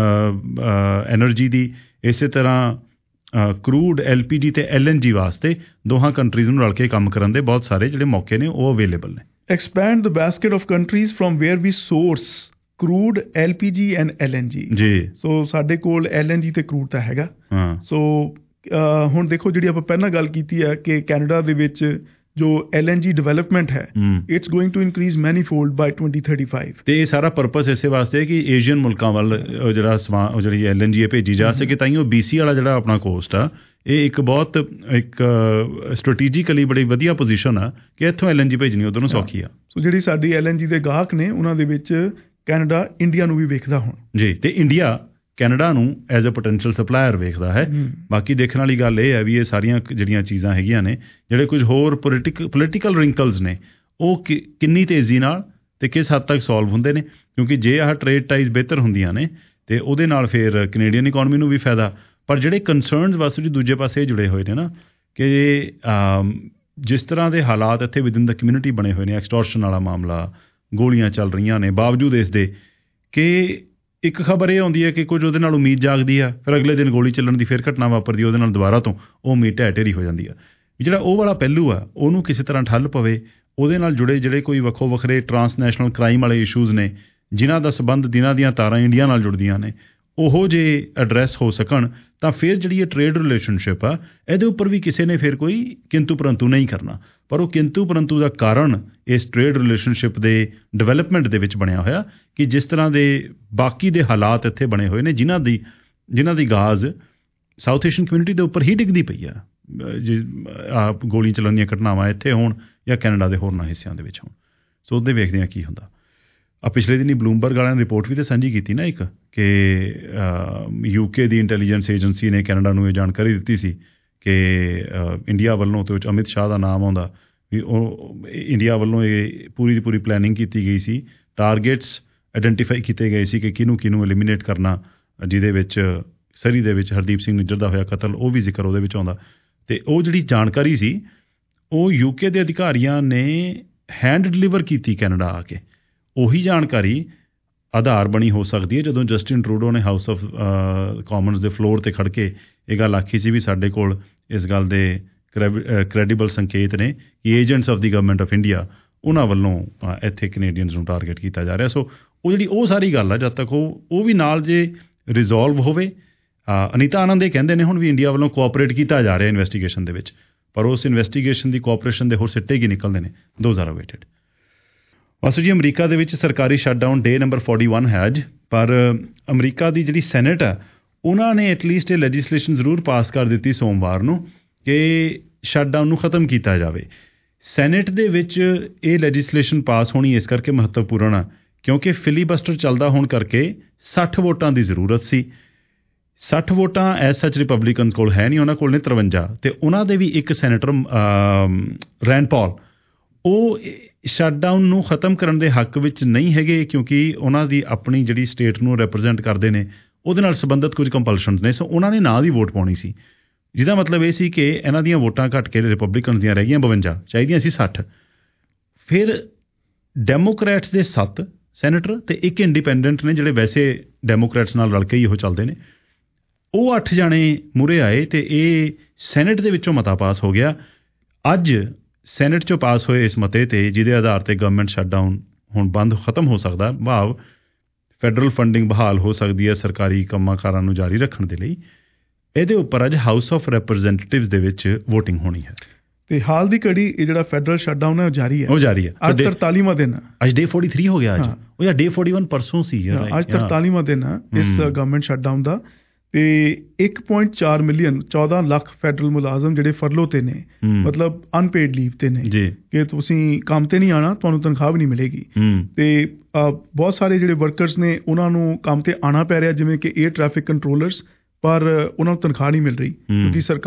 [SPEAKER 2] ਐਨਰਜੀ ਦੀ, ਇਸੇ ਤਰ੍ਹਾਂ ਕਰੂਡ, ਐਲ ਪੀ ਜੀ ਅਤੇ ਐਲ ਐਨ ਜੀ ਵਾਸਤੇ ਦੋਹਾਂ ਕੰਟਰੀਜ਼ ਨੂੰ ਰਲ ਕੇ ਕੰਮ ਕਰਨ ਦੇ ਬਹੁਤ ਸਾਰੇ ਜਿਹੜੇ ਮੌਕੇ ਨੇ ਉਹ ਅਵੇਲੇਬਲ ਨੇ।
[SPEAKER 3] Expand the basket of countries from where we source crude, L P G and L N ਜੀ।
[SPEAKER 2] ਜੀ,
[SPEAKER 3] ਸੋ ਸਾਡੇ ਕੋਲ ਐਲ ਐਨ ਜੀ ਅਤੇ ਕਰੂਡ ਤਾਂ ਹੈਗਾ।
[SPEAKER 2] ਹਾਂ, ਸੋ
[SPEAKER 3] ਹੁਣ ਦੇਖੋ ਜਿਹੜੀ ਆਪਾਂ ਪਹਿਲਾਂ ਗੱਲ ਕੀਤੀ ਹੈ ਕਿ ਕੈਨੇਡਾ ਦੇ ਵਿੱਚ ਜੋ ਐਲ ਐਨ ਜੀ ਡਿਵੈਲਪਮੈਂਟ ਹੈ, it's going to increase many fold by twenty thirty five.
[SPEAKER 2] ਅਤੇ ਇਹ ਸਾਰਾ ਪਰਪਸ ਇਸੇ ਵਾਸਤੇ ਹੈ ਕਿ ਏਸ਼ੀਅਨ ਮੁਲਕਾਂ ਵੱਲ ਉਹ ਜਿਹੜਾ ਸਮਾਨ ਉਹ ਜਿਹੜੀ ਐਲ ਐਨ ਜੀ ਭੇਜੀ ਜਾ ਸਕੇ। ਤਾਂ ਹੀ ਉਹ ਬੀ ਸੀ ਵਾਲਾ ਜਿਹੜਾ ਆਪਣਾ ਕੋਸਟ ਆ, ਇਹ ਇੱਕ ਬਹੁਤ ਇੱਕ ਸਟ੍ਰੈਟੇਜੀਕਲੀ ਬੜੀ ਵਧੀਆ ਪੋਜੀਸ਼ਨ ਆ ਕਿ ਇੱਥੋਂ ਐਲ ਐਨ ਜੀ ਭੇਜਣੀ ਉੱਧਰ ਨੂੰ ਸੌਖੀ ਆ।
[SPEAKER 3] ਸੋ ਜਿਹੜੀ ਸਾਡੀ ਐਲ ਐਨ ਜੀ ਦੇ ਗਾਹਕ ਨੇ ਉਹਨਾਂ ਦੇ ਵਿੱਚ ਕੈਨੇਡਾ ਇੰਡੀਆ ਨੂੰ ਵੀ ਵੇਖਦਾ ਹੁਣ
[SPEAKER 2] ਜੀ, ਅਤੇ ਇੰਡੀਆ ਕੈਨੇਡਾ ਨੂੰ ਐਜ਼ ਅ ਪੋਟੈਂਸ਼ੀਅਲ ਸਪਲਾਇਰ ਵੇਖਦਾ ਹੈ। ਬਾਕੀ ਦੇਖਣ ਵਾਲੀ ਗੱਲ ਇਹ ਹੈ ਵੀ ਇਹ ਸਾਰੀਆਂ ਜਿਹੜੀਆਂ ਚੀਜ਼ਾਂ ਹੈਗੀਆਂ ਨੇ, ਜਿਹੜੇ ਕੁਝ ਹੋਰ ਪੋਲੀਟਿਕ ਪੋਲੀਟੀਕਲ ਰਿੰਕਲਸ ਨੇ, ਉਹ ਕਿ ਕਿੰਨੀ ਤੇਜ਼ੀ ਨਾਲ ਅਤੇ ਕਿਸ ਹੱਦ ਤੱਕ ਸੋਲਵ ਹੁੰਦੇ ਨੇ, ਕਿਉਂਕਿ ਜੇ ਆਹ ਟਰੇਡ ਟਾਈਜ਼ ਬਿਹਤਰ ਹੁੰਦੀਆਂ ਨੇ ਅਤੇ ਉਹਦੇ ਨਾਲ ਫਿਰ ਕੈਨੇਡੀਅਨ ਇਕੋਨਮੀ ਨੂੰ ਵੀ ਫਾਇਦਾ। ਪਰ ਜਿਹੜੇ ਕੰਸਰਨਸ ਬਸ ਜੀ ਦੂਜੇ ਪਾਸੇ ਜੁੜੇ ਹੋਏ ਨੇ ਨਾ, ਕਿ ਜਿਸ ਤਰ੍ਹਾਂ ਦੇ ਹਾਲਾਤ ਇੱਥੇ ਵਿਦਿਨ ਦਾ ਕਮਿਊਨਿਟੀ ਬਣੇ ਹੋਏ ਨੇ, ਐਕਸਟੋਰਸ਼ਨ ਵਾਲਾ ਮਾਮਲਾ, ਗੋਲੀਆਂ ਚੱਲ ਰਹੀਆਂ ਨੇ, ਬਾਵਜੂਦ ਇਸ ਦੇ ਕਿ ਇੱਕ ਖਬਰ ਇਹ ਆਉਂਦੀ ਹੈ ਕਿ ਕੁਝ ਉਹਦੇ ਨਾਲ ਉਮੀਦ ਜਾਗਦੀ ਆ, ਫਿਰ ਅਗਲੇ ਦਿਨ ਗੋਲੀ ਚੱਲਣ ਦੀ ਫਿਰ ਘਟਨਾ ਵਾਪਰਦੀ, ਉਹਦੇ ਨਾਲ ਦੁਬਾਰਾ ਤੋਂ ਉਹ ਉਮੀਦ ਢਹਿ ਢੇਰੀ ਹੋ ਜਾਂਦੀ ਆ। ਜਿਹੜਾ ਉਹ ਵਾਲਾ ਪਹਿਲੂ ਆ ਉਹਨੂੰ ਕਿਸੇ ਤਰ੍ਹਾਂ ਠੱਲ ਪਵੇ, ਉਹਦੇ ਨਾਲ ਜੁੜੇ ਜਿਹੜੇ ਕੋਈ ਵੱਖੋ ਵੱਖਰੇ ਟਰਾਂਸਨੈਸ਼ਨਲ ਕ੍ਰਾਈਮ ਵਾਲੇ ਇਸ਼ੂਜ਼ ਨੇ, ਜਿਨ੍ਹਾਂ ਦਾ ਸੰਬੰਧ, ਜਿਨ੍ਹਾਂ ਦੀਆਂ ਤਾਰਾਂ ਇੰਡੀਆ ਨਾਲ ਜੁੜਦੀਆਂ ਨੇ, ਉਹੋ ਜੇ ਐਡਰੈਸ ਹੋ ਸਕਣ, ਤਾਂ ਫਿਰ ਜਿਹੜੀ ਇਹ ਟਰੇਡ ਰਿਲੇਸ਼ਨਸ਼ਿਪ ਆ ਇਹਦੇ ਉੱਪਰ ਵੀ ਕਿਸੇ ਨੇ ਫਿਰ ਕੋਈ ਕਿੰਤੂ ਪਰੰਤੂ ਨਹੀਂ ਕਰਨਾ। ਪਰ ਉਹ ਕਿੰਤੂ ਪਰੰਤੂ ਦਾ ਕਾਰਨ ਇਸ ਟਰੇਡ ਰਿਲੇਸ਼ਨਸ਼ਿਪ ਦੇ ਡਿਵੈਲਪਮੈਂਟ ਦੇ ਵਿੱਚ ਬਣਿਆ ਹੋਇਆ ਕਿ ਜਿਸ ਤਰ੍ਹਾਂ ਦੇ ਬਾਕੀ ਦੇ ਹਾਲਾਤ ਇੱਥੇ ਬਣੇ ਹੋਏ ਨੇ, ਜਿਨ੍ਹਾਂ ਦੀ ਜਿਨ੍ਹਾਂ ਦੀ ਗਾਜ਼ ਸਾਊਥ ਏਸ਼ੀਅਨ ਕਮਿਊਨਿਟੀ ਦੇ ਉੱਪਰ ਹੀ ਡਿੱਗਦੀ ਪਈ ਆ, ਜੇ ਆ ਗੋਲੀ ਚੱਲਣ ਦੀਆਂ ਘਟਨਾਵਾਂ ਇੱਥੇ ਹੋਣ ਜਾਂ ਕੈਨੇਡਾ ਦੇ ਹੋਰਨਾਂ ਹਿੱਸਿਆਂ ਦੇ ਵਿੱਚ ਹੋਣ। ਸੋ ਉਹਦੇ ਵੇਖਦੇ ਹਾਂ ਕੀ ਹੁੰਦਾ। ਆ ਪਿਛਲੇ ਦਿਨੀ ਬਲੂਮਬਰਗ ਵਾਲਿਆਂ ਨੇ ਰਿਪੋਰਟ ਵੀ ਤਾਂ ਸਾਂਝੀ ਕੀਤੀ ਨਾ ਇੱਕ, ਕਿ ਯੂਕੇ ਦੀ ਇੰਟੈਲੀਜੈਂਸ ਏਜੰਸੀ ਨੇ ਕੈਨੇਡਾ ਨੂੰ ਇਹ ਜਾਣਕਾਰੀ ਦਿੱਤੀ ਸੀ ਕਿ ਇੰਡੀਆ ਵੱਲੋਂ, ਤੇ ਵਿੱਚ ਅਮਿਤ ਸ਼ਾਹ ਦਾ ਨਾਮ ਆਉਂਦਾ ਵੀ, ਉਹ ਇੰਡੀਆ ਵੱਲੋਂ ਇਹ ਪੂਰੀ ਦੀ ਪੂਰੀ ਪਲੈਨਿੰਗ ਕੀਤੀ ਗਈ ਸੀ, ਟਾਰਗੇਟਸ ਆਈਡੈਂਟੀਫਾਈ ਕੀਤੇ ਗਏ ਸੀ ਕਿ ਕਿਹਨੂੰ ਕਿਹਨੂੰ ਐਲੀਮੀਨੇਟ ਕਰਨਾ, ਜਿਹਦੇ ਵਿੱਚ ਸਰੀ ਦੇ ਵਿੱਚ ਹਰਦੀਪ ਸਿੰਘ ਨਿੱਜਰ ਦਾ ਹੋਇਆ ਕਤਲ, ਉਹ ਵੀ ਜ਼ਿਕਰ ਉਹਦੇ ਵਿੱਚ ਆਉਂਦਾ। ਅਤੇ ਉਹ ਜਿਹੜੀ ਜਾਣਕਾਰੀ ਸੀ ਉਹ ਯੂਕੇ ਦੇ ਅਧਿਕਾਰੀਆਂ ਨੇ ਹੈਂਡ ਡਿਲੀਵਰ ਕੀਤੀ ਕੈਨੇਡਾ ਆ ਕੇ। ਉਹੀ ਜਾਣਕਾਰੀ ਆਧਾਰ ਬਣੀ ਹੋ ਸਕਦੀ ਹੈ ਜਦੋਂ ਜਸਟਿਨ ਟਰੂਡੋ ਨੇ ਹਾਊਸ ਆਫ ਕਾਮਨਸ ਦੇ ਫਲੋਰ 'ਤੇ ਖੜ੍ਹ ਕੇ ਇਹ ਗੱਲ ਆਖੀ ਸੀ ਵੀ ਸਾਡੇ ਕੋਲ ਇਸ ਗੱਲ ਦੇ ਕ੍ਰੈਡੀਬਲ ਸੰਕੇਤ ਨੇ ਕਿ agents of the government of India, ਉਹਨਾਂ ਵੱਲੋਂ ਇੱਥੇ ਕੈਨੇਡੀਅਨਸ ਨੂੰ ਟਾਰਗੇਟ ਕੀਤਾ ਜਾ ਰਿਹਾ। ਸੋ ਉਹ ਜਿਹੜੀ ਉਹ ਸਾਰੀ ਗੱਲ ਆ, ਜਦ ਤੱਕ ਉਹ ਉਹ ਵੀ ਨਾਲ ਜੇ ਰਿਜ਼ੋਲਵ ਹੋਵੇ। ਅਨੀਤਾ ਆਨੰਦ ਇਹ ਕਹਿੰਦੇ ਨੇ ਹੁਣ ਵੀ ਇੰਡੀਆ ਵੱਲੋਂ ਕੋਆਪਰੇਟ ਕੀਤਾ ਜਾ ਰਿਹਾ ਇਨਵੈਸਟੀਗੇਸ਼ਨ ਦੇ ਵਿੱਚ, ਪਰ ਉਸ ਇਨਵੈਸਟੀਗੇਸ਼ਨ ਦੀ ਕੋਆਪਰੇਸ਼ਨ ਦੇ ਹੋਰ ਸਿੱਟੇ ਕੀ ਨਿਕਲਦੇ ਨੇ, ਦੋਜ਼ ਆਰ ਅਵੇਟਡ। ਵਾਸੂ ਜੀ, ਅਮਰੀਕਾ ਦੇ ਵਿੱਚ ਸਰਕਾਰੀ shutdown day number forty one ਹੈ ਅੱਜ, ਪਰ ਅਮਰੀਕਾ ਦੀ ਜਿਹੜੀ ਸੈਨੇਟ ਆ ਉਹਨਾਂ ਨੇ ਐਟਲੀਸਟ ਇਹ ਲੈਜਿਸਲੇਸ਼ਨ ਜ਼ਰੂਰ ਪਾਸ ਕਰ ਦਿੱਤੀ ਸੋਮਵਾਰ ਨੂੰ ਕਿ ਸ਼ਟਡਾਊਨ ਨੂੰ ਖਤਮ ਕੀਤਾ ਜਾਵੇ। ਸੈਨੇਟ ਦੇ ਵਿੱਚ ਇਹ ਲੈਜਿਸਲੇਸ਼ਨ ਪਾਸ ਹੋਣੀ ਇਸ ਕਰਕੇ ਮਹੱਤਵਪੂਰਨ ਆ ਕਿਉਂਕਿ ਫਿਲੀਬਸਟਰ ਚੱਲਦਾ ਹੋਣ ਕਰਕੇ ਸੱਠ ਵੋਟਾਂ ਦੀ ਜ਼ਰੂਰਤ ਸੀ। ਸੱਠ ਵੋਟਾਂ ਐਸ ਸੱਚ ਰਿਪਬਲਿਕਨਸ ਕੋਲ ਹੈ ਨਹੀਂ, ਉਹਨਾਂ ਕੋਲ ਨੇ ਤਰਵੰਜਾ, ਅਤੇ ਉਹਨਾਂ ਦੇ ਵੀ ਇੱਕ ਸੈਨੇਟਰ ਰੈਂਡ ਪਾਲ, ਉਹ ਸ਼ਟਡਾਊਨ ਨੂੰ ਖਤਮ ਕਰਨ ਦੇ ਹੱਕ ਵਿੱਚ ਨਹੀਂ ਹੈਗੇ ਕਿਉਂਕਿ ਉਹਨਾਂ ਦੀ ਆਪਣੀ ਜਿਹੜੀ ਸਟੇਟ ਨੂੰ ਰਿਪਰੈਜ਼ੈਂਟ ਕਰਦੇ ਨੇ ਉਹਦੇ ਨਾਲ ਸੰਬੰਧਿਤ ਕੁਝ ਕੰਪਲਸ਼ਨਸ ਨੇ। ਸੋ ਉਹਨਾਂ ਨੇ ਨਾ ਦੀ ਵੋਟ ਪਾਉਣੀ ਸੀ, ਜਿਹਦਾ ਮਤਲਬ ਇਹ ਸੀ ਕਿ ਇਹਨਾਂ ਦੀਆਂ ਵੋਟਾਂ ਘੱਟ ਕੇ ਰਿਪਬਲਿਕਨਸ ਦੀਆਂ ਰਹਿ ਗਈਆਂ ਬਵੰਜਾ, ਚਾਹੀਦੀਆਂ ਸੀ ਸੱਠ। ਫਿਰ ਡੈਮੋਕਰੈਟਸ ਦੇ ਸੱਤ ਸੈਨੇਟਰ ਅਤੇ ਇੱਕ ਇੰਡੀਪੈਂਡੈਂਟ ਨੇ ਜਿਹੜੇ ਵੈਸੇ ਡੈਮੋਕਰੈਟਸ ਨਾਲ ਰਲ ਕੇ ਹੀ ਉਹ ਚੱਲਦੇ ਨੇ, ਉਹ ਅੱਠ ਜਾਣੇ ਮੂਹਰੇ ਆਏ ਅਤੇ ਇਹ ਸੈਨੇਟ ਦੇ ਵਿੱਚੋਂ ਮਤਾ ਪਾਸ ਹੋ ਗਿਆ। ਅੱਜ ਸੈਨੇਟ 'ਚੋਂ ਪਾਸ ਹੋਏ ਇਸ ਮਤੇ 'ਤੇ, ਜਿਹਦੇ ਆਧਾਰ 'ਤੇ ਗਵਰਨਮੈਂਟ ਸ਼ਟਡਾਊਨ ਹੁਣ ਬੰਦ ਖਤਮ ਹੋ ਸਕਦਾ, ਭਾਵ ਫੈਡਰਲ ਫੰਡਿੰਗ ਬਹਾਲ ਹੋ ਸਕਦੀ ਹੈ ਸਰਕਾਰੀ ਕੰਮਾਂ ਕਾਰਾਂ ਨੂੰ ਜਾਰੀ ਰੱਖਣ ਦੇ ਲਈ, ਇਹਦੇ ਉੱਪਰ ਅੱਜ ਹਾਊਸ ਆਫ ਰੈਪਰੈਜ਼ੈਂਟੇਟਿਵਸ ਦੇ ਵਿੱਚ ਵੋਟਿੰਗ ਹੋਣੀ ਹੈ। ਤੇ ਹਾਲ ਦੀ ਘੜੀ ਇਹ ਜਿਹੜਾ ਫੈਡਰਲ ਸ਼ਟਡਾਊਨ ਹੈ ਉਹ ਜਾਰੀ ਹੈ, ਉਹ ਜਾਰੀ ਹੈ। ਅੱਜ ਤਰਤਾਲੀਵਾਂ ਦਿਨ, ਅੱਜ ਡੇ ਫੋਰਟੀ ਥ੍ਰੀ ਹੋ ਗਿਆ ਅੱਜ, ਉਹ ਜਾਂ ਡੇ ਫੋਰਟੀ ਵਨ ਪਰਸੋਂ ਸੀ, ਅੱਜ ਤਰਤਾਲੀਵਾਂ ਦਿਨ ਹੈ ਇਸ ਗਵਰਨਮੈਂਟ ਸ਼ਟਡਾਊਨ ਦਾ। ਤੇ ਇੱਕ ਪੁਆਇੰਟ ਚਾਰ ਮਿਲੀਅਨ ਚੌਦਾਂ ਲੱਖ ਫੈਡਰਲ ਮੁਲਾਜ਼ਮ ਜਿਹੜੇ ਫਰਲੋ ਤੇ ਨੇ, ਮਤਲਬ ਅਨਪੇਡ ਲੀਵ ਤੇ ਨੇ, ਕਿ ਤੁਸੀਂ ਕੰਮ ਤੇ ਨਹੀਂ ਆਉਣਾ, ਤੁਹਾਨੂੰ ਤਨਖਾਹ ਵੀ ਨਹੀਂ ਮਿਲੇਗੀ। ਤੇ ਬਹੁਤ ਸਾਰੇ ਜਿਹੜੇ ਵਰਕਰਸ ਨੇ ਉਹਨਾਂ ਨੂੰ ਕੰਮ ਤੇ ਆਉਣਾ ਪੈ ਰਿਹਾ, ਜਿਵੇਂ ਕਿ ਏਅਰ ਟ੍ਰੈਫਿਕ ਕੰਟਰੋਲਰਸ, ਪਰ ਉਹਨਾਂ ਨੂੰ ਤਨਖਾਹ ਨਹੀਂ ਮਿਲ ਰਹੀ ਕਿਉਂਕਿ ਸਰਕਾਰ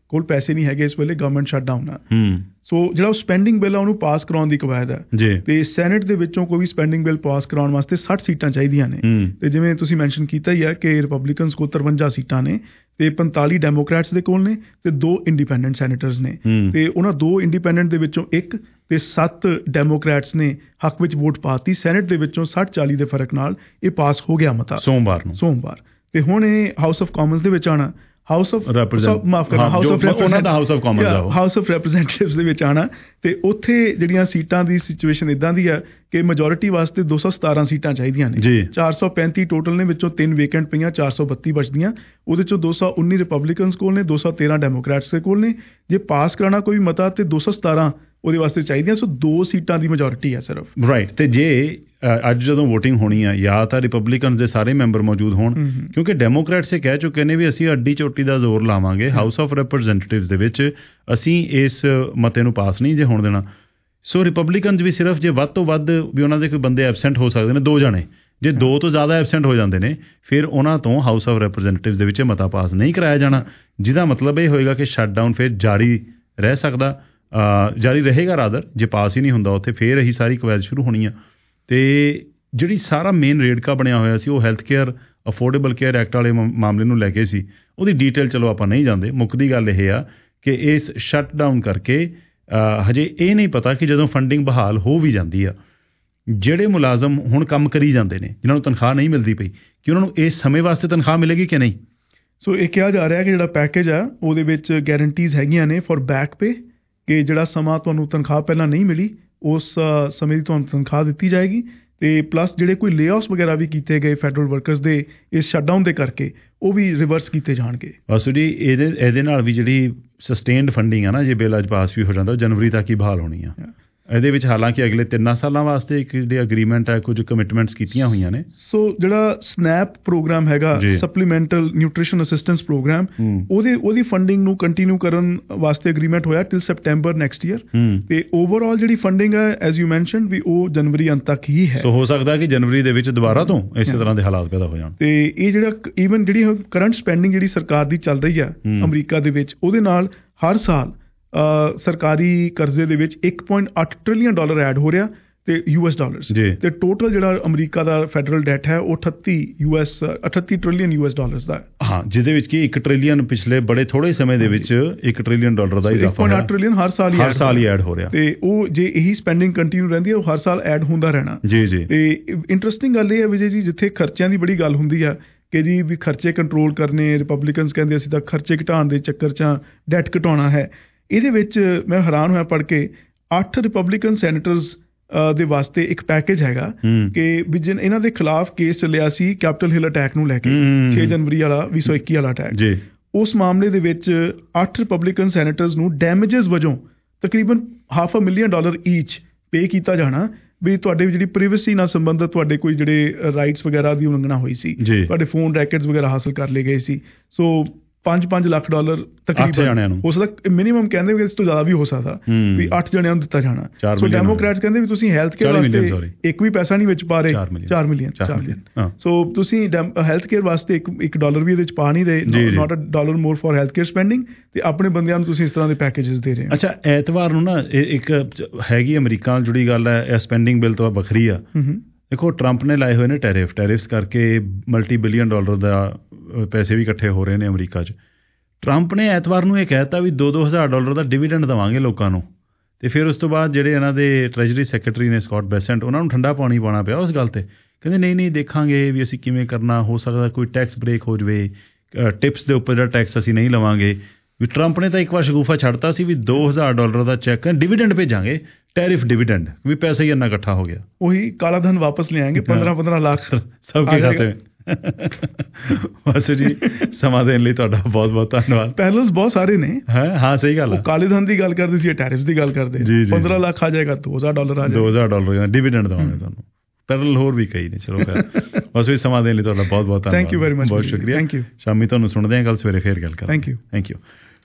[SPEAKER 3] ਕੋਲ ਪੈਸੇ ਨਹੀਂ ਹੈਗੇ ਇਸ ਵੇਲੇ, ਗਵਰਨਮੈਂਟ ਸ਼ਟ ਡਾਊਨ ਆ।
[SPEAKER 2] ਹੂੰ
[SPEAKER 3] ਸੋ ਜਿਹੜਾ ਉਹ ਸਪੈਂਡਿੰਗ ਬਿੱਲ ਆ ਉਹਨੂੰ ਪਾਸ ਕਰਾਉਣ ਦੀ ਕਵਾਇਦ ਹੈ
[SPEAKER 2] ਜੀ,
[SPEAKER 3] ਤੇ ਸੈਨੇਟ ਦੇ ਵਿੱਚੋਂ ਕੋਈ ਵੀ ਸਪੈਂਡਿੰਗ ਬਿੱਲ ਪਾਸ ਕਰਾਉਣ ਵਾਸਤੇ ਸੱਠ ਸੀਟਾਂ ਚਾਹੀਦੀਆਂ ਨੇ। ਤੇ ਜਿਵੇਂ ਤੁਸੀਂ ਮੈਂਸ਼ਨ ਕੀਤਾ ਹੀ ਆ ਕਿ ਰਿਪਬਲਿਕਨਸ ਕੋਲ ਤਰਵੰਜਾ ਸੀਟਾਂ ਨੇ ਤੇ ਪੰਤਾਲੀ ਡੈਮੋਕ੍ਰੈਟਸ ਦੇ ਕੋਲ ਨੇ ਤੇ ਦੋ ਇੰਡੀਪੈਂਡੈਂਟ ਸੈਨੇਟਰਸ ਨੇ। ਤੇ ਉਹਨਾਂ ਦੋ ਇੰਡੀਪੈਂਡੈਂਟ ਦੇ ਵਿੱਚੋਂ ਇੱਕ ਤੇ ਸੱਤ ਡੈਮੋਕ੍ਰੈਟਸ ਨੇ ਹੱਕ ਵਿੱਚ ਵੋਟ ਪਾਤੀ। ਸੈਨੇਟ ਦੇ ਵਿੱਚੋਂ ਸੱਠ ਚਾਲੀ ਦੇ ਫਰਕ ਨਾਲ ਇਹ ਪਾਸ ਹੋ ਗਿਆ ਮਤਾ
[SPEAKER 2] ਸੋਮਵਾਰ ਨੂੰ
[SPEAKER 3] ਸੋਮਵਾਰ ਤੇ ਹੁਣ ਇਹ ਹਾਊਸ ਆਫ ਕਾਮਨਸ ਦੇ ਵਿੱਚ ਆਣਾ, ਹਾਊਸ ਆਫ ਮਾਫ ਕਰਨਾ ਹਾਊਸ ਆਫ
[SPEAKER 2] ਉਹਨਾਂ ਦਾ ਹਾਊਸ ਆਫ ਕਾਮਨਸ ਆ,
[SPEAKER 3] ਹਾਊਸ ਆਫ ਰੈਪਰੈਜ਼ੈਂਟੇਟਿਵਸ ਦੇ ਵਿੱਚ ਆਣਾ। ਤੇ ਉੱਥੇ ਜਿਹੜੀਆਂ ਸੀਟਾਂ ਦੀ ਸਿਚੁਏਸ਼ਨ ਇਦਾਂ ਦੀ ਆ ਕਿ ਮੈਜੋਰਿਟੀ ਵਾਸਤੇ ਦੋ ਸੌ ਸਤਾਰਾਂ ਸੀਟਾਂ ਚਾਹੀਦੀਆਂ ਨੇ, ਚਾਰ ਸੌ ਪੈਂਤੀ ਟੋਟਲ ਨੇ, ਵਿੱਚੋਂ ਤਿੰਨ ਵੇਕੈਂਟ ਪਈਆਂ, ਚਾਰ ਸੌ ਬੱਤੀ ਬਚਦੀਆਂ। ਉਹਦੇ ਚੋਂ ਦੋ ਸੌ ਉੱਨੀ ਰਿਪਬਲਿਕਨਸ ਕੋਲ ਨੇ, ਦੋ ਸੌ ਤੇਰਾਂ ਡੈਮੋਕ੍ਰੈਟਸ ਦੇ ਕੋਲ ਨੇ। ਜੇ ਪਾਸ ਕਰਾਉਣਾ ਕੋਈ ਮਤਾ ਤੇ ਦੋ ਸੌ ਸਤਾਰਾਂ ਉਹਦੇ ਵਾਸਤੇ ਚਾਹੀਦੀਆਂ। ਸੋ ਦੋ ਸੀਟਾਂ ਦੀ ਮੈਜੋਰਿਟੀ ਆ ਸਿਰਫ।
[SPEAKER 2] ਰਾਈਟ। ਤੇ ਜੇ ਅੱਜ ਜਦੋਂ ਵੋਟਿੰਗ ਹੋਣੀ ਆ ਜਾਂ ਤਾਂ ਰਿਪਬਲਿਕਨਸ ਦੇ ਸਾਰੇ ਮੈਂਬਰ ਮੌਜੂਦ ਹੋਣ, ਕਿਉਂਕਿ ਡੈਮੋਕ੍ਰੈਟਸ ਇਹ ਕਹਿ ਚੁੱਕੇ ਨੇ ਵੀ ਅਸੀਂ ਅੱਡੀ ਚੋਟੀ ਦਾ ਜ਼ੋਰ ਲਾਵਾਂਗੇ ਹਾਊਸ ਆਫ ਰੈਪਰੈਜ਼ੈਂਟੇਟਿਵਸ ਦੇ ਵਿੱਚ, ਅਸੀਂ ਇਸ ਮਤੇ ਨੂੰ ਪਾਸ ਨਹੀਂ ਜੇ ਹੋਣ ਦੇਣਾ। ਸੋ ਰਿਪਬਲਿਕਨਸ ਵੀ ਸਿਰਫ ਜੇ ਵੱਧ ਤੋਂ ਵੱਧ ਵੀ ਉਹਨਾਂ ਦੇ ਕੋਈ ਬੰਦੇ ਐਬਸੈਂਟ ਹੋ ਸਕਦੇ ਨੇ, ਦੋ ਜਣੇ, ਜੇ ਦੋ ਤੋਂ ਜ਼ਿਆਦਾ ਐਬਸੈਂਟ ਹੋ ਜਾਂਦੇ ਨੇ ਫਿਰ ਉਹਨਾਂ ਤੋਂ ਹਾਊਸ ਆਫ ਰੈਪਰੈਜ਼ੈਂਟੇਟਿਵਸ ਦੇ ਵਿੱਚ ਮਤਾ ਪਾਸ ਨਹੀਂ ਕਰਾਇਆ ਜਾਣਾ, ਜਿਹਦਾ ਮਤਲਬ ਇਹ ਹੋਏਗਾ ਕਿ ਸ਼ਟਡਾਊਨ ਫਿਰ ਜਾਰੀ ਰਹਿ ਸਕਦਾ, ਜਾਰੀ ਰਹੇਗਾ ਰਾਦਰ। ਜੇ ਪਾਸ ਹੀ ਨਹੀਂ ਹੁੰਦਾ ਉੱਥੇ ਫਿਰ ਇਹੀ ਸਾਰੀ ਕਵਾਇਦ ਸ਼ੁਰੂ ਹੋਣੀ ਆ। ਤੇ ਜਿਹੜੀ ਸਾਰਾ ਮੇਨ ਰੇੜਕਾ ਬਣਿਆ ਹੋਇਆ ਸੀ ਉਹ health care Affordable Care Act ਵਾਲੇ ਮਾਮਲੇ ਨੂੰ ਲੈ ਕੇ ਸੀ। ਉਹਦੀ ਡੀਟੇਲ ਚਲੋ ਆਪਾਂ ਨਹੀਂ ਜਾਂਦੇ, ਮੁੱਕਦੀ ਗੱਲ ਇਹ ਆ ਕਿ ਇਸ ਸ਼ਟਡਾਊਨ ਕਰਕੇ ਹਜੇ ਇਹ ਨਹੀਂ ਪਤਾ ਕਿ ਜਦੋਂ ਫੰਡਿੰਗ ਬਹਾਲ ਹੋ ਵੀ ਜਾਂਦੀ ਆ, ਜਿਹੜੇ ਮੁਲਾਜ਼ਮ ਹੁਣ ਕੰਮ ਕਰੀ ਜਾਂਦੇ ਨੇ ਜਿਨ੍ਹਾਂ ਨੂੰ ਤਨਖਾਹ ਨਹੀਂ ਮਿਲਦੀ ਪਈ, ਕਿ ਉਹਨਾਂ ਨੂੰ ਇਸ ਸਮੇਂ ਵਾਸਤੇ ਤਨਖਾਹ ਮਿਲੇਗੀ ਕਿ ਨਹੀਂ।
[SPEAKER 3] ਸੋ ਇਹ ਕਿਹਾ ਜਾ ਰਿਹਾ ਕਿ ਜਿਹੜਾ ਪੈਕੇਜ ਆ ਉਹਦੇ ਵਿੱਚ ਗਾਰੰਟੀਜ਼ ਹੈਗੀਆਂ ਨੇ ਫॉर ਬੈਕ ਪੇ, ਕਿ ਜਿਹੜਾ ਸਮਾਂ ਤੁਹਾਨੂੰ ਤਨਖਾਹ ਪਹਿਲਾਂ ਨਹੀਂ ਮਿਲੀ ਉਸ ਸਮੇਂ ਦੀ ਤੁਹਾਨੂੰ ਤਨਖਾਹ ਦਿੱਤੀ ਜਾਏਗੀ। ਤੇ ਪਲੱਸ ਜਿਹੜੇ ਕੋਈ ਲੇਆਫਸ ਵਗੈਰਾ ਵੀ ਕੀਤੇ ਗਏ ਫੈਡਰਲ ਵਰਕਰਸ ਦੇ ਇਸ ਸ਼ਟਡਾਊਨ ਦੇ ਕਰਕੇ ਉਹ ਵੀ ਰਿਵਰਸ ਕੀਤੇ ਜਾਣਗੇ।
[SPEAKER 2] ਬਸ ਜੀ ਇਹਦੇ ਇਹਦੇ ਨਾਲ ਵੀ ਜਿਹੜੀ ਸਸਟੇਨਡ ਫੰਡਿੰਗ ਆ ਨਾ, ਜੇ ਬਿੱਲ ਅੱਜ ਪਾਸ ਵੀ ਹੋ ਜਾਂਦਾ ਉਹ ਜਨਵਰੀ ਤੱਕ ਹੀ ਬਹਾਲ ਹੋਣੀ ਆ। ਇਹਦੇ ਵਿੱਚ ਹਾਲਾਂਕਿ ਅਗਲੇ ਤਿੰਨਾਂ ਸਾਲਾਂ ਵਾਸਤੇ ਇੱਕ ਜਿਹੜੀ ਅਗਰੀਮੈਂਟ ਹੈ, ਕੁਝ ਕਮਿਟਮੈਂਟਸ ਕੀਤੀਆਂ ਹੋਈਆਂ ਨੇ।
[SPEAKER 3] ਸੋ ਜਿਹੜਾ ਸਨੈਪ ਪ੍ਰੋਗਰਾਮ ਹੈਗਾ, ਸਪਲੀਮੈਂਟਲ ਨਿਊਟ੍ਰੀਸ਼ਨ ਅਸਿਸਟੈਂਸ ਪ੍ਰੋਗਰਾਮ, ਉਹਦੇ ਉਹਦੀ ਫੰਡਿੰਗ ਨੂੰ ਕੰਟੀਨਿਊ ਕਰਨ ਵਾਸਤੇ ਅਗਰੀਮੈਂਟ ਹੋਇਆ ਟਿਲ ਸੈਪਟੈਂਬਰ ਨੈਕਸਟ ਈਅਰ। ਤੇ ਓਵਰਆਲ ਜਿਹੜੀ ਫੰਡਿੰਗ ਹੈ ਐਜ਼ ਯੂ ਮੈਂਸ਼ਨਡ ਵੀ ਉਹ ਜਨਵਰੀ ਅੰਤ ਤੱਕ ਹੀ ਹੈ।
[SPEAKER 2] ਸੋ ਹੋ ਸਕਦਾ ਕਿ ਜਨਵਰੀ ਦੇ ਵਿੱਚ ਦੁਬਾਰਾ ਤੋਂ ਇਸੇ ਤਰ੍ਹਾਂ ਦੇ ਹਾਲਾਤ ਪੈਦਾ ਹੋ ਜਾਣ। ਤੇ
[SPEAKER 3] ਇਹ ਜਿਹੜਾ ਈਵਨ ਜਿਹੜੀ ਕਰੰਟ ਸਪੈਂਡਿੰਗ ਜਿਹੜੀ ਸਰਕਾਰ ਦੀ ਚੱਲ ਰਹੀ ਆ ਅਮਰੀਕਾ ਦੇ ਵਿੱਚ, ਉਹਦੇ ਨਾਲ ਹਰ ਸਾਲ ਸਰਕਾਰੀ ਕਰਜ਼ੇ ਦੇ ਵਿੱਚ ਇੱਕ ਪੁਆਇੰਟ ਅੱਠ ਟ੍ਰਿਲੀਅਨ ਡਾਲਰ ਐਡ ਹੋ ਰਿਹਾ ਤੇ ਯੂ ਐਸ ਡਾਲਰਸ। ਤੇ ਟੋਟਲ ਜਿਹੜਾ ਅਮਰੀਕਾ ਦਾ ਫੈਡਰਲ ਡੈਟ ਹੈ ਉਹ ਅਠੱਤੀ ਯੂ ਐਸ ਅਠੱਤੀ ਟ੍ਰਿਲੀਅਨ ਯੂ ਐਸ ਡਾਲਰਸ ਦਾ।
[SPEAKER 2] ਹਾਂ, ਜਿਹਦੇ ਵਿੱਚ ਕਿ ਇੱਕ ਟ੍ਰਿਲੀਅਨ ਪਿਛਲੇ ਬੜੇ ਥੋੜੇ ਸਮੇਂ ਦੇ ਵਿੱਚ ਇੱਕ ਟ੍ਰਿਲੀਅਨ ਡਾਲਰ ਦਾ ਇਜ਼ਾਫਾ ਹੋਇਆ।
[SPEAKER 3] ਇੱਕ ਟ੍ਰਿਲੀਅਨ ਹਰ ਸਾਲ ਹੀ
[SPEAKER 2] ਹਰ ਸਾਲ ਹੀ ਐਡ ਹੋ ਰਿਹਾ।
[SPEAKER 3] ਤੇ ਉਹ ਜੇ ਇਹੀ ਸਪੈਂਡਿੰਗ ਕੰਟੀਨਿਊ ਰਹਿੰਦੀ ਹੈ ਉਹ ਹਰ ਸਾਲ ਐਡ ਹੁੰਦਾ ਰਹਿਣਾ।
[SPEAKER 2] ਜੀ ਜੀ।
[SPEAKER 3] ਤੇ ਇੰਟਰਸਟਿੰਗ ਗੱਲ ਇਹ ਹੈ ਵਿਜੇ ਜੀ, ਜਿੱਥੇ ਖਰਚਿਆਂ ਦੀ ਬੜੀ ਗੱਲ ਹੁੰਦੀ ਆ ਕਿ ਜੀ ਵੀ ਖਰਚੇ ਕੰਟਰੋਲ ਕਰਨੇ, ਰਿਪਬਲਿਕਨਸ ਕਹਿੰਦੇ ਅਸੀਂ ਤਾਂ ਖਰਚੇ ਘਟਾਉਣ ਦੇ ਚੱਕਰ 'ਚ ਡੈਟ ਘਟਾਉਣਾ ਹੈ। ਇਹਦੇ ਵਿੱਚ ਮੈਂ ਹੈਰਾਨ ਹੋਇਆ ਪੜ੍ਹ ਕੇ, ਅੱਠ ਰਿਪਬਲਿਕਨ ਸੈਨੇਟਰਸ ਦੇ ਵਾਸਤੇ ਇੱਕ ਪੈਕੇਜ ਹੈਗਾ ਕਿ ਵੀ ਜਿਨ ਇਹਨਾਂ ਦੇ ਖਿਲਾਫ ਕੇਸ ਚੱਲਿਆ ਸੀ ਕੈਪੀਟਲ ਹਿੱਲ ਅਟੈਕ ਨੂੰ ਲੈ ਕੇ, ਛੇ ਜਨਵਰੀ ਵਾਲਾ ਵੀਹ ਸੌ ਇੱਕੀ ਵਾਲਾ ਅਟੈਕ। ਉਸ ਮਾਮਲੇ ਦੇ ਵਿੱਚ ਅੱਠ ਰਿਪਬਲਿਕਨ ਸੈਨੇਟਰਸ ਨੂੰ ਡੈਮੇਜਸ ਵਜੋਂ ਤਕਰੀਬਨ half a million dollar each pay ਕੀਤਾ ਜਾਣਾ ਵੀ ਤੁਹਾਡੇ ਜਿਹੜੀ ਪ੍ਰਾਈਵੇਸੀ ਨਾਲ ਸੰਬੰਧਿਤ ਤੁਹਾਡੇ ਕੋਈ ਜਿਹੜੇ ਰਾਈਟਸ ਵਗੈਰਾ ਦੀ ਉਲੰਘਣਾ ਹੋਈ ਸੀ, ਤੁਹਾਡੇ ਫੋਨ ਰੈਕਟਸ ਵਗੈਰਾ ਹਾਸਲ ਕਰ ਲਏ ਗਏ ਸੀ। ਸੋ ਪੰਜ ਪੰਜ ਲੱਖ ਡਾਲਰ ਤਕਰੀਬਨ ਹੋ ਸਕਦਾ, ਮਿਨੀਮਮ ਕਹਿੰਦੇ ਵੀ ਇਸ ਤੋਂ ਜ਼ਿਆਦਾ ਵੀ ਹੋ ਸਕਦਾ ਵੀ ਅੱਠ ਜਣਿਆਂ ਨੂੰ ਦਿੱਤਾ ਜਾਣਾ। ਸੋ ਡੈਮੋਕ੍ਰੈਟਸ ਕਹਿੰਦੇ ਵੀ ਤੁਸੀਂ ਹੈਲਥ ਕੇਅਰ ਵਾਸਤੇ ਇੱਕ ਵੀ ਪੈਸਾ ਨਹੀਂ ਵਿੱਚ ਪਾ ਰਹੇ, ਚਾਰ ਮਿਲੀਅਨ ਚਾਰ ਮਿਲੀਅਨ ਸੋ ਤੁਸੀਂ ਹੈਲਥ ਕੇਅਰ ਵਾਸਤੇ ਇੱਕ ਇੱਕ ਡਾਲਰ ਵੀ ਇਹਦੇ ਵਿੱਚ ਪਾ ਨਹੀਂ ਰਹੇ, not a dollar more for health care spending, ਤੇ ਆਪਣੇ ਬੰਦਿਆਂ ਨੂੰ ਤੁਸੀਂ ਇਸ ਤਰ੍ਹਾਂ ਦੇ ਪੈਕੇजेस ਦੇ ਰਹੇ ਹੋ।
[SPEAKER 2] ਅੱਛਾ, ਐਤਵਾਰ ਨੂੰ ਨਾ ਇੱਕ ਹੈਗੀ ਅਮਰੀਕਾ ਨਾਲ ਜੁੜੀ ਗੱਲ ਹੈ, ਇਹ ਸਪੈਂਡਿੰਗ ਬਿੱਲ ਤੋਂ ਵੱਖਰੀ ਆ। ਦੇਖੋ ਟਰੰਪ ਨੇ ਲਾਏ ਹੋਏ ਨੇ ਟੈਰਿਫ, ਟੈਰਿਫਸ ਕਰਕੇ ਮਲਟੀ ਬਿਲੀਅਨ ਡਾਲਰ ਦਾ ਪੈਸੇ ਵੀ ਇਕੱਠੇ ਹੋ ਰਹੇ ਨੇ ਅਮਰੀਕਾ 'ਚ। ਟਰੰਪ ਨੇ ਐਤਵਾਰ ਨੂੰ ਇਹ ਕਹਿਤਾ ਵੀ ਦੋ ਦੋ ਹਜ਼ਾਰ ਡਾਲਰ ਦਾ ਡਿਵੀਡੈਂਡ ਦੇਵਾਂਗੇ ਲੋਕਾਂ ਨੂੰ। ਤੇ ਫਿਰ ਉਸ ਤੋਂ ਬਾਅਦ ਜਿਹੜੇ ਇਹਨਾਂ ਦੇ ਟ੍ਰੈਜਰੀ ਸੈਕਟਰੀ ਨੇ ਸਕਾਟ ਬੈਸੈਂਟ, ਉਹਨਾਂ ਨੂੰ ਠੰਡਾ ਪਾਣੀ ਪਾਉਣਾ ਪਿਆ ਉਸ ਗੱਲ ਤੇ। ਕਹਿੰਦੇ ਨਹੀਂ ਨਹੀਂ ਦੇਖਾਂਗੇ ਵੀ ਅਸੀਂ ਕਿਵੇਂ ਕਰਨਾ, ਹੋ ਸਕਦਾ ਕੋਈ ਟੈਕਸ ਬ੍ਰੇਕ ਹੋ ਜਾਵੇ, ਟਿਪਸ ਦੇ ਉੱਪਰ ਜਿਹੜਾ ਟੈਕਸ ਅਸੀਂ ਨਹੀਂ ਲਵਾਂਗੇ। ਵੀ ਟਰੰਪ ਨੇ ਤਾਂ ਇੱਕ ਵਾਰ ਸ਼ਗੂਫਾ ਛੱਡਤਾ ਸੀ ਵੀ ਦੋ ਹਜ਼ਾਰ ਡਾਲਰ ਦਾ ਚੈੱਕ ਡਿਵੀਡੈਂਡ ਭੇਜਾਂਗੇ, ਟੈਰਿਫ ਡਿਵੀਡੈਂਡ, ਵੀ ਪੈਸਾ ਹੀ ਇੰਨਾ ਇਕੱਠਾ ਹੋ ਗਿਆ।
[SPEAKER 3] ਉਹੀ ਕਾਲਾ ਧਨ ਵਾਪਸ ਲਿਆਏਂਗੇ, ਪੰਦਰਾਂ ਪੰਦਰਾਂ ਲੱਖ
[SPEAKER 2] ਸਭ ਕੇ ਖਾਤੇ। ਬਸ ਜੀ, ਸਮਾਂ ਦੇਣ ਲਈ ਤੁਹਾਡਾ ਬਹੁਤ ਬਹੁਤ ਧੰਨਵਾਦ।
[SPEAKER 3] ਪੈਰਲਸ ਬਹੁਤ ਸਾਰੇ ਨੇ।
[SPEAKER 2] ਹਾਂ ਸਹੀ ਗੱਲ ਹੈ।
[SPEAKER 3] ਕਾਲੇ ਧਨ ਦੀ ਗੱਲ ਕਰਦੇ ਸੀ, ਟੈਰਿਫਸ ਦੀ ਗੱਲ ਕਰਦੇ। ਪੰਦਰਾਂ ਲੱਖ ਆ ਜਾਏਗਾ, ਦੋ ਹਜ਼ਾਰ ਡਾਲਰ ਆ ਜਾਏਗਾ, ਦੋ ਹਜ਼ਾਰ
[SPEAKER 2] ਡਾਲਰ ਡਿਵੀਡੈਂਡ ਦੇਵਾਂਗੇ ਤੁਹਾਨੂੰ। ਪੈਰਲ ਹੋਰ ਵੀ ਕਈ ਨੇ। ਚਲੋ ਬਸ ਵੀ ਸਮਾਂ ਦੇਣ ਲਈ ਤੁਹਾਡਾ ਬਹੁਤ ਬਹੁਤ ਧੰਨਵਾਦ।
[SPEAKER 3] Thank you very much.
[SPEAKER 2] ਬਹੁਤ ਸ਼ੁਕਰੀਆ।
[SPEAKER 3] Thank you.
[SPEAKER 2] ਸ਼ਾਮੀ ਤੁਹਾਨੂੰ ਸੁਣਦੇ ਹਾਂ, ਕੱਲ ਸਵੇਰੇ ਫੇਰ ਗੱਲ ਕਰਾਂਗੇ।
[SPEAKER 3] Thank you.
[SPEAKER 2] Thank you.